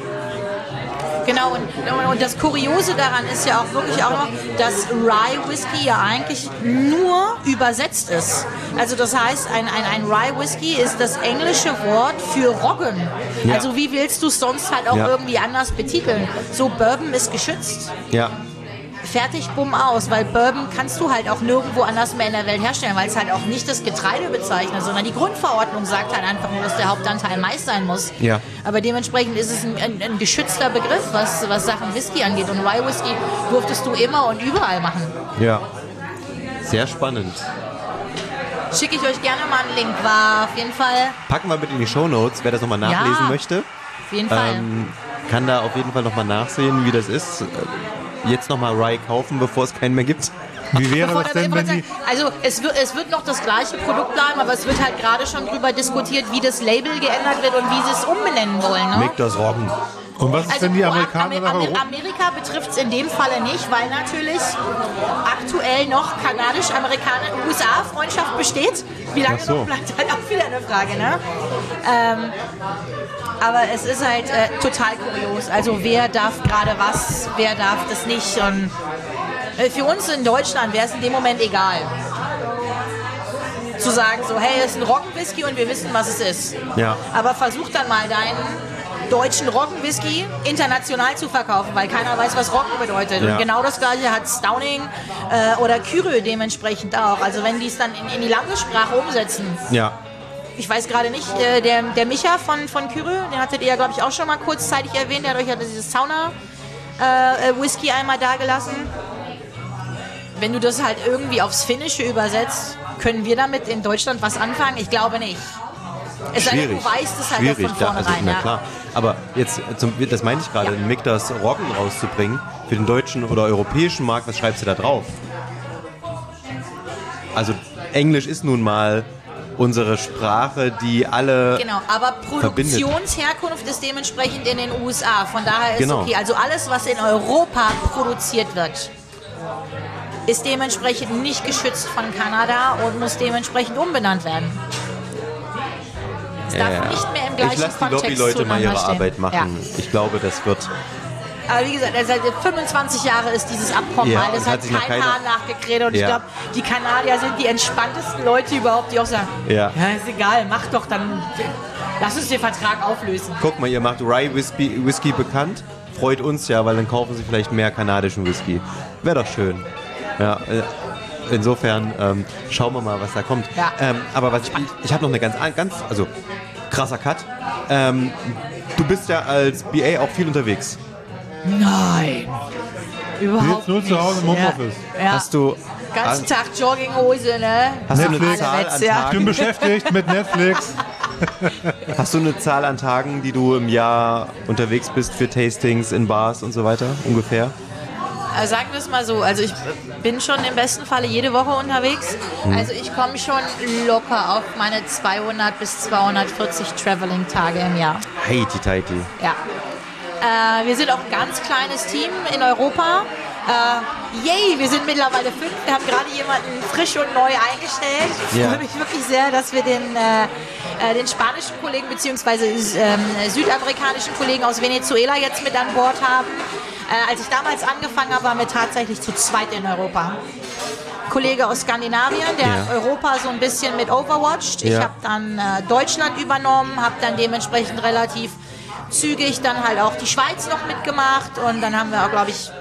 Genau, und das Kuriose daran ist ja auch wirklich auch noch, dass Rye Whisky ja eigentlich nur übersetzt ist. Also das heißt, ein Rye Whisky ist das englische Wort für Roggen. Ja. Also wie willst du es sonst halt auch irgendwie anders betiteln? So, Bourbon ist geschützt. Ja. Fertig, bumm, aus, weil Bourbon kannst du halt auch nirgendwo anders mehr in der Welt herstellen, weil es halt auch nicht das Getreide bezeichnet, sondern die Grundverordnung sagt halt einfach nur, dass der Hauptanteil Mais sein muss. Ja. Aber dementsprechend ist es ein geschützter Begriff, was Sachen Whisky angeht. Und Rye Whisky durftest du immer und überall machen. Ja, sehr spannend. Schicke ich euch gerne mal einen Link, war auf jeden Fall... Packen wir mit in die Shownotes, wer das nochmal nachlesen möchte. Auf jeden Fall. Kann da auf jeden Fall nochmal nachsehen, wie das ist. Jetzt nochmal Rye kaufen, bevor es keinen mehr gibt. Wie wäre das denn, wenn die... Also es wird noch das gleiche Produkt bleiben, aber es wird halt gerade schon drüber diskutiert, wie das Label geändert wird und wie sie es umbenennen wollen. Ne? Mick das Roggen. Und was ist denn die Amerikaner nach Europa? Amerika betrifft es in dem Falle nicht, weil natürlich aktuell noch kanadisch-USA-Freundschaft besteht. Wie lange noch, bleibt halt auch wieder eine Frage. Ne? Aber es ist halt total kurios. Also wer darf gerade was, wer darf das nicht. Und für uns in Deutschland wäre es in dem Moment egal. Zu sagen so, hey, es ist ein Roggenwhisky und wir wissen, was es ist. Ja. Aber versuch dann mal deinen deutschen Roggenwhisky international zu verkaufen, weil keiner weiß, was Roggen bedeutet. Ja. Und genau das gleiche hat Stauning oder Kyrö dementsprechend auch. Also wenn die es dann in die Landessprache umsetzen. Ja. Ich weiß gerade nicht, der Micha von Kyrö, den hattet ihr ja, glaube ich, auch schon mal kurzzeitig erwähnt, der hat euch ja dieses Whisky einmal dagelassen. Wenn du das halt irgendwie aufs Finnische übersetzt, können wir damit in Deutschland was anfangen? Ich glaube nicht. Es sei denn, du weißt es halt Schwierig, von vornherein. na klar. Aber jetzt, das meinte ich gerade, ein Miktas Roggen rauszubringen für den deutschen oder europäischen Markt, was schreibst du da drauf? Also Englisch ist nun mal unsere Sprache, die alle Genau, aber Produktionsherkunft ist dementsprechend in den USA. Von daher ist okay. Also alles, was in Europa produziert wird, ist dementsprechend nicht geschützt von Kanada und muss dementsprechend umbenannt werden. Es darf nicht mehr im gleichen Ich lasse die Kontext Lobbyleute mal ihre stehen. Arbeit machen. Ja. Ich glaube, das wird... Aber wie gesagt, seit 25 Jahren ist dieses Abkommen Ja, halt. Es und hat hat sich noch kein keiner- Haar nachgekräht. Und ich Ja. glaube, die Kanadier sind die entspanntesten Leute überhaupt, die auch sagen, Ja. ist egal, mach doch dann, lass uns den Vertrag auflösen. Guck mal, ihr macht Rye Whisky bekannt. Freut uns ja, weil dann kaufen sie vielleicht mehr kanadischen Whisky. Wäre doch schön. Ja, insofern schauen wir mal, was da kommt. Ja. Aber ich habe noch eine ganz, also krasser Cut. Du bist ja als BA auch viel unterwegs. Nein, überhaupt Jetzt nur nicht. zu Hause im Homeoffice. Ja. Hast du Ganzen Tag Jogginghose, ne? Hast du eine Netflix. Zahl Alle an Wetze, ja. Ich bin Tagen? beschäftigt mit Netflix. Hast du eine Zahl an Tagen, die du im Jahr unterwegs bist für Tastings in Bars und so weiter, ungefähr? Also sagen wir es mal so, also ich bin schon im besten Falle jede Woche unterwegs. Also ich komme schon locker auf meine 200 bis 240 Traveling-Tage im Jahr. Heiti Teiti. Ja. Wir sind auch ein ganz kleines Team in Europa. Yay, wir sind mittlerweile 5. Wir haben gerade jemanden frisch und neu eingestellt. Ich Ja. freue mich wirklich sehr, dass wir den spanischen Kollegen bzw. südamerikanischen Kollegen aus Venezuela jetzt mit an Bord haben. Als ich damals angefangen habe, waren wir tatsächlich zu zweit in Europa. Kollege aus Skandinavien, der hat Europa so ein bisschen mit overwatched. Ich Ja. habe dann Deutschland übernommen, habe dann dementsprechend relativ zügig dann halt auch die Schweiz noch mitgemacht und dann haben wir auch, glaube ich,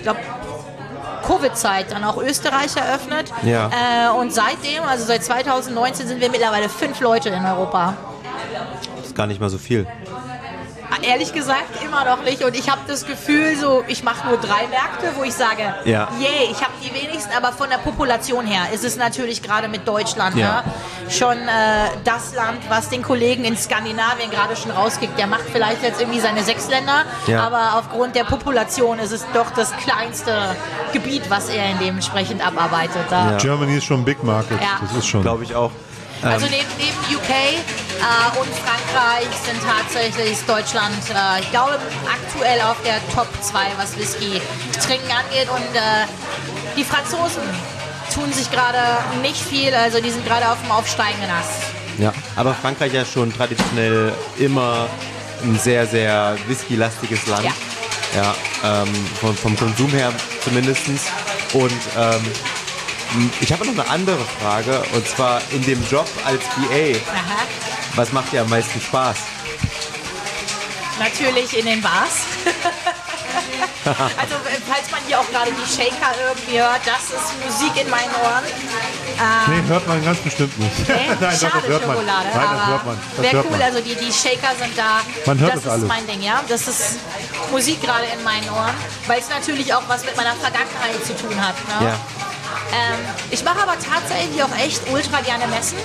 Covid-Zeit dann auch Österreich eröffnet. Ja. Und seitdem, also seit 2019, sind wir mittlerweile 5 Leute in Europa. Das ist gar nicht mal so viel. Ehrlich gesagt immer noch nicht und ich habe das Gefühl, so ich mache nur 3 Märkte, wo ich sage, Ja. yay, ich habe die wenigsten, aber von der Population her ist es natürlich gerade mit Deutschland Ja. ne, schon das Land, was den Kollegen in Skandinavien gerade schon rauskickt. Der macht vielleicht jetzt irgendwie seine 6 Länder, Ja. aber aufgrund der Population ist es doch das kleinste Gebiet, was er in dementsprechend abarbeitet. Da. Ja. Germany ist schon ein Big Market. Ja. Das ist schon. Glaube ich auch. Also neben UK und Frankreich sind tatsächlich Deutschland, ich glaube, aktuell auf der Top 2, was Whisky trinken angeht. Und die Franzosen tun sich gerade nicht viel, also die sind gerade auf dem aufsteigenden Ast. Ja, aber Frankreich ja schon traditionell immer ein sehr, sehr whisky-lastiges Land. Ja. Ja, vom Konsum her zumindestens. Und ich habe noch eine andere Frage, und zwar in dem Job als BA, Aha. was macht dir am meisten Spaß? Natürlich in den Bars. Also falls man hier auch gerade die Shaker irgendwie hört, das ist Musik in meinen Ohren. Nee, hört man ganz bestimmt nicht. Okay? Nein, doch, Schade das hört man. Schokolade, Nein, das aber hört man. Das wäre hört cool, man. also die Shaker sind da. Man hört das das alles. ist mein Ding, ja. Das ist Musik gerade in meinen Ohren, weil es natürlich auch was mit meiner Vergangenheit zu tun hat. Ne? Ja. Ich mache aber tatsächlich auch echt ultra gerne Messen.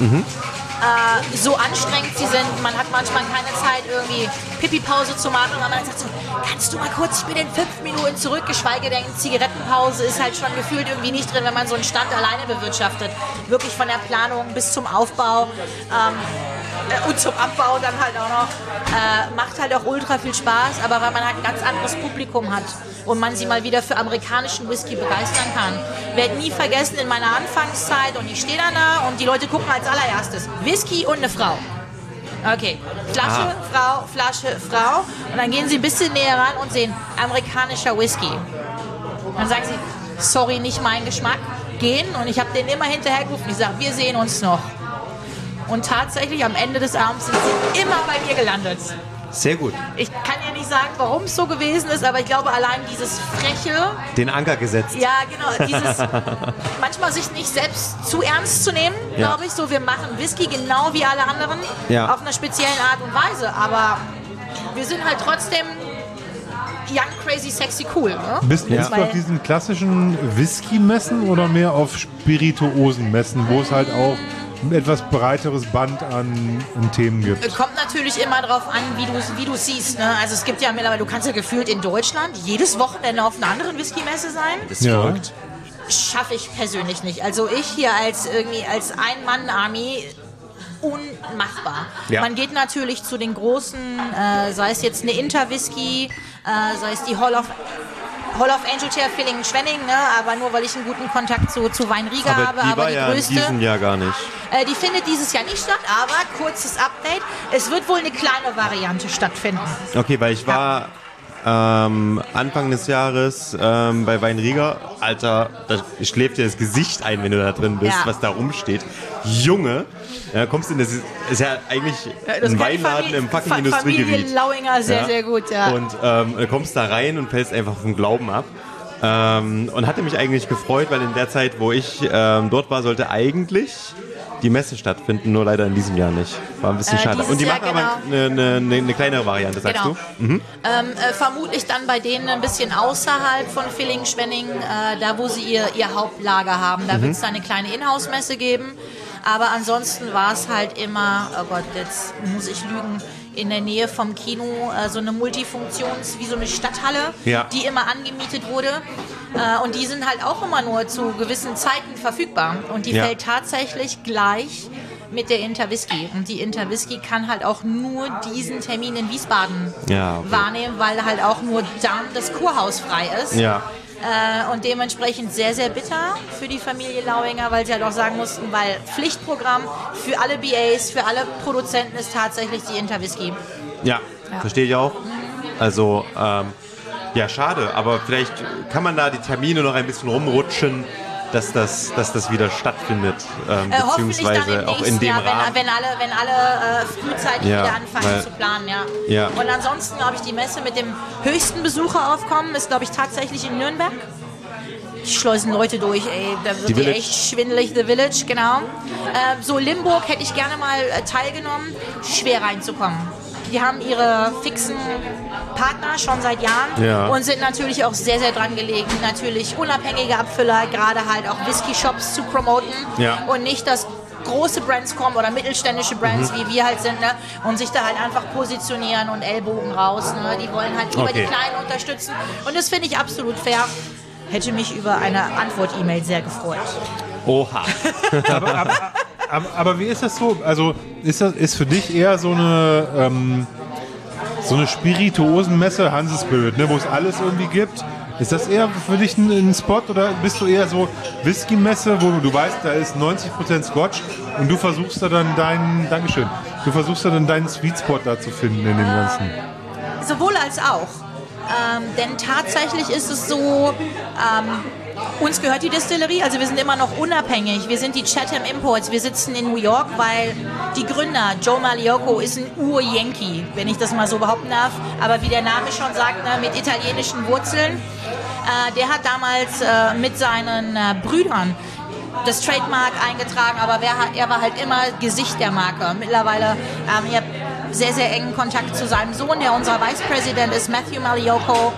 So anstrengend sie sind, man hat manchmal keine Zeit, irgendwie Pipi-Pause zu machen und man sagt so, kannst du mal kurz, ich bin in 5 Minuten zurück, geschweige denn Zigarettenpause ist halt schon gefühlt irgendwie nicht drin, wenn man so einen Stand alleine bewirtschaftet. Wirklich von der Planung bis zum Aufbau und zum Abbau dann halt auch noch. Macht halt auch ultra viel Spaß, aber weil man halt ein ganz anderes Publikum hat und man sie mal wieder für amerikanischen Whisky begeistern kann. Werde nie vergessen in meiner Anfangszeit und ich stehe dann da und die Leute gucken als allererstes Whisky und eine Frau. Okay, Flasche, Frau, Flasche, Frau. Und dann gehen sie ein bisschen näher ran und sehen amerikanischer Whisky. Dann sagen sie, sorry, nicht mein Geschmack. Gehen und ich habe denen immer hinterhergerufen. Ich sage, wir sehen uns noch. Und tatsächlich am Ende des Abends sind sie immer bei mir gelandet. Sehr gut. Ich kann ja nicht sagen, warum es so gewesen ist, aber ich glaube allein dieses Freche, Den Anker gesetzt. ja genau, dieses manchmal sich nicht selbst zu ernst zu nehmen, Ja. glaube ich, so wir machen Whisky genau wie alle anderen, Ja. auf einer speziellen Art und Weise, aber wir sind halt trotzdem young, crazy, sexy, cool. Ne? Bist du auf diesen klassischen Whisky-Messen oder mehr auf Spirituosen-Messen, wo es halt auch ein etwas breiteres Band an Themen gibt? Kommt natürlich immer drauf an, wie du siehst. Ne? Also es gibt ja mittlerweile, du kannst ja gefühlt in Deutschland jedes Wochenende auf einer anderen Whisky-Messe sein. Das ist verrückt. Schaffe ich persönlich nicht. Also ich hier als Ein-Mann-Army unmachbar. Ja. Man geht natürlich zu den großen, sei es jetzt eine Interwhisky, sei es die Hall of Angel Chair Villingen-Schwenning, ne? Aber nur weil ich einen guten Kontakt zu Weinrieger habe. Aber die größte, in diesem Jahr gar nicht. Die findet dieses Jahr nicht statt, aber kurzes Update. Es wird wohl eine kleine Variante stattfinden. Okay, weil ich war Anfang des Jahres bei Weinrieger. Alter, da schläft dir das Gesicht ein, wenn du da drin bist, was da rumsteht. Junge, kommst du in das ist ja eigentlich ein Weinladen im fucking Industriegebiet. Familie Lauinger, sehr gut, ja. Und kommst da rein und fällst einfach vom Glauben ab. Und hatte mich eigentlich gefreut, weil in der Zeit, wo ich dort war, sollte eigentlich die Messe stattfinden, nur leider in diesem Jahr nicht. War ein bisschen schade. Und die machen aber eine kleinere Variante, sagst du? Mhm. Vermutlich dann bei denen ein bisschen außerhalb von Villingen-Schwenning, da wo sie ihr Hauptlager haben. Da wird es dann eine kleine Inhouse-Messe geben. Aber ansonsten war es halt immer, oh Gott, jetzt muss ich lügen, in der Nähe vom Kino so eine wie so eine Stadthalle, die immer angemietet wurde. Und die sind halt auch immer nur zu gewissen Zeiten verfügbar. Und die fällt tatsächlich gleich mit der Interwhisky. Und die Interwhisky kann halt auch nur diesen Termin in Wiesbaden wahrnehmen, weil halt auch nur dann das Kurhaus frei ist. Ja. Und dementsprechend sehr, sehr bitter für die Familie Lauinger, weil sie halt auch sagen mussten, weil Pflichtprogramm für alle BAs, für alle Produzenten ist tatsächlich die Interwhisky. Ja, verstehe ich auch. Also, schade, aber vielleicht kann man da die Termine noch ein bisschen rumrutschen, dass das wieder stattfindet, beziehungsweise auch in dem Rahmen. Wenn alle frühzeitig wieder anfangen zu planen, ja. Und ansonsten, glaube ich, die Messe mit dem höchsten Besucheraufkommen ist, glaube ich, tatsächlich in Nürnberg. Die schleusen Leute durch, ey, da wird die echt schwindelig, The Village, genau. So Limburg hätte ich gerne mal teilgenommen, schwer reinzukommen. Die haben ihre fixen Partner schon seit Jahren und sind natürlich auch sehr, sehr dran gelegen, natürlich unabhängige Abfüller, gerade halt auch Whisky-Shops zu promoten und nicht, dass große Brands kommen oder mittelständische Brands, wie wir halt sind, ne, und sich da halt einfach positionieren und Ellbogen raus. Ne, die wollen halt lieber die Kleinen unterstützen und das finde ich absolut fair. Hätte mich über eine Antwort-E-Mail sehr gefreut. Oha. Aber wie ist das so? Also ist für dich eher so eine Spirituosenmesse, Hansespirit, ne, wo es alles irgendwie gibt? Ist das eher für dich ein Spot oder bist du eher so Whisky-Messe, wo du weißt, da ist 90% Scotch und du versuchst da dann deinen Sweet Spot da zu finden in dem Ganzen? Sowohl als auch. Denn tatsächlich ist es so, uns gehört die Distillerie, also wir sind immer noch unabhängig. Wir sind die Chatham Imports, wir sitzen in New York, weil die Gründer, Joe Magliocco, ist ein Ur-Yankee, wenn ich das mal so behaupten darf. Aber wie der Name schon sagt, ne, mit italienischen Wurzeln. Der hat damals mit seinen Brüdern das Trademark eingetragen, aber er war halt immer Gesicht der Marke. Mittlerweile ich habe sehr, sehr engen Kontakt zu seinem Sohn, der unser Vice President ist, Matthew Magliocco.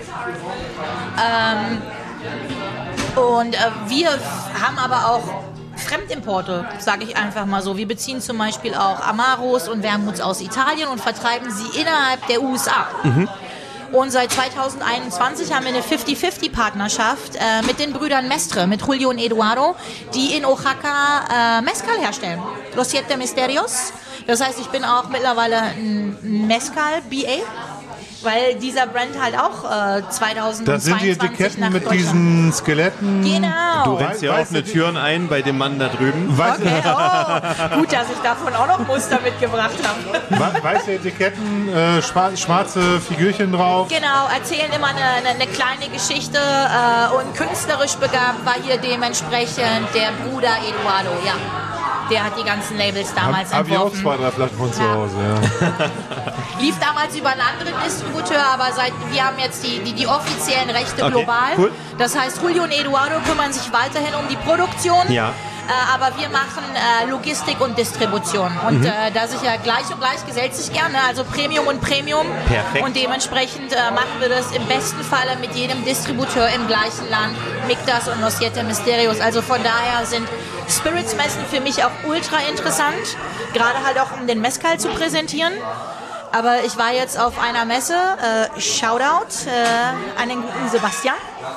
Und wir haben aber auch Fremdimporte, sage ich einfach mal so. Wir beziehen zum Beispiel auch Amaros und Wermuts aus Italien und vertreiben sie innerhalb der USA. Und seit 2021 haben wir eine 50-50-Partnerschaft mit den Brüdern Mestre, mit Julio und Eduardo, die in Oaxaca Mezcal herstellen. Los Siete Misterios. Das heißt, ich bin auch mittlerweile ein Mezcal-BA, weil dieser Brand halt auch 2022 das sind die Etiketten mit diesen Skeletten. Genau. Du rennst ja offene Türen ein bei dem Mann da drüben. Okay, gut, dass ich davon auch noch Muster mitgebracht habe. Weiße Etiketten, schwarze Figürchen drauf. Genau, erzählen immer eine kleine Geschichte und künstlerisch begabt war hier dementsprechend der Bruder Eduardo, ja. Der hat die ganzen Labels damals entworfen. Habe ich auch 2, 3 Flaschen von zu Hause, ja. Lief damals über einen anderen Distributeur, aber wir haben jetzt die offiziellen Rechte global. Cool. Das heißt, Julio und Eduardo kümmern sich weiterhin um die Produktion. Ja. aber wir machen Logistik und Distribution. Und da sich ja gleich und gleich gesellt sich gerne, also Premium und Premium. Perfekt. Und dementsprechend machen wir das im besten Falle mit jedem Distributeur im gleichen Land, Mictas und Los Siete Misterios. Also von daher sind Spirits-Messen für mich auch ultra interessant, gerade halt auch um den Mezcal zu präsentieren. Aber ich war jetzt auf einer Messe, Shoutout an den guten Sebastian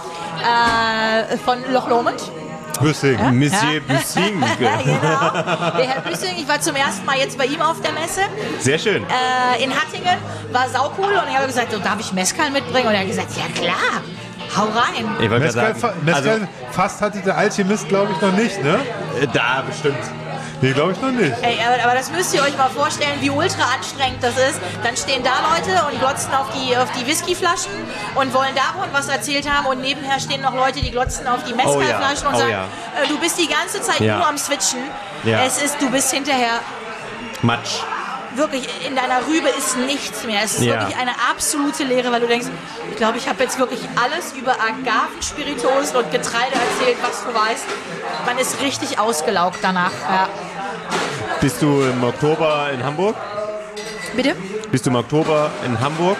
von Loch Lomond. Büssing. Ja? Monsieur Büssing. Genau. Der Herr Büssing, ich war zum ersten Mal jetzt bei ihm auf der Messe. Sehr schön. In Hattingen, war saucool und ich habe gesagt, so, darf ich Mezcal mitbringen? Und er hat gesagt, ja klar, hau rein. Ich wollte Mezcal, gerade sagen, Mezcal fast hatte der Alchemist, glaube ich, noch nicht, ne? da bestimmt. Nee, glaube ich noch nicht. Ey, aber das müsst ihr euch mal vorstellen, wie ultra anstrengend das ist. Dann stehen da Leute und glotzen auf die Whiskyflaschen und wollen davon was erzählt haben und nebenher stehen noch Leute, die glotzen auf die Mezcalflaschen und sagen, du bist die ganze Zeit nur am Switchen. Ja. Du bist hinterher Matsch. wirklich, in deiner Rübe ist nichts mehr. Es ist wirklich eine absolute Leere, weil du denkst, ich glaube, ich habe jetzt wirklich alles über Agavenspirituosen und Getreide erzählt, was du weißt. Man ist richtig ausgelaugt danach. Ja. Bist du im Oktober in Hamburg? Bitte? Bist du im Oktober in Hamburg?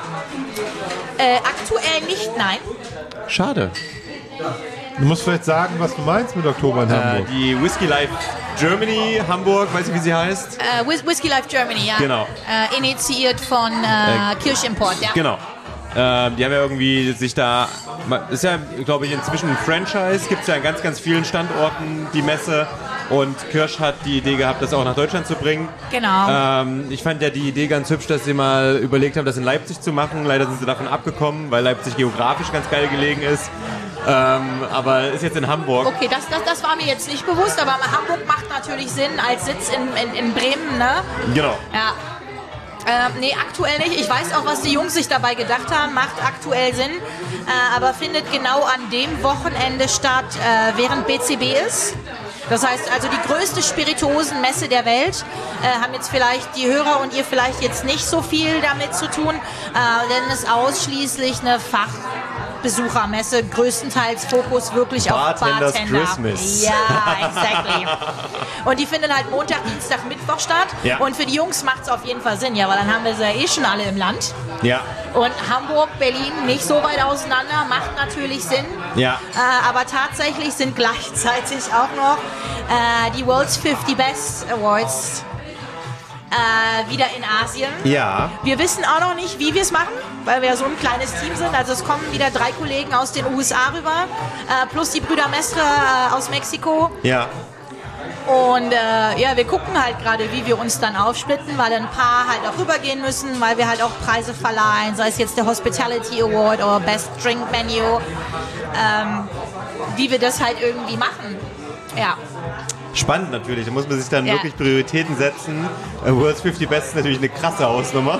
Aktuell nicht, nein. Schade. Du musst vielleicht sagen, was du meinst mit Oktober in Hamburg. Die Whisky Life Germany Hamburg, weiß ich, wie sie heißt? Whisky Life Germany, ja. Genau. Initiiert von Kirschimport, ja. Genau. Die haben ja irgendwie sich da, ist ja, glaube ich, inzwischen ein Franchise, gibt es ja an ganz, ganz vielen Standorten die Messe und Kirsch hat die Idee gehabt, das auch nach Deutschland zu bringen. Genau. Ich fand ja die Idee ganz hübsch, dass sie mal überlegt haben, das in Leipzig zu machen. Leider sind sie davon abgekommen, weil Leipzig geografisch ganz geil gelegen ist. Aber ist jetzt in Hamburg. Okay, das war mir jetzt nicht bewusst, aber Hamburg macht natürlich Sinn als Sitz in Bremen, ne? Genau. Ja. Nee, aktuell nicht. Ich weiß auch, was die Jungs sich dabei gedacht haben. Macht aktuell Sinn, aber findet genau an dem Wochenende statt, während BCB ist. Das heißt also die größte Spirituosenmesse der Welt. Haben jetzt vielleicht die Hörer und ihr vielleicht jetzt nicht so viel damit zu tun, denn es ist ausschließlich eine Fachbesuchermesse, größtenteils Fokus wirklich Bartenders auf Bartender. Christmas. Ja, exactly. Und die findet halt Montag, Dienstag, Mittwoch statt. Ja. Und für die Jungs macht es auf jeden Fall Sinn, ja, weil dann haben wir sie ja eh schon alle im Land. Ja. Und Hamburg, Berlin nicht so weit auseinander, macht natürlich Sinn. Ja. Aber tatsächlich sind gleichzeitig auch noch die World's 50 Best Awards wieder in Asien. Ja. Wir wissen auch noch nicht, wie wir es machen, weil wir so ein kleines Team sind. Also es kommen wieder 3 Kollegen aus den USA rüber, plus die Brüder Mestre aus Mexiko. Ja. Und ja, wir gucken halt gerade, wie wir uns dann aufsplitten, weil ein paar halt auch rübergehen müssen, weil wir halt auch Preise verleihen, sei es jetzt der Hospitality Award oder Best Drink Menu, wie wir das halt irgendwie machen. Ja. Spannend natürlich, da muss man sich dann wirklich Prioritäten setzen. World's 50 Best ist natürlich eine krasse Hausnummer.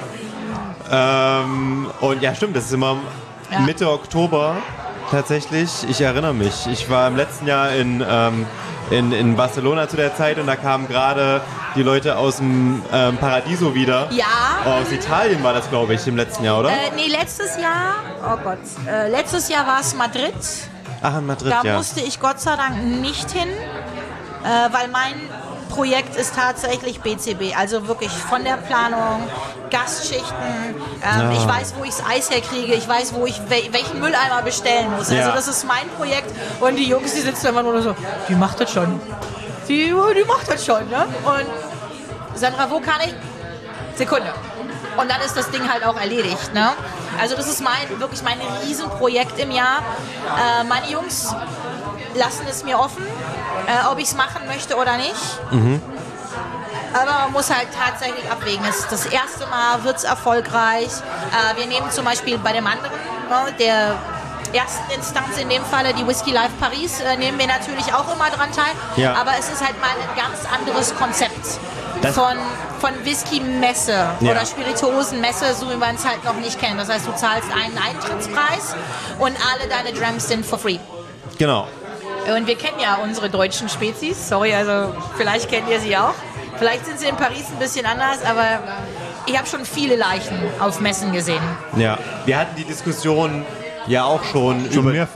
Und ja, stimmt, das ist immer Mitte Oktober tatsächlich. Ich erinnere mich, ich war im letzten Jahr in Barcelona zu der Zeit und da kamen gerade die Leute aus dem Paradiso wieder. Ja. Aus Italien war das, glaube ich, im letzten Jahr, oder? Nee, letztes Jahr, oh Gott, letztes Jahr war es Madrid. Ach, in Madrid, Da musste ich Gott sei Dank nicht hin, weil mein Projekt ist tatsächlich BCB, also wirklich von der Planung, Gastschichten, ich weiß, wo ich das Eis herkriege, ich weiß, wo ich welchen Mülleimer bestellen muss. Also das ist mein Projekt und die Jungs, die sitzen einfach nur so, die macht das schon. Die macht das schon, ne? Und Sandra, wo kann ich? Sekunde. Und dann ist das Ding halt auch erledigt, ne? Also das ist wirklich mein Riesenprojekt im Jahr. Meine Jungs lassen es mir offen, ob ich es machen möchte oder nicht. Aber man muss halt tatsächlich abwägen. Es ist das erste Mal, wird es erfolgreich. Wir nehmen zum Beispiel bei dem anderen, der ersten Instanz in dem Falle, die Whisky Life Paris, nehmen wir natürlich auch immer dran teil. Ja. Aber es ist halt mal ein ganz anderes Konzept von Whisky-Messe oder Spirituosen-Messe, so wie man es halt noch nicht kennt. Das heißt, du zahlst einen Eintrittspreis und alle deine Dramps sind for free. Genau. Und wir kennen ja unsere deutschen Spezies. Sorry, also vielleicht kennt ihr sie auch. Vielleicht sind sie in Paris ein bisschen anders, aber ich habe schon viele Leichen auf Messen gesehen. Ja, wir hatten die Diskussion ja auch schon mehrfach.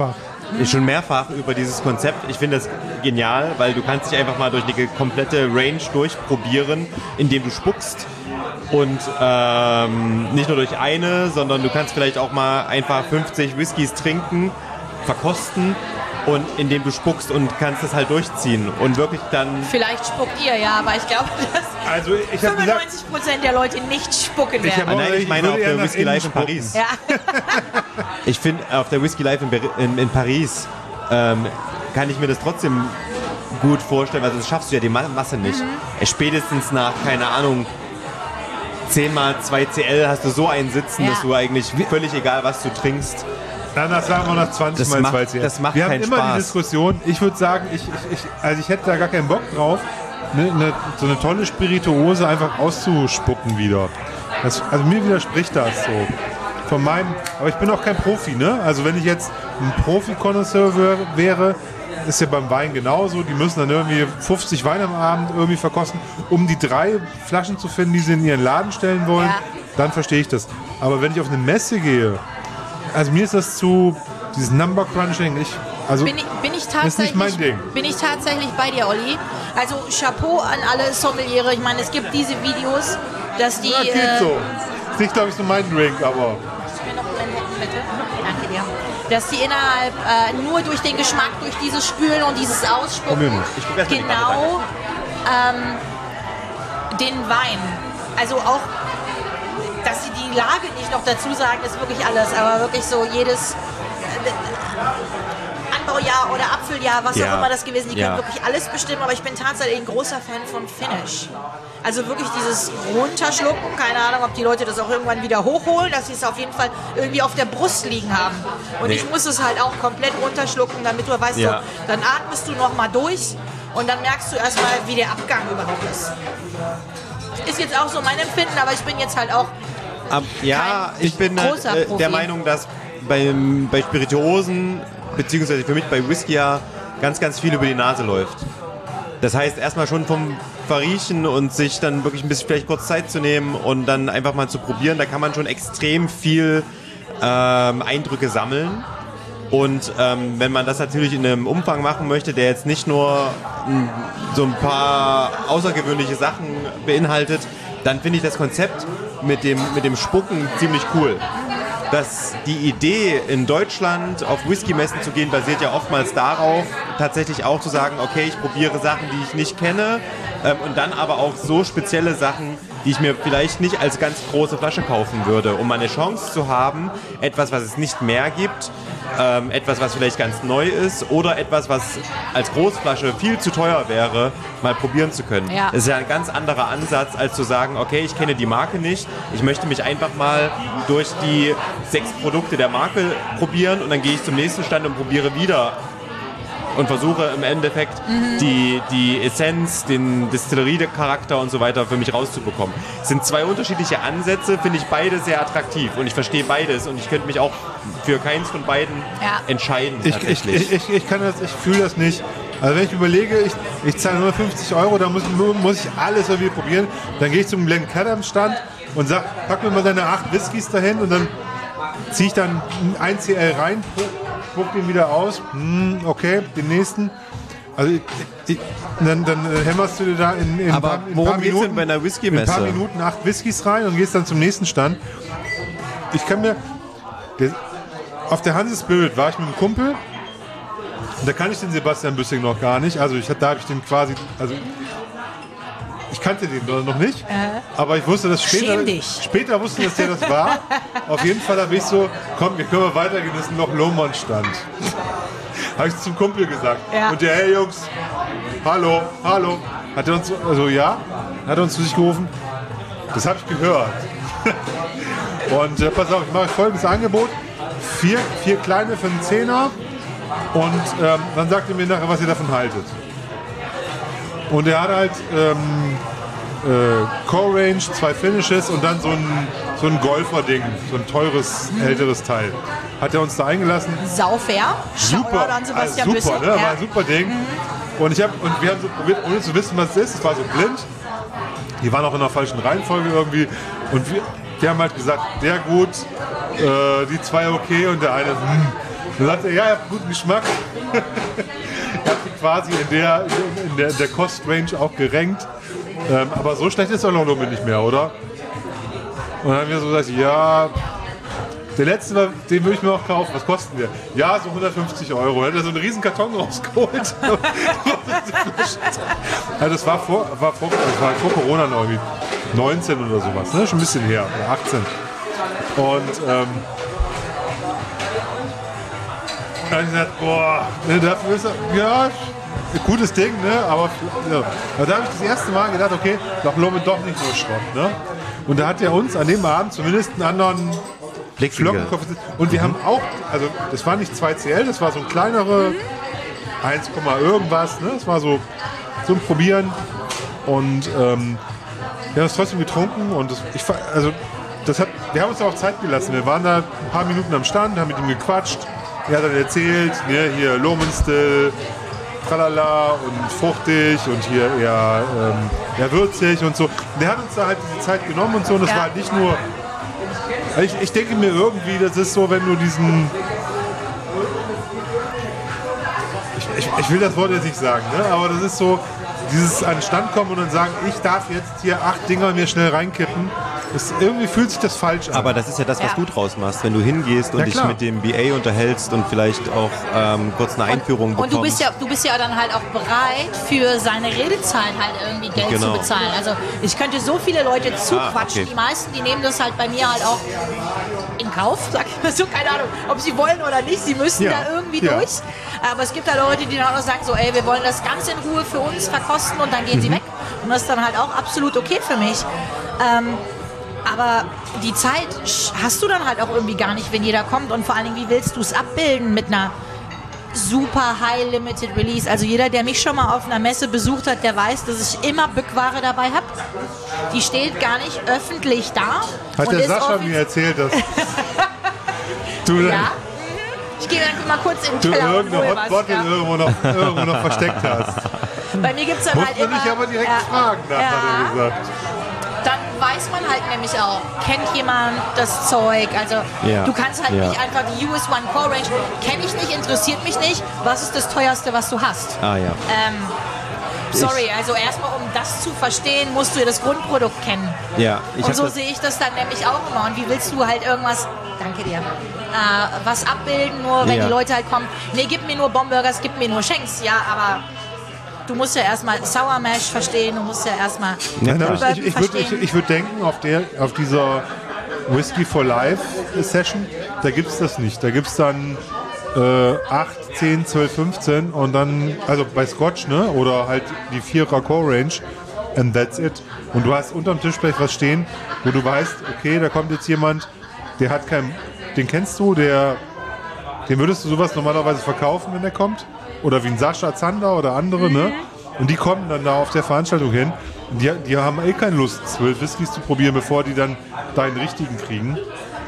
schon mehrfach über dieses Konzept. Ich finde das genial, weil du kannst dich einfach mal durch die komplette Range durchprobieren, indem du spuckst. Und nicht nur durch eine, sondern du kannst vielleicht auch mal einfach 50 Whiskys trinken, verkosten und indem du spuckst und kannst das halt durchziehen und wirklich dann... Vielleicht spuckt ihr, ja, aber ich glaube, dass Also ich habe 95% der Leute nicht spucken werden. Nein, ich meine auf der Whisky Live in Paris. Ja. Ich finde, auf der Whisky Live in Paris kann ich mir das trotzdem gut vorstellen. Also das schaffst du ja die Masse nicht. Spätestens nach, keine Ahnung, 10 mal 2 CL hast du so einen Sitzen, dass du eigentlich völlig egal, was du trinkst. Danach sagen wir nach 20 mal 2 CL. Das macht wir haben keinen immer Spaß. die Diskussion. Ich würde sagen, ich hätte da gar keinen Bock drauf, so eine tolle Spirituose einfach auszuspucken wieder. Also mir widerspricht das so. Aber ich bin auch kein Profi, ne? Also wenn ich jetzt ein Profi-Connoisseur wäre, ist ja beim Wein genauso. Die müssen dann irgendwie 50 Weine am Abend irgendwie verkosten, um die 3 Flaschen zu finden, die sie in ihren Laden stellen wollen. Ja. Dann verstehe ich das. Aber wenn ich auf eine Messe gehe, also mir ist das dieses Number Crunching, Bin ich tatsächlich, ist nicht mein Ding. Bin ich tatsächlich bei dir, Olli. Also Chapeau an alle Sommeliere. Ich meine, es gibt diese Videos, dass die... Ja, geht so. Ist nicht, glaube ich, so mein Drink, aber... Mir noch Manhattan, bitte. Danke dir. Dass die innerhalb nur durch den Geschmack, durch dieses Spülen und dieses Ausspucken genau den Wein, also auch, dass sie die Lage nicht noch dazu sagen, ist wirklich alles, aber wirklich so jedes Anbaujahr oder Apfeljahr, was auch immer das gewesen ist, die können wirklich alles bestimmen, aber ich bin tatsächlich ein großer Fan von Finish. Also wirklich dieses Runterschlucken, keine Ahnung, ob die Leute das auch irgendwann wieder hochholen, dass sie es auf jeden Fall irgendwie auf der Brust liegen haben. Und ich muss es halt auch komplett runterschlucken, damit du weißt, so, dann atmest du nochmal durch und dann merkst du erstmal, wie der Abgang überhaupt ist. Ist jetzt auch so mein Empfinden, aber ich bin jetzt halt auch ich bin der Meinung, dass bei Spirituosen, beziehungsweise für mich bei Whisky ja ganz, ganz viel über die Nase läuft. Das heißt, erstmal schon vom Verriechen und sich dann wirklich ein bisschen vielleicht kurz Zeit zu nehmen und dann einfach mal zu probieren, da kann man schon extrem viel Eindrücke sammeln. Und wenn man das natürlich in einem Umfang machen möchte, der jetzt nicht nur so ein paar außergewöhnliche Sachen beinhaltet, dann finde ich das Konzept mit dem Spucken ziemlich cool. Dass die Idee, in Deutschland auf Whisky-Messen zu gehen, basiert ja oftmals darauf, tatsächlich auch zu sagen, okay, ich probiere Sachen, die ich nicht kenne und dann aber auch so spezielle Sachen, die ich mir vielleicht nicht als ganz große Flasche kaufen würde, um eine Chance zu haben, etwas, was es nicht mehr gibt, etwas, was vielleicht ganz neu ist oder etwas, was als Großflasche viel zu teuer wäre, mal probieren zu können. Ja. Das ist ja ein ganz anderer Ansatz, als zu sagen, okay, ich kenne die Marke nicht, ich möchte mich einfach mal durch die 6 Produkte der Marke probieren und dann gehe ich zum nächsten Stand und probiere wieder und versuche im Endeffekt die Essenz, den Distillerie-Charakter und so weiter für mich rauszubekommen. Es sind 2 unterschiedliche Ansätze, finde ich beide sehr attraktiv und ich verstehe beides und ich könnte mich auch für keins von beiden entscheiden. Ich fühle das nicht. Also wenn ich überlege, ich zahle nur 50 €, dann muss ich alles irgendwie probieren. Dann gehe ich zum Glencairn-Stand und sage, pack mir mal deine 8 Whiskys dahin und dann ziehe ich dann 1 CL rein, spuck den wieder aus, okay, den nächsten. Also dann hämmerst du dir da in ein paar Minuten, bei einer Whisky-Messe? in ein paar Minuten 8 Whiskys rein und gehst dann zum nächsten Stand. Auf der Hanse Spirit war ich mit einem Kumpel und da kann ich den Sebastian Büssing noch gar nicht. Also da habe ich den quasi, ich kannte den noch nicht, aber ich wusste, dass später wusste, dass der das war. Auf jeden Fall habe ich so, komm, wir können weitergehen, das ist ein Loch-Lomond-Stand. Habe ich zum Kumpel gesagt. Ja. Und der, hey Jungs, hallo. Hat er uns, hat er uns zu sich gerufen. Das habe ich gehört. Und pass auf, ich mache folgendes Angebot. 4 kleine für einen Zehner und dann sagt ihr mir nachher, was ihr davon haltet. Und er hat halt Core Range, 2 Finishes und dann so ein Golfer-Ding, so ein teures, älteres Teil. Hat er uns da eingelassen. Saufair. Super, an Sebastian super, Büssing. ne? War ein super Ding. Und wir haben so probiert, ohne zu wissen, was es ist. Es war so blind. Die waren auch in der falschen Reihenfolge irgendwie. Und wir haben halt gesagt, der gut, die 2 okay und der eine, Dann sagt er, ja, ihr habt guten Geschmack. Ich habe quasi in der Cost-Range auch gerankt. Aber so schlecht ist der London nicht mehr, oder? Und dann haben wir so gesagt, ja, der letzte, den würde ich mir auch kaufen. Was kosten der? Ja, so 150 Euro. Dann hat er so einen riesen Karton rausgeholt. Also das war vor Corona noch irgendwie. 19 oder sowas, ne? Schon ein bisschen her. Oder 18. Und dann habe ich gesagt, boah, ne, dafür ist er, ja, gutes Ding, ne? Aber ja. Da habe ich das erste Mal gedacht, okay, doch Lomme doch nicht so Schrott, ne? Und da hat er uns an dem Abend zumindest einen anderen Flockenkopf. Und wir haben auch, also das war nicht 2CL, das war so ein kleinere 1, irgendwas, ne? Das war so ein Probieren. Und wir haben es trotzdem getrunken und wir haben uns auch Zeit gelassen. Wir waren da ein paar Minuten am Stand, haben mit ihm gequatscht. Er hat dann erzählt, ne, hier Lohmenstil, tralala und fruchtig und hier eher würzig und so. Der hat uns da halt diese Zeit genommen und so. Und das war halt nicht nur... Ich denke mir irgendwie, das ist so, wenn du diesen... Ich will das Wort jetzt nicht sagen, ne? Aber das ist so, dieses an den Stand kommen und dann sagen, ich darf jetzt hier 8 Dinger mir schnell reinkippen. Irgendwie fühlt sich das falsch an. Aber das ist ja das, was du draus machst, wenn du hingehst und dich mit dem BA unterhältst und vielleicht auch kurz eine Einführung bekommst. Und du bist ja dann halt auch bereit, für seine Redezeit halt irgendwie Geld zu bezahlen. Also ich könnte so viele Leute zuquatschen. Okay. Die meisten, die nehmen das halt bei mir halt auch in Kauf. Sag ich mal so, keine Ahnung, ob sie wollen oder nicht. Sie müssen da irgendwie durch. Aber es gibt halt Leute, die dann auch sagen so, ey, wir wollen das ganz in Ruhe für uns verkosten und dann gehen sie weg. Und das ist dann halt auch absolut okay für mich. Aber die Zeit hast du dann halt auch irgendwie gar nicht, wenn jeder kommt. Und vor allen Dingen, wie willst du es abbilden mit einer super High Limited Release? Also jeder, der mich schon mal auf einer Messe besucht hat, der weiß, dass ich immer Bückware dabei habe. Die steht gar nicht öffentlich da. Hat der Sascha mir erzählt, dass du ich gehe dann mal kurz in den Keller und irgendeine Hot Bottle irgendwo noch versteckt hast. Bei mir gibt es dann halt immer... Muss man dich aber direkt fragen, hat er gesagt. Dann weiß man halt nämlich auch, kennt jemand das Zeug, also du kannst halt nicht einfach die US One Core Range, kenne ich nicht, interessiert mich nicht, was ist das teuerste, was du hast? Sorry, also erstmal um das zu verstehen, musst du ja das Grundprodukt kennen. Ja, und so sehe ich das dann nämlich auch immer. Und wie willst du halt irgendwas, danke dir, was abbilden, nur wenn die Leute halt kommen, nee, gib mir nur Bomburgers, gib mir nur Schenks, ja, aber... Du musst ja erstmal Sour Mash verstehen, du musst ja erstmal ich würde denken, auf dieser Whisky for Life Session, da gibt es das nicht. Da gibt es dann 8, 10, 12, 15 und dann, also bei Scotch, ne, oder halt die 4er Core Range and that's it. Und du hast unterm Tisch vielleicht was stehen, wo du weißt, okay, da kommt jetzt jemand, der hat den kennst du, den würdest du sowas normalerweise verkaufen, wenn der kommt? Oder wie ein Sascha Zander oder andere, ne? Und die kommen dann da auf der Veranstaltung hin. Die haben keine Lust, 12 Whiskys zu probieren, bevor die dann deinen richtigen kriegen.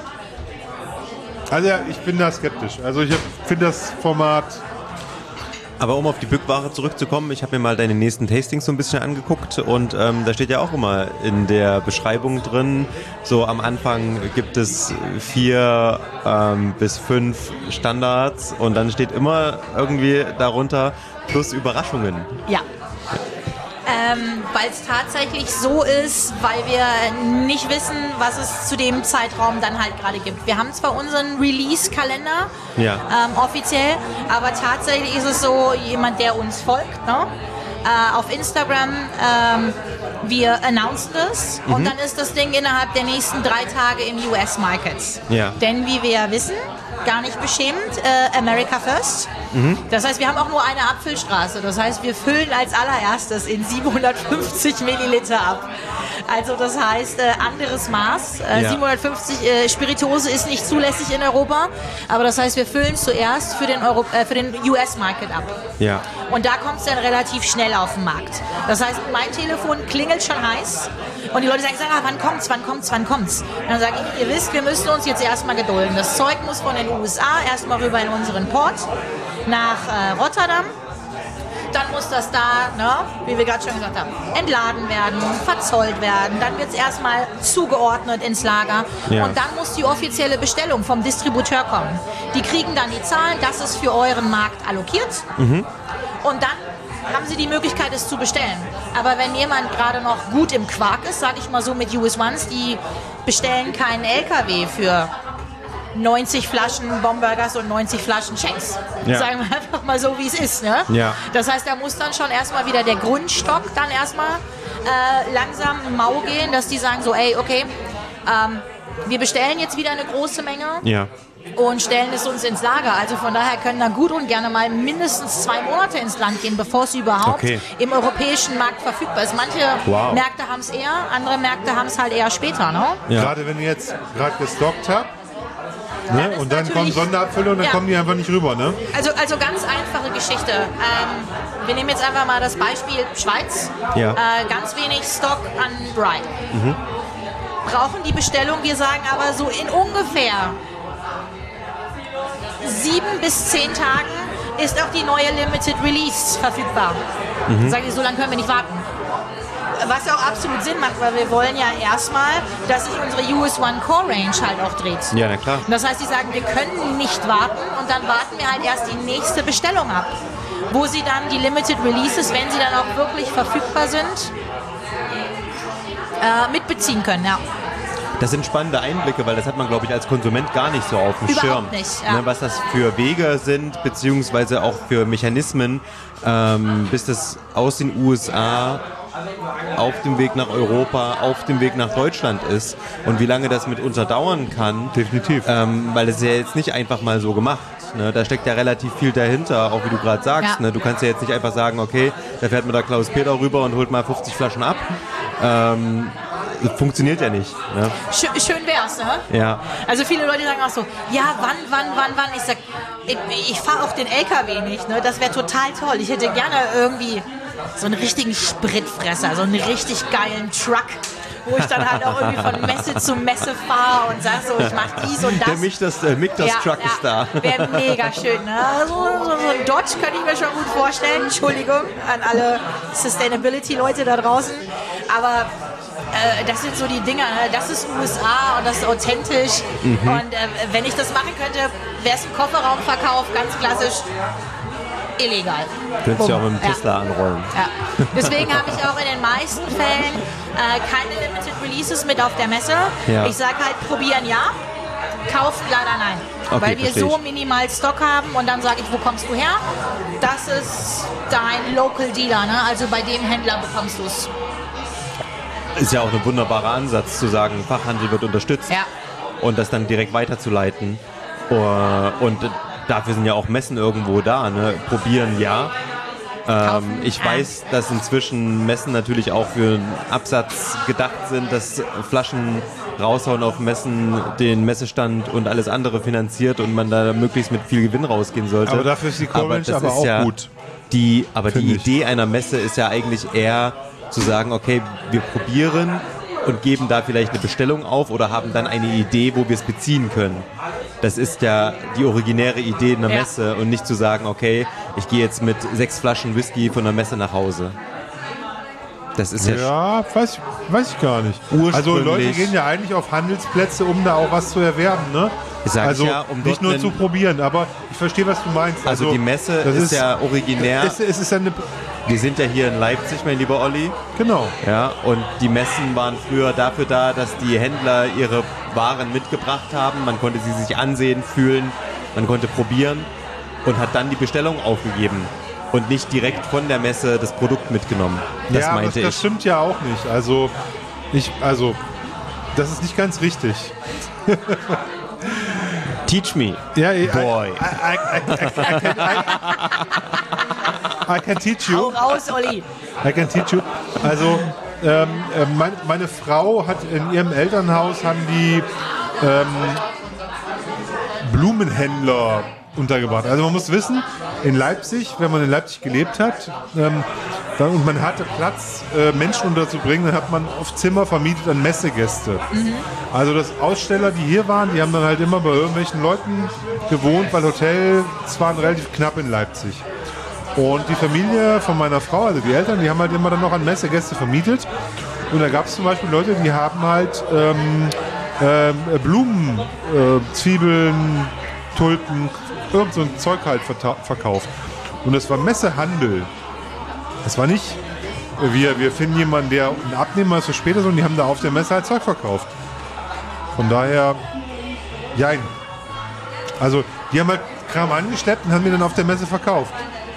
Also ja, ich bin da skeptisch. Also ich finde das Format... Aber um auf die Bückware zurückzukommen, ich habe mir mal deine nächsten Tastings so ein bisschen angeguckt und da steht ja auch immer in der Beschreibung drin, so am Anfang gibt es 4 bis 5 Standards und dann steht immer irgendwie darunter plus Überraschungen. Ja. Weil es tatsächlich so ist, weil wir nicht wissen, was es zu dem Zeitraum dann halt gerade gibt. Wir haben zwar unseren Release-Kalender offiziell, aber tatsächlich ist es so, jemand, der uns folgt, ne? Auf Instagram, wir announcen das und dann ist das Ding innerhalb der nächsten 3 Tage im US-Markets. Ja. Denn wie wir ja wissen, gar nicht beschämend, America First. Das heißt, wir haben auch nur eine Abfüllstraße. Das heißt, wir füllen als allererstes in 750 Milliliter ab. Also das heißt, anderes Maß. 750 Spirituose ist nicht zulässig in Europa, aber das heißt, wir füllen zuerst für den US-Market ab. Ja. Und da kommt es dann relativ schnell auf den Markt. Das heißt, mein Telefon klingelt schon heiß und die Leute sagen, wann kommt's? Und dann sage ich, ihr wisst, wir müssen uns jetzt erstmal gedulden. Das Zeug muss von den USA erstmal rüber in unseren Port nach Rotterdam. dann muss das da, ne, wie wir gerade schon gesagt haben, entladen werden, verzollt werden. Dann wird es erstmal zugeordnet ins Lager. Ja. Und dann muss die offizielle Bestellung vom Distributeur kommen. Die kriegen dann die Zahlen, das ist für euren Markt allokiert. Und dann haben sie die Möglichkeit, es zu bestellen. Aber wenn jemand gerade noch gut im Quark ist, sage ich mal so mit US Ones, die bestellen keinen LKW für 90 Flaschen Bomburgers und 90 Flaschen Shanks. Ja. Sagen wir einfach mal so, wie es ist. Ne? Ja. Das heißt, da muss dann schon erstmal wieder der Grundstock dann erstmal langsam im Mau gehen, dass die sagen so, ey, okay, wir bestellen jetzt wieder eine große Menge. Ja. Und stellen es uns ins Lager. Also von daher können da gut und gerne mal mindestens 2 Monate ins Land gehen, bevor es überhaupt im europäischen Markt verfügbar ist. Manche Märkte haben es eher, andere Märkte haben es halt eher später. Ne? Ja. Gerade wenn ihr jetzt gerade gestockt habt, ne? Und dann kommen Sonderabfülle und dann kommen die einfach nicht rüber. Ne? Also ganz einfache Geschichte. Wir nehmen jetzt einfach mal das Beispiel Schweiz. Ja. Ganz wenig Stock an Rye. Brauchen die Bestellung, wir sagen aber so in ungefähr 7 bis 10 Tagen ist auch die neue Limited Release verfügbar. Sagen die, so lange können wir nicht warten. Was auch absolut Sinn macht, weil wir wollen ja erstmal, dass sich unsere US One Core Range halt auch dreht. Ja, na klar. Und das heißt, die sagen, wir können nicht warten und dann warten wir halt erst die nächste Bestellung ab, wo sie dann die Limited Releases, wenn sie dann auch wirklich verfügbar sind, mitbeziehen können. Ja. Das sind spannende Einblicke, weil das hat man, glaube ich, als Konsument gar nicht so auf dem Überhaupt Schirm. nicht, ja. Ne, was das für Wege sind, beziehungsweise auch für Mechanismen, bis das aus den USA auf dem Weg nach Europa, auf dem Weg nach Deutschland ist und wie lange das mitunter dauern kann. Definitiv. Weil das ist ja jetzt nicht einfach mal so gemacht. Ne? Da steckt ja relativ viel dahinter, auch wie du gerade sagst. Ja. Ne? Du kannst ja jetzt nicht einfach sagen, okay, da fährt mir der Klaus-Peter rüber und holt mal 50 Flaschen ab. Das funktioniert ja nicht. Ne? Schön wär's, ne? Ja. Also viele Leute sagen auch so, ja, wann? Ich sag, ich fahre auch den LKW nicht, ne? Das wäre total toll. Ich hätte gerne irgendwie so einen richtigen Spritfresser, so einen richtig geilen Truck, wo ich dann halt auch irgendwie von Messe zu Messe fahre und sag so, ich mach dies und das. Der Mick Truck ist da. Wäre mega schön, ne? So ein Dodge könnte ich mir schon gut vorstellen. Entschuldigung an alle Sustainability-Leute da draußen. Aber das sind so die Dinger, ne? Das ist USA und das ist authentisch. Und wenn ich das machen könnte, wäre es im Kofferraumverkauf, ganz klassisch, illegal. Könntest du ja auch mit dem Tesla anrollen. Ja. Deswegen habe ich auch in den meisten Fällen keine Limited Releases mit auf der Messe. Ja. Ich sage halt, probieren ja, kauft leider nein. Okay, weil wir verstehe so ich. minimal Stock haben und dann sage ich, wo kommst du her? Das ist dein Local Dealer, ne? Also bei dem Händler bekommst du es. Ist ja auch ein wunderbarer Ansatz zu sagen, Fachhandel wird unterstützt Ja. und das dann direkt weiterzuleiten. Und dafür sind ja auch Messen irgendwo da. Ne? Probieren ja. Kaufen, Ich weiß, dass inzwischen Messen natürlich auch für einen Absatz gedacht sind, dass Flaschen raushauen auf Messen, den Messestand und alles andere finanziert und man da möglichst mit viel Gewinn rausgehen sollte. Aber dafür ist die Core Range das aber ist auch ja gut. Die Finde ich. Idee einer Messe ist ja eigentlich eher zu sagen, okay, wir probieren und geben da vielleicht eine Bestellung auf oder haben dann eine Idee, wo wir es beziehen können. Das ist ja die originäre Idee einer Ja. Messe und nicht zu sagen, okay, ich gehe jetzt mit 6 Flaschen Whisky von der Messe nach Hause. Das ist ja, Ja, weiß ich gar nicht. Ursprünglich- Also Leute gehen ja eigentlich auf Handelsplätze, um da auch was zu erwerben, ne? Sag ich Also ja, um nicht dort nur einen- zu probieren, aber ich verstehe, was du meinst. also die Messe das ist ja originär. Es ist eine, Wir sind ja hier in Leipzig, mein lieber Olli. genau. Ja, und die Messen waren früher dafür da, dass die Händler ihre Waren mitgebracht haben. Man konnte sie sich ansehen, fühlen, man konnte probieren und hat dann die Bestellung aufgegeben und nicht direkt von der Messe das Produkt mitgenommen. Das ja, meinte das ich. stimmt ja auch nicht. Also das ist nicht ganz richtig. Teach me. Ja, Boy. I can teach Hau you. raus, Olli. I can teach you. Also meine Frau hat in ihrem Elternhaus haben die Blumenhändler untergebracht. Also man muss wissen, in Leipzig, wenn man in Leipzig gelebt hat und man hatte Platz, Menschen unterzubringen, dann hat man oft Zimmer vermietet an Messegäste. Also das Aussteller, die hier waren, die haben dann halt immer bei irgendwelchen Leuten gewohnt, weil Hotels waren relativ knapp in Leipzig. Und die Familie von meiner Frau, also die Eltern, die haben halt immer dann noch an Messegäste vermietet. Und da gab es zum Beispiel Leute, die haben halt Blumen, Zwiebeln, Tulpen, irgend so ein Zeug halt verkauft. Und das war Messehandel. Das war nicht, wir finden jemanden, der ein Abnehmer ist für später, sondern die haben da auf der Messe halt Zeug verkauft. Von daher, jein. Also, die haben halt Kram angeschleppt und haben mir dann auf der Messe verkauft.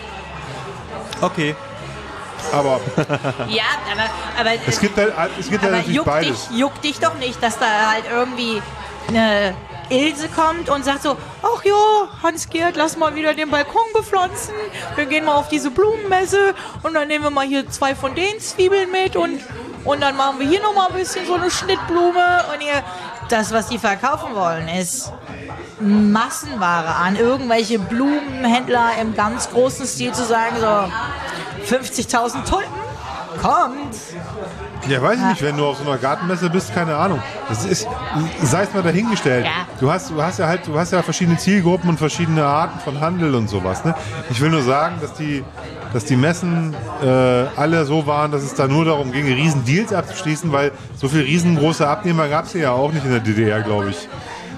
Okay. Aber Ja, aber es gibt halt natürlich beides. Juckt dich doch nicht, dass da halt irgendwie eine Ilse kommt und sagt so, ach ja, Hans-Gerd, lass mal wieder den Balkon bepflanzen. Wir gehen mal auf diese Blumenmesse und dann nehmen wir mal hier 2 von den Zwiebeln mit und dann machen wir hier nochmal ein bisschen so eine Schnittblume. Und hier, das, was die verkaufen wollen, ist Massenware an irgendwelche Blumenhändler im ganz großen Stil zu sagen, so 50.000 Tulpen, kommt. Ja, weiß ich nicht, wenn du auf so einer Gartenmesse bist, keine Ahnung. Das ist, sei es mal dahingestellt. Ja. Du hast ja verschiedene Zielgruppen und verschiedene Arten von Handel und sowas. Ne? Ich will nur sagen, dass die Messen alle so waren, dass es da nur darum ging, riesen Deals abzuschließen, weil so viele riesengroße Abnehmer gab es ja auch nicht in der DDR, glaube ich.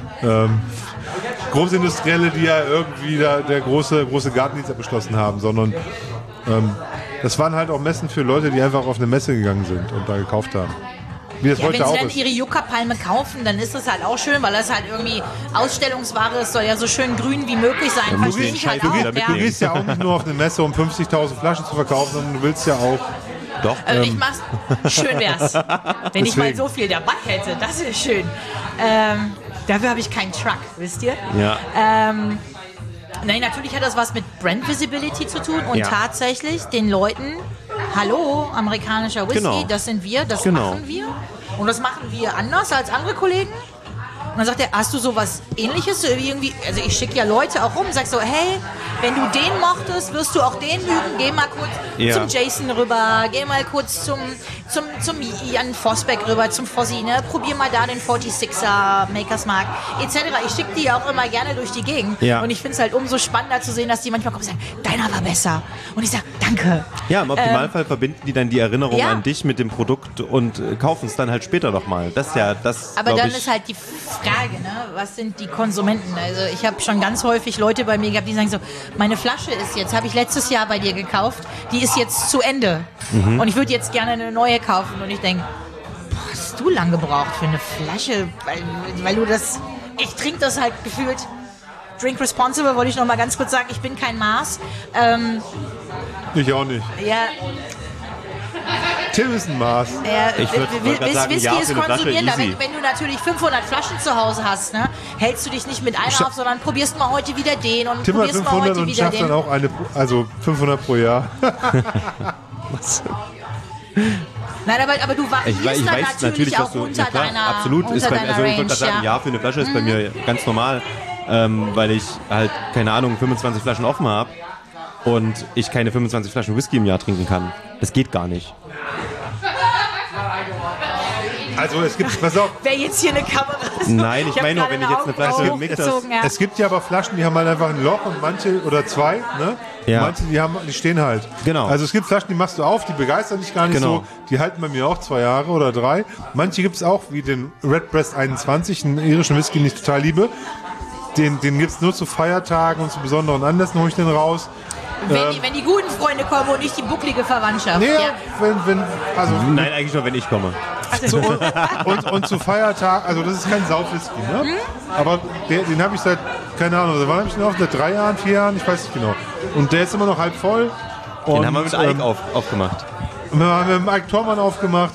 Großindustrielle, die ja irgendwie da der große Gartendienst abgeschlossen haben, sondern das waren halt auch Messen für Leute, die einfach auf eine Messe gegangen sind und da gekauft haben. Wie das Ja, heute wenn sie auch dann ist. ihre Yucca-Palme kaufen, dann ist das halt auch schön, weil das halt irgendwie Ausstellungsware ist, soll ja so schön grün wie möglich sein. muss Verstehe den ich halt Scheiß auch. wieder Du gehst ja auch nicht nur auf eine Messe, um 50.000 Flaschen zu verkaufen, sondern du willst ja auch... Doch. Ich mach's, schön wär's, wenn ich mal Deswegen. so viel dabei hätte, das wäre schön. Dafür habe ich keinen Truck, wisst ihr? Ja. Nein, natürlich hat das was mit Brand Visibility zu tun und Ja. tatsächlich den Leuten, hallo, amerikanischer Whisky, Genau. das sind wir, das Genau. machen wir und das machen wir anders als andere Kollegen. Und dann sagt er, hast du sowas Ähnliches? So irgendwie, also ich schicke ja Leute auch rum, sag so, hey, wenn du den mochtest, wirst du auch den mögen. Geh mal kurz Ja. zum Jason rüber, geh mal kurz zum Jan Vosbeck rüber, zum Fossi, ne? Probier mal da den 46er, Makers Mark, etc. Ich schicke die auch immer gerne durch die Gegend. Ja. Und ich finde es halt umso spannender zu sehen, dass die manchmal kommen und sagen, deiner war besser. Und ich sage, danke. Ja, im Optimalfall verbinden die dann die Erinnerung ja. an dich mit dem Produkt und kaufen es dann halt später nochmal. Das ist ja das. Aber glaub dann ich, ist halt die Frage, ne? Was sind die Konsumenten? Also ich habe schon ganz häufig Leute bei mir gehabt, die sagen so, meine Flasche ist jetzt, habe ich letztes Jahr bei dir gekauft, die ist jetzt zu Ende. Und ich würde jetzt gerne eine neue kaufen. Und ich denke, hast du lang gebraucht für eine Flasche? Weil du das, ich trinke das halt gefühlt. Drink responsible, wollte ich noch mal ganz kurz sagen, ich bin kein Maß. Ich auch nicht. Ja, Tim ist ein Maß. Ich würd grad sagen, Whisky ja, für ist eine Flasche konsumierender. easy. Wenn du natürlich 500 Flaschen zu Hause hast, ne, hältst du dich nicht mit einer auf, sondern probierst mal heute wieder den und Tim hat probierst mal 500 heute und wieder schafft den. dann auch also 500 pro Jahr. Nein, aber du variierst ich dann weiß natürlich auch was du. unter Ja, klar, deiner, absolut unter ist bei, deiner also ich Range. wollte gerade sagen, ja, für eine Flasche ist bei mir ganz normal, weil ich halt, keine Ahnung, 25 Flaschen offen habe und ich keine 25 Flaschen Whisky im Jahr trinken kann. Das geht gar nicht. Also es gibt, pass auf, Wer jetzt hier eine Kamera ist. Nein, ich hab meine nur, gerade wenn ich jetzt eine Flasche Augenbraue Mikters- hochgezogen, ja. es gibt ja aber Flaschen, die haben halt einfach ein Loch und manche, oder zwei, ne? Ja. Manche, die stehen halt. Genau. Also es gibt Flaschen, die machst du auf, die begeistern dich gar nicht Genau. so. Die halten bei mir auch 2 Jahre oder 3. Manche gibt es auch, wie den Redbreast 21, einen irischen Whisky, den ich total liebe. Den gibt es nur zu Feiertagen und zu besonderen Anlässen, hole ich den raus. Wenn die guten Freunde kommen und nicht die bucklige Verwandtschaft. Nee, Ja. also Nein, eigentlich nur, wenn ich komme. und zu Feiertagen, also das ist kein Saufwhisky, ne? Aber den habe ich seit, keine Ahnung, wann habe ich den auf? Seit 3 Jahren, 4 Jahren, ich weiß nicht genau. Und der ist immer noch halb voll. Den haben wir mit Ike aufgemacht. Wir haben mit Ike Thormann aufgemacht.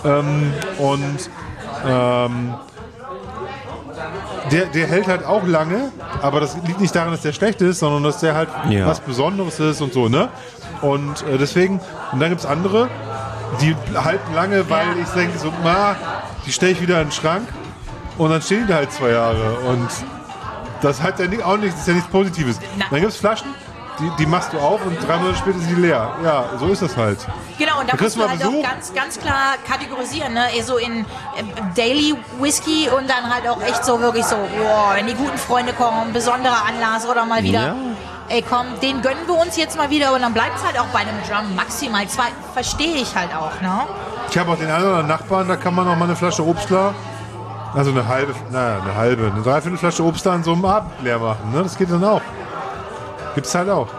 Der hält halt auch lange, aber das liegt nicht daran, dass der schlecht ist, sondern dass der halt Ja. was Besonderes ist und so, ne? Und deswegen, und dann gibt es andere, die halten lange, weil Ja. ich denke so, die stelle ich wieder in den Schrank und dann stehen die halt 2 Jahre und das hat ja auch nichts, das ist ja nichts Positives. Na. Dann gibt es Flaschen, die machst du auf und 3 Monate später sind die leer. Ja, so ist das halt. Genau, und da Da kriegst musst du du mal halt auch Besuch. ganz klar kategorisieren, ne? So in Daily Whisky und dann halt auch echt so wirklich so, wow, wenn die guten Freunde kommen, besonderer Anlass oder mal wieder Ja. ey komm, den gönnen wir uns jetzt mal wieder und dann bleibt es halt auch bei einem Drum maximal 2. Verstehe ich halt auch, ne? Ich habe auch den anderen Nachbarn, da kann man noch mal eine Flasche Obstler, also eine dreiviertel Flasche Obstler an so einem Abend leer machen. Ne? Das geht dann auch. Gibt's halt auch.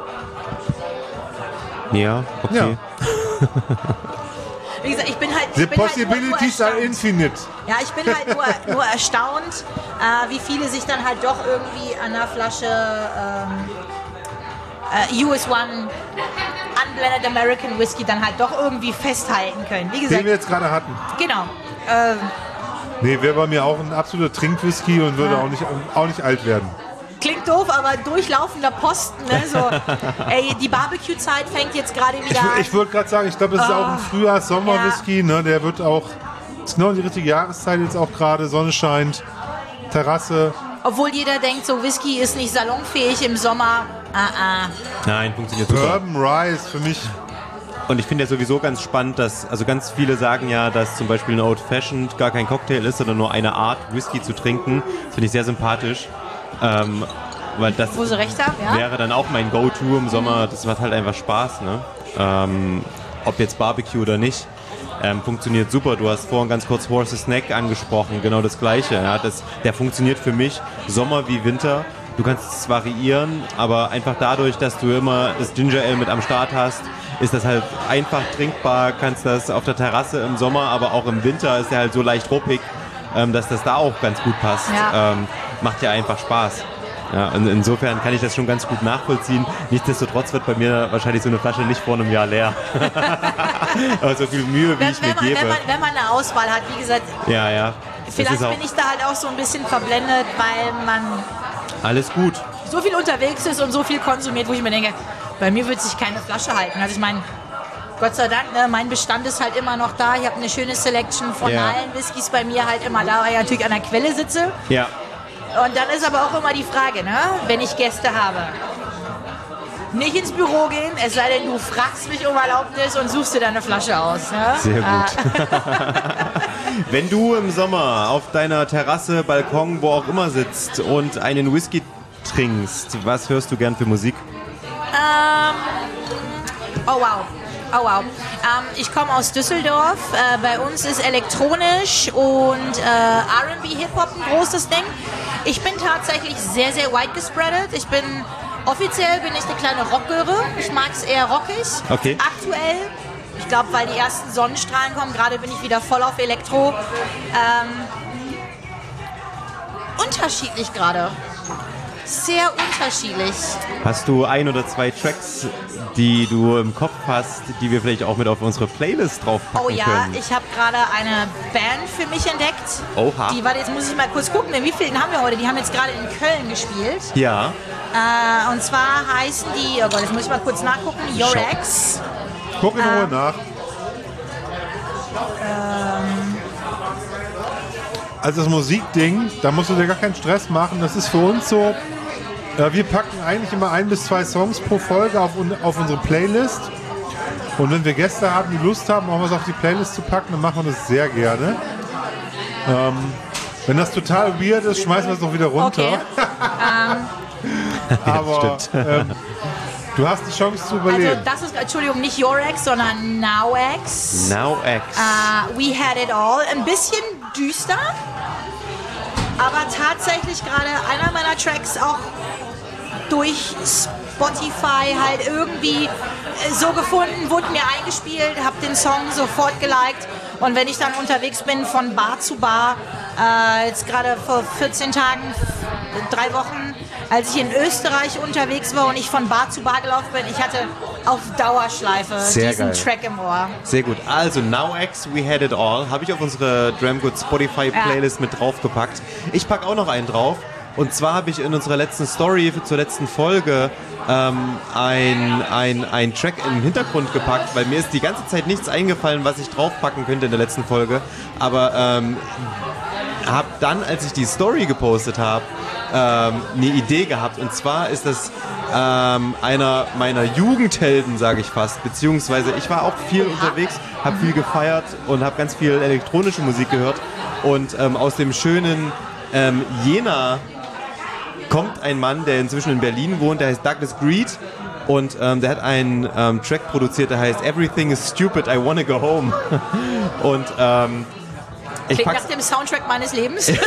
Ja, okay. Ja. Wie gesagt, ich bin halt... The possibilities are infinite. Ja, ich bin halt nur erstaunt, wie viele sich dann halt doch irgendwie an der Flasche US One Unblended American Whiskey dann halt doch irgendwie festhalten können. Wie gesagt, Den wir jetzt gerade hatten. genau. Nee, wäre bei mir auch ein absoluter Trinkwhisky und würde auch nicht alt werden. Klingt doof, aber durchlaufender Posten. Ne? So, ey, die Barbecue-Zeit fängt jetzt gerade wieder an. Ich würde gerade sagen, ich glaube, es ist auch ein Frühjahrs-Sommer-Whisky. Ne? Der wird auch, ist genau die richtige Jahreszeit jetzt auch gerade, Sonne scheint, Terrasse. Obwohl jeder denkt, so Whisky ist nicht salonfähig im Sommer. Nein, funktioniert super. Bourbon Rye ist für mich... Und ich finde ja sowieso ganz spannend, dass, also ganz viele sagen ja, dass zum Beispiel ein Old Fashioned gar kein Cocktail ist, sondern nur eine Art, Whisky zu trinken. Das finde ich sehr sympathisch. Weil das Wo sie recht haben, ja. wäre dann auch mein Go-To im Sommer. Das macht halt einfach Spaß, ne? Ob jetzt Barbecue oder nicht. Funktioniert super. Du hast vorhin ganz kurz Horse's Neck angesprochen. Genau das Gleiche. Ja? Der funktioniert für mich Sommer wie Winter. Du kannst es variieren, aber einfach dadurch, dass du immer das Ginger Ale mit am Start hast, ist das halt einfach trinkbar. Kannst das auf der Terrasse im Sommer, aber auch im Winter ist der halt so leicht ruppig, dass das da auch ganz gut passt. Ja. Macht ja einfach Spaß. Ja, und insofern kann ich das schon ganz gut nachvollziehen. Nichtsdestotrotz wird bei mir wahrscheinlich so eine Flasche nicht vor einem Jahr leer. Aber so viel Mühe, wie ich mir gebe. Wenn man eine Auswahl hat, wie gesagt, ja. vielleicht bin ich da halt auch so ein bisschen verblendet, weil man alles gut. so viel unterwegs ist und so viel konsumiert, wo ich mir denke, bei mir wird sich keine Flasche halten. Also ich meine, Gott sei Dank, ne, mein Bestand ist halt immer noch da. Ich habe eine schöne Selection von allen Whiskys bei mir halt immer da, weil ich natürlich an der Quelle sitze. Ja. Und dann ist aber auch immer die Frage, ne, wenn ich Gäste habe, nicht ins Büro gehen, es sei denn, du fragst mich um Erlaubnis und suchst dir deine Flasche aus. Ne? Sehr gut. Wenn du im Sommer auf deiner Terrasse, Balkon, wo auch immer sitzt und einen Whisky trinkst, was hörst du gern für Musik? Oh wow. Ich komme aus Düsseldorf. Bei uns ist elektronisch und R&B Hip-Hop ein großes Ding. Ich bin tatsächlich sehr, sehr wide gespreadet. Offiziell bin ich eine kleine Rockgöre. Ich mag es eher rockig. Okay. Aktuell, ich glaube, weil die ersten Sonnenstrahlen kommen, gerade bin ich wieder voll auf Elektro. Unterschiedlich gerade. Sehr unterschiedlich. Hast du ein oder zwei Tracks, die du im Kopf hast, die wir vielleicht auch mit auf unsere Playlist draufpacken können? Oh ja, ich habe gerade eine Band für mich entdeckt. Oha. Jetzt muss ich mal kurz gucken, wie viele haben wir heute? Die haben jetzt gerade in Köln gespielt. Ja. Und zwar heißen die, oh Gott, jetzt muss ich mal kurz nachgucken, Your Ex. Guck in Ruhe nach. Also das Musikding, da musst du dir gar keinen Stress machen. Das ist für uns so, wir packen eigentlich immer 1 bis 2 Songs pro Folge auf unsere Playlist. Und wenn wir Gäste haben, die Lust haben, auch was auf die Playlist zu packen, dann machen wir das sehr gerne. Wenn das total weird ist, schmeißen wir es noch wieder runter. Okay. Aber du hast die Chance zu überleben. Also das ist, Entschuldigung, nicht Your Ex, sondern Now Ex. Now Ex. We Had It All. Ein bisschen düster, aber tatsächlich gerade einer meiner Tracks auch durch Spotify halt irgendwie so gefunden, wurde mir eingespielt, habe den Song sofort geliked und wenn ich dann unterwegs bin von Bar zu Bar, jetzt gerade vor 14 Tagen, 3 Wochen, als ich in Österreich unterwegs war und ich von Bar zu Bar gelaufen bin, ich hatte auf Dauerschleife diesen Track im Ohr. Sehr gut. Also Now X, We Had It All, habe ich auf unsere Dramgood Spotify Playlist mit draufgepackt. Ich packe auch noch einen drauf. Und zwar habe ich in unserer letzten Story zur letzten Folge ein Track im Hintergrund gepackt, weil mir ist die ganze Zeit nichts eingefallen, was ich draufpacken könnte in der letzten Folge. Aber habe dann, als ich die Story gepostet habe, eine Idee gehabt. Und zwar ist das einer meiner Jugendhelden, sage ich fast. Beziehungsweise ich war auch viel unterwegs, habe viel gefeiert und habe ganz viel elektronische Musik gehört. Und aus dem schönen Jena kommt ein Mann, der inzwischen in Berlin wohnt, der heißt Douglas Greed. Und der hat einen Track produziert, der heißt Everything is Stupid, I Wanna Go Home. Und klingt nach dem Soundtrack meines Lebens. Für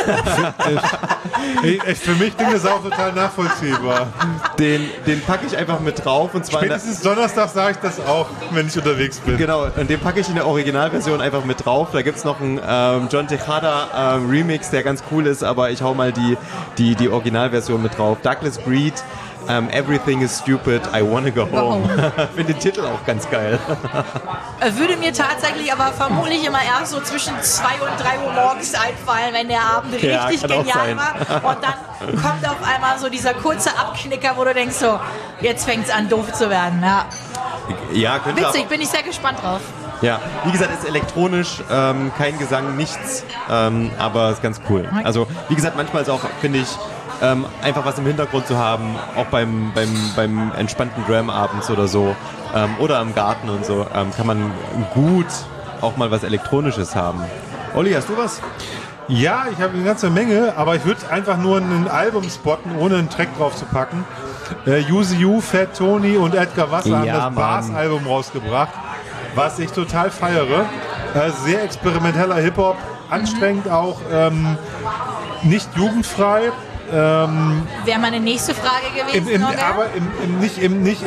mich klingt das auch total nachvollziehbar. Den packe ich einfach mit drauf. Und zwar spätestens Donnerstag sage ich das auch, wenn ich unterwegs bin. Genau, und den packe ich in der Originalversion einfach mit drauf. Da gibt es noch einen John Tejada Remix, der ganz cool ist, aber ich hau mal die Originalversion mit drauf. Douglas Greed, Everything is Stupid, I Wanna Go Home. Ich finde den Titel auch ganz geil. Würde mir tatsächlich aber vermutlich immer erst so zwischen 2 und 3 Uhr morgens einfallen, wenn der Abend richtig genial war. Und dann kommt auf einmal so dieser kurze Abknicker, wo du denkst so, jetzt fängt es an doof zu werden. Ja, könnte witzig, bin ich sehr gespannt drauf. Ja, wie gesagt, ist elektronisch, kein Gesang, nichts, aber ist ganz cool. Also, wie gesagt, manchmal ist auch, finde ich, einfach was im Hintergrund zu haben, auch beim entspannten Drum abends oder so, oder im Garten und so, kann man gut auch mal was Elektronisches haben. Olli, hast du was? Ja, ich habe eine ganze Menge, aber ich würde einfach nur ein Album spotten, ohne einen Track drauf zu packen. Use You, Fat Tony und Edgar Wasser haben das Bars-Album rausgebracht, was ich total feiere. Sehr experimenteller Hip-Hop, anstrengend auch, nicht jugendfrei. Wäre meine nächste Frage gewesen. Aber nicht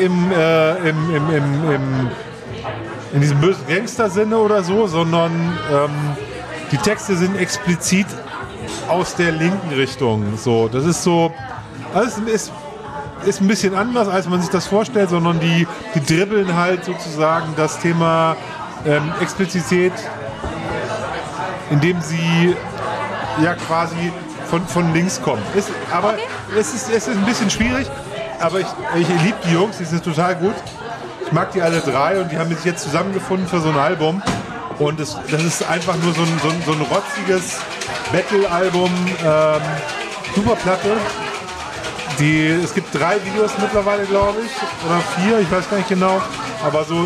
in diesem bösen Gangster-Sinne oder so, sondern die Texte sind explizit aus der linken Richtung. So, das ist so, alles ist ein bisschen anders, als man sich das vorstellt, sondern die dribbeln halt sozusagen das Thema Explizität, indem sie ja quasi von links kommen. Es ist ein bisschen schwierig, aber ich liebe die Jungs, die sind total gut. Ich mag die alle drei und die haben sich jetzt zusammengefunden für so ein Album. Und das ist einfach nur so ein rotziges Battle-Album, super Platte. Es gibt 3 Videos mittlerweile, glaube ich, oder 4, ich weiß gar nicht genau. Aber so,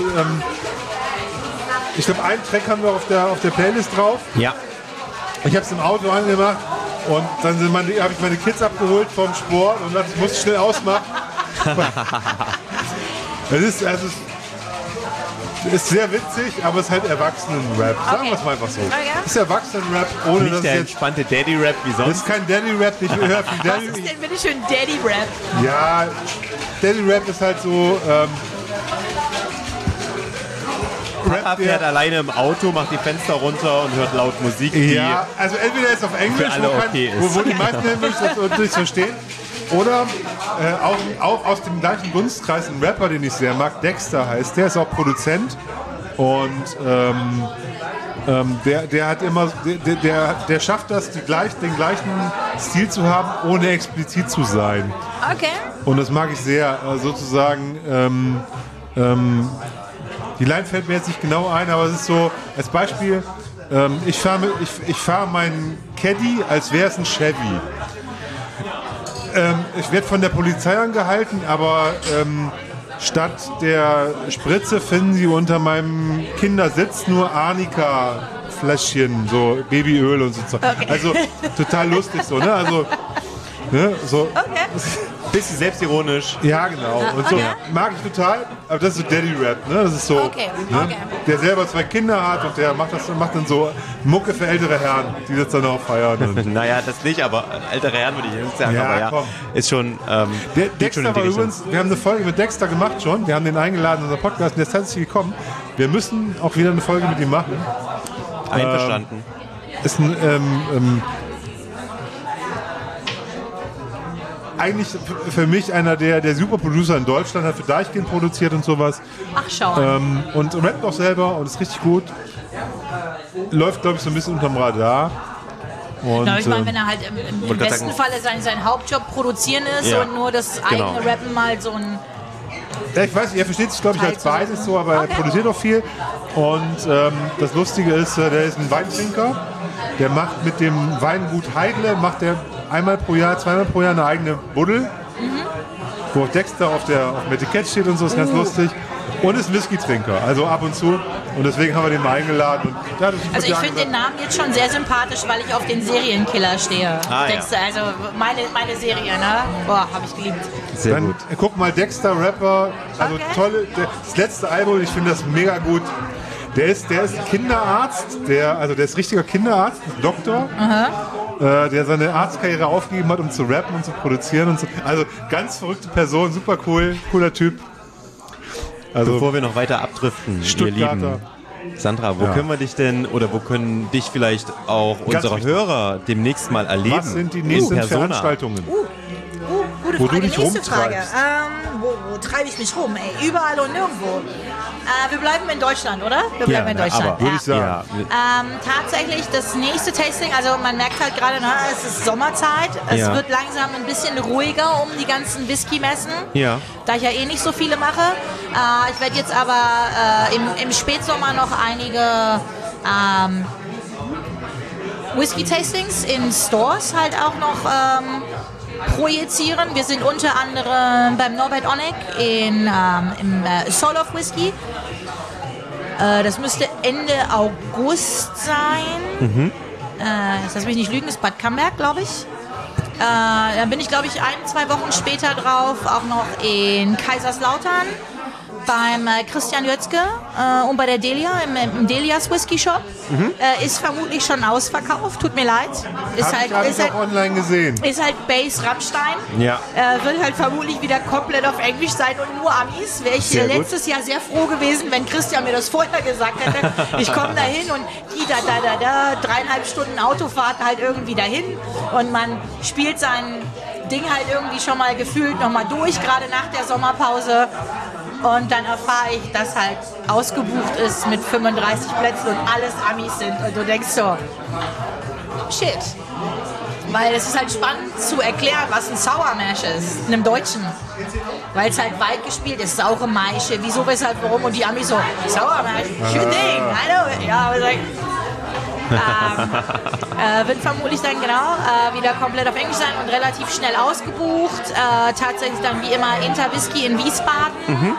ich glaube, einen Track haben wir auf der Playlist drauf. Ja. Ich habe es im Auto angemacht. Und dann habe ich meine Kids abgeholt vom Sport und dachte, ich muss schnell ausmachen. Es ist sehr witzig, aber es ist halt Erwachsenen-Rap. Sagen wir es mal einfach so. Es ist Erwachsenen-Rap, ohne nicht dass der entspannte Daddy-Rap wie sonst. Das ist kein Daddy-Rap, ich höre viel Daddy. Was ist denn bitte schön Daddy-Rap? Ja, Daddy-Rap ist halt so... Papa fährt alleine im Auto, macht die Fenster runter und hört laut Musik. Ja, also entweder ist es auf Englisch, wo die meisten das nicht verstehen, oder auch aus dem gleichen Dunstkreis ein Rapper, den ich sehr mag, Dexter heißt, der ist auch Produzent und der hat immer, der schafft das, den gleichen Stil zu haben, ohne explizit zu sein. Okay. Und das mag ich sehr, sozusagen. Die Line fällt mir jetzt nicht genau ein, aber es ist so, als Beispiel, ich fahre meinen Caddy, als wäre es ein Chevy. Ich werde von der Polizei angehalten, aber statt der Spritze finden sie unter meinem Kindersitz nur Arnika-Fläschchen, so Babyöl und so. Okay. Also total lustig so, ne? Also, ne? So. Okay. Bisschen selbstironisch. Ja, genau. Und so mag ich total. Aber das ist so Daddy-Rap, ne? Das ist so, ne? Der selber 2 Kinder hat und der macht dann so Mucke für ältere Herren, die das dann auch feiern. Naja, das nicht, aber ältere Herren würde ich nicht sagen. Ja, aber komm. Ist schon. Der Dexter war übrigens, wir haben eine Folge mit Dexter gemacht schon. Wir haben den eingeladen in unser Podcast und der ist tatsächlich gekommen. Wir müssen auch wieder eine Folge mit ihm machen. Einverstanden. Ist ein eigentlich für mich einer der Superproducer in Deutschland, hat für Deichkind produziert und sowas. Ach, schau. Und rappt auch selber und ist richtig gut. Läuft, glaube ich, so ein bisschen unterm Radar. Und, ich meine, wenn er halt im besten Falle sein Hauptjob produzieren ist und nur das eigene Rappen mal so ein... Ja, ich weiß nicht, er versteht sich, glaube ich, als beides so, aber er produziert auch viel. Und das Lustige ist, der ist ein Weintrinker. Der macht mit dem Weingut Heidle, macht der einmal pro Jahr, zweimal pro Jahr eine eigene Buddel, wo Dexter auf dem Etikett steht und so, ist ganz lustig. Und ist Whisky-Trinker, also ab und zu. Und deswegen haben wir den mal eingeladen. Und der hat uns Also ich finde den Namen jetzt schon sehr sympathisch, weil ich auf den Serienkiller stehe. Dexter, also meine Serie, ne? Boah, habe ich geliebt. Sehr Dann gut. guck mal, Dexter Rapper, also Okay. tolle, das letzte Album, ich finde das mega gut. Der ist Kinderarzt, der ist richtiger Kinderarzt, Doktor, der seine Arztkarriere aufgegeben hat, um zu rappen und zu produzieren und so. Also ganz verrückte Person, super cool, cooler Typ. Also Bevor wir noch weiter abdriften, ihr Stuttgarter. Lieben. Sandra, wo können wir dich denn oder wo können dich vielleicht auch unsere wichtig. Hörer demnächst mal erleben? was sind die in nächsten Persona? Veranstaltungen? Gute Wo Frage. du dich Nächste rumtreibst. Frage. Wo treibe ich mich rum? Ey, überall und nirgendwo. Wir bleiben in Deutschland, oder? Wir bleiben in Deutschland. aber Würde ich sagen. Ja, Tatsächlich das nächste Tasting, also man merkt halt gerade, es ist Sommerzeit, es Ja. wird langsam ein bisschen ruhiger um die ganzen Whisky-Messen, Ja. da ich ja eh nicht so viele mache. Ich werde jetzt aber im Spätsommer noch einige Whisky-Tastings in Stores halt auch noch projizieren. Wir sind unter anderem beim Norbert Onek im Soul of Whisky. Das müsste Ende August sein. Jetzt lass mich nicht lügen, das ist Bad Camberg, glaube ich. Dann bin ich, glaube ich, 1-2 Wochen später drauf auch noch in Kaiserslautern beim Christian Jötzke und bei der Delia im Delias Whisky Shop. Ist vermutlich schon ausverkauft, tut mir leid. Hab ich auch online gesehen. Ist halt Base Rammstein. Ja. Wird halt vermutlich wieder komplett auf Englisch sein und nur Amis. Wäre ich Sehr gut. letztes Jahr sehr froh gewesen, wenn Christian mir das vorher gesagt hätte. Ich komme da hin und die 3,5 Stunden Autofahrt halt irgendwie dahin und man spielt sein Ding halt irgendwie schon mal gefühlt nochmal durch, gerade nach der Sommerpause. Und dann erfahre ich, dass halt ausgebucht ist mit 35 Plätzen und alles Amis sind. Und du denkst so, shit. Weil es ist halt spannend zu erklären, was ein Sour Mash ist, in einem Deutschen. Weil es halt weit gespielt ist, saure Maische, wieso, weshalb, warum. Und die Amis so, Sour Mash, shit Ding, I know it. Ja, aber like, wird vermutlich dann wieder komplett auf Englisch sein und relativ schnell ausgebucht. Tatsächlich dann wie immer Interwhisky in Wiesbaden.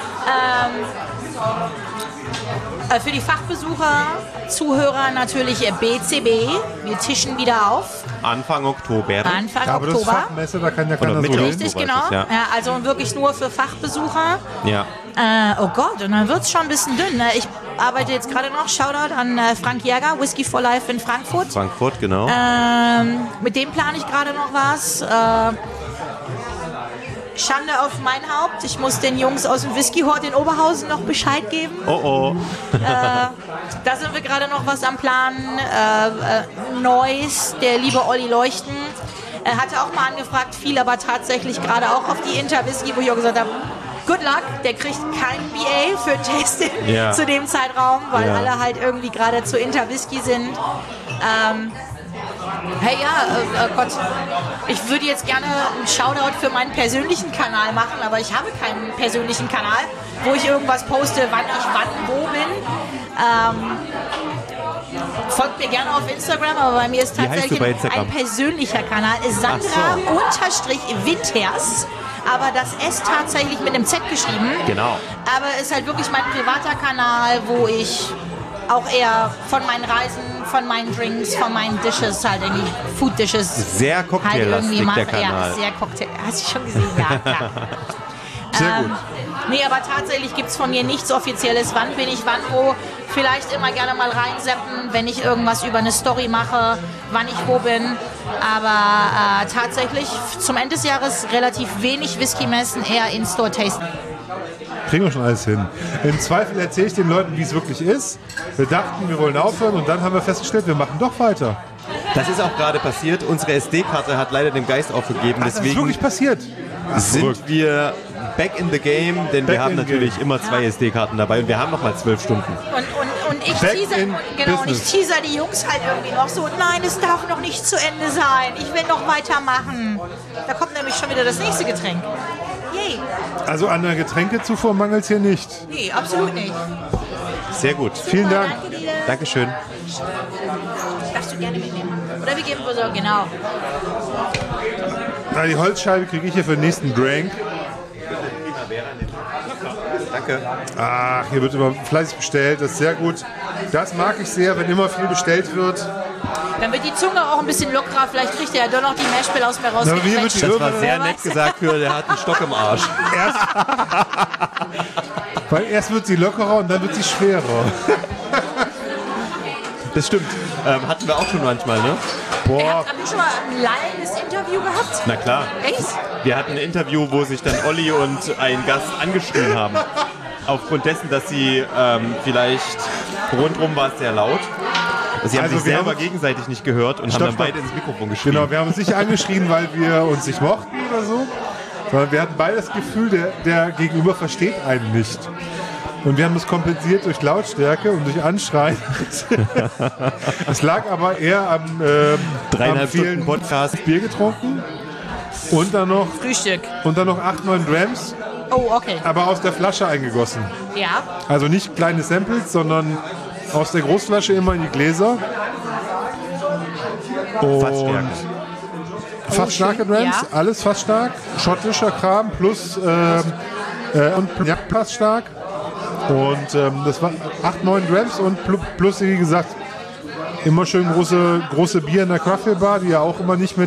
Für die Fachbesucher, Zuhörer natürlich BCB. Wir tischen wieder auf. Anfang Oktober. Anfang Ja, aber das ist Oktober. Fachmesse, da kann ja Oder keiner so Mitte hin. Richtig, Oktober genau. ist es, ja. Ja, also wirklich nur für Fachbesucher. Ja. Oh Gott, und dann wird es schon ein bisschen dünn. Ne? Ich arbeite jetzt gerade noch, Shoutout an Frank Jäger, Whisky for Life in Frankfurt. Frankfurt, genau. Mit dem plane ich gerade noch was. Schande auf mein Haupt. Ich muss den Jungs aus dem Whisky-Hort in Oberhausen noch Bescheid geben. Oh. Da sind wir gerade noch was am Planen. Neues, der liebe Olli Leuchten. Er hatte auch mal angefragt, fiel aber tatsächlich gerade auch auf die Interwhisky, wo ich auch gesagt habe, good luck, der kriegt kein BA für ein Tasting Ja. zu dem Zeitraum, weil Ja. alle halt irgendwie gerade zu Interwhisky sind. Hey ja, Gott, ich würde jetzt gerne einen Shoutout für meinen persönlichen Kanal machen, aber ich habe keinen persönlichen Kanal, wo ich irgendwas poste, wann ich wann wo bin. Folgt mir gerne auf Instagram, aber bei mir ist Wie heißt tatsächlich du bei Instagram? ein persönlicher Kanal, ist Ach Sandra-Winters, aber das S tatsächlich mit einem Z geschrieben. Genau. Aber ist halt wirklich mein privater Kanal, wo ich auch eher von meinen Reisen, von meinen Drinks, von meinen Dishes, halt irgendwie Food Dishes. Sehr halt cocktaillastig, irgendwie der mache. Ja, Kanal. sehr Cocktail. Hast du schon gesehen? Ja, klar. Sehr gut. Nee, aber tatsächlich gibt es von mir nichts Offizielles. Wann bin ich, wann wo. Vielleicht immer gerne mal reinseppen, wenn ich irgendwas über eine Story mache, wann ich wo bin. Aber tatsächlich zum Ende des Jahres relativ wenig Whisky-Messen, eher In-Store-Tasting. Kriegen wir schon alles hin. Im Zweifel erzähle ich den Leuten, wie es wirklich ist. Wir dachten, wir wollen aufhören und dann haben wir festgestellt, wir machen doch weiter. Das ist auch gerade passiert. Unsere SD-Karte hat leider den Geist aufgegeben. Das ist Deswegen wirklich passiert. sind wir back in the game, denn Back wir haben in natürlich game. immer 2 SD-Karten dabei und wir haben noch mal 12 Stunden. Und ich Back teaser, in genau, und ich business. teaser die Jungs halt irgendwie noch so, nein, es darf noch nicht zu Ende sein. Ich will noch weitermachen. Da kommt nämlich schon wieder das nächste Getränk. Yay. Also an der Getränkezufuhr mangelt es hier nicht. Nee, absolut nicht. Sehr gut. Vielen Dank. Danke dir. Dankeschön. Darfst du gerne mitnehmen. Oder wir geben so, genau. Na, die Holzscheibe kriege ich hier für den nächsten Drink. Danke. Ach, hier wird immer fleißig bestellt, das ist sehr gut. Das mag ich sehr, wenn immer viel bestellt wird. Dann wird die Zunge auch ein bisschen lockerer. Vielleicht kriegt er ja doch noch die Mashbill aus mir Na, mir wird rausgequetscht. die Das war sehr nett gesagt für, der hat einen Stock im Arsch. Weil erst wird sie lockerer und dann wird sie schwerer. Das stimmt. Hatten wir auch schon manchmal, ne? Boah, Habt ihr schon mal ein lallendes Interview gehabt? Na klar. Echt? Wir hatten ein Interview, wo sich dann Olli und ein Gast angeschrien haben. Aufgrund dessen, dass sie vielleicht rundrum war es sehr laut. Sie haben Also sich wir selber haben- gegenseitig nicht gehört und haben dann beide ins Mikrofon geschrien. genau, wir haben uns nicht angeschrien, weil wir uns nicht mochten oder so, sondern wir hatten beide das Gefühl, der Gegenüber versteht einen nicht. Und wir haben das kompensiert durch Lautstärke und durch Anschreien. Es lag aber eher am 3,5 vielen Stunden Podcast. Bier getrunken und dann noch Frühstück. 8, 9 Grams, Oh, okay. aber aus der Flasche eingegossen. Ja. Also nicht kleine Samples, sondern aus der Großflasche immer in die Gläser. Fast stärker. Fast starke Rams, Ja. alles fast stark. Schottischer Kram plus und ja, fast stark. Und das war 8, 9 Grams und plus, wie gesagt, immer schön große Bier in der Craft Beer Bar, die ja auch immer nicht mit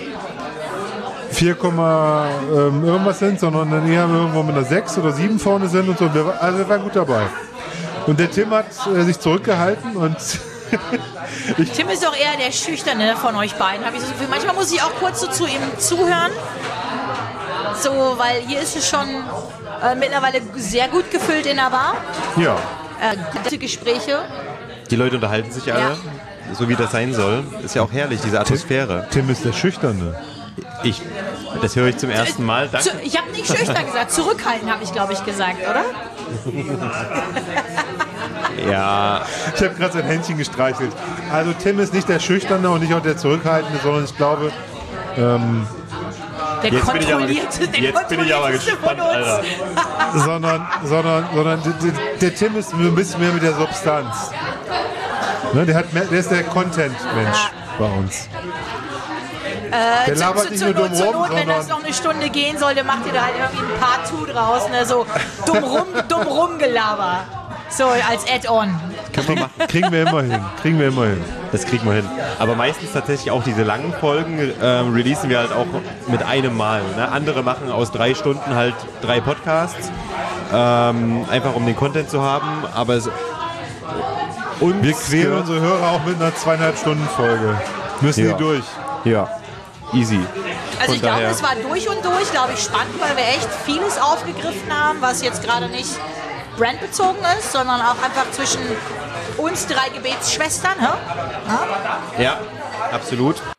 4, irgendwas sind, sondern dann eher irgendwo mit einer 6 oder 7 vorne sind und so. Also wir waren gut dabei. Und der Tim hat sich zurückgehalten und Tim ist doch eher der Schüchterne von euch beiden, habe ich so das Gefühl. Manchmal muss ich auch kurz so zu ihm zuhören. So, weil hier ist es schon mittlerweile sehr gut gefüllt in der Bar. ja. Gute Gespräche. Die Leute unterhalten sich alle, so wie das sein soll. Ist ja auch herrlich, diese Atmosphäre. Tim ist der Schüchterne. Das höre ich zum ersten Mal. Danke. Ich habe nicht schüchtern gesagt, zurückhalten habe ich, glaube ich, gesagt, oder? Ja, Ich habe gerade sein Händchen gestreichelt. Also Tim ist nicht der Schüchterne und nicht auch der Zurückhaltende, sondern ich glaube, Der jetzt bin ich aber, kontrollierte, der jetzt bin ich aber kontrollierteste von gespannt, uns. Alter. sondern der Tim ist ein bisschen mehr mit der Substanz. Ne, der ist der Content-Mensch bei uns. Der labert nicht nur dumm zur rum, Not, wenn das sondern noch eine Stunde gehen sollte, macht ihr da halt irgendwie ein Part 2 draus, ne? So dumm rum Gelaber. So als Add-on. kriegen wir immer hin. Das kriegen wir hin. Aber meistens tatsächlich auch diese langen Folgen releasen wir halt auch mit einem Mal. Ne? Andere machen aus 3 Stunden halt 3 Podcasts, einfach um den Content zu haben. Aber Wir quälen unsere Hörer auch mit einer 2,5 Stunden Folge. Müssen Ja. die durch. Ja, easy. Also Von ich glaube, daher- es war durch und durch, glaube ich, spannend, weil wir echt vieles aufgegriffen haben, was jetzt gerade nicht brandbezogen ist, sondern auch einfach zwischen uns 3 Gebetsschwestern. Hä? Ja, absolut.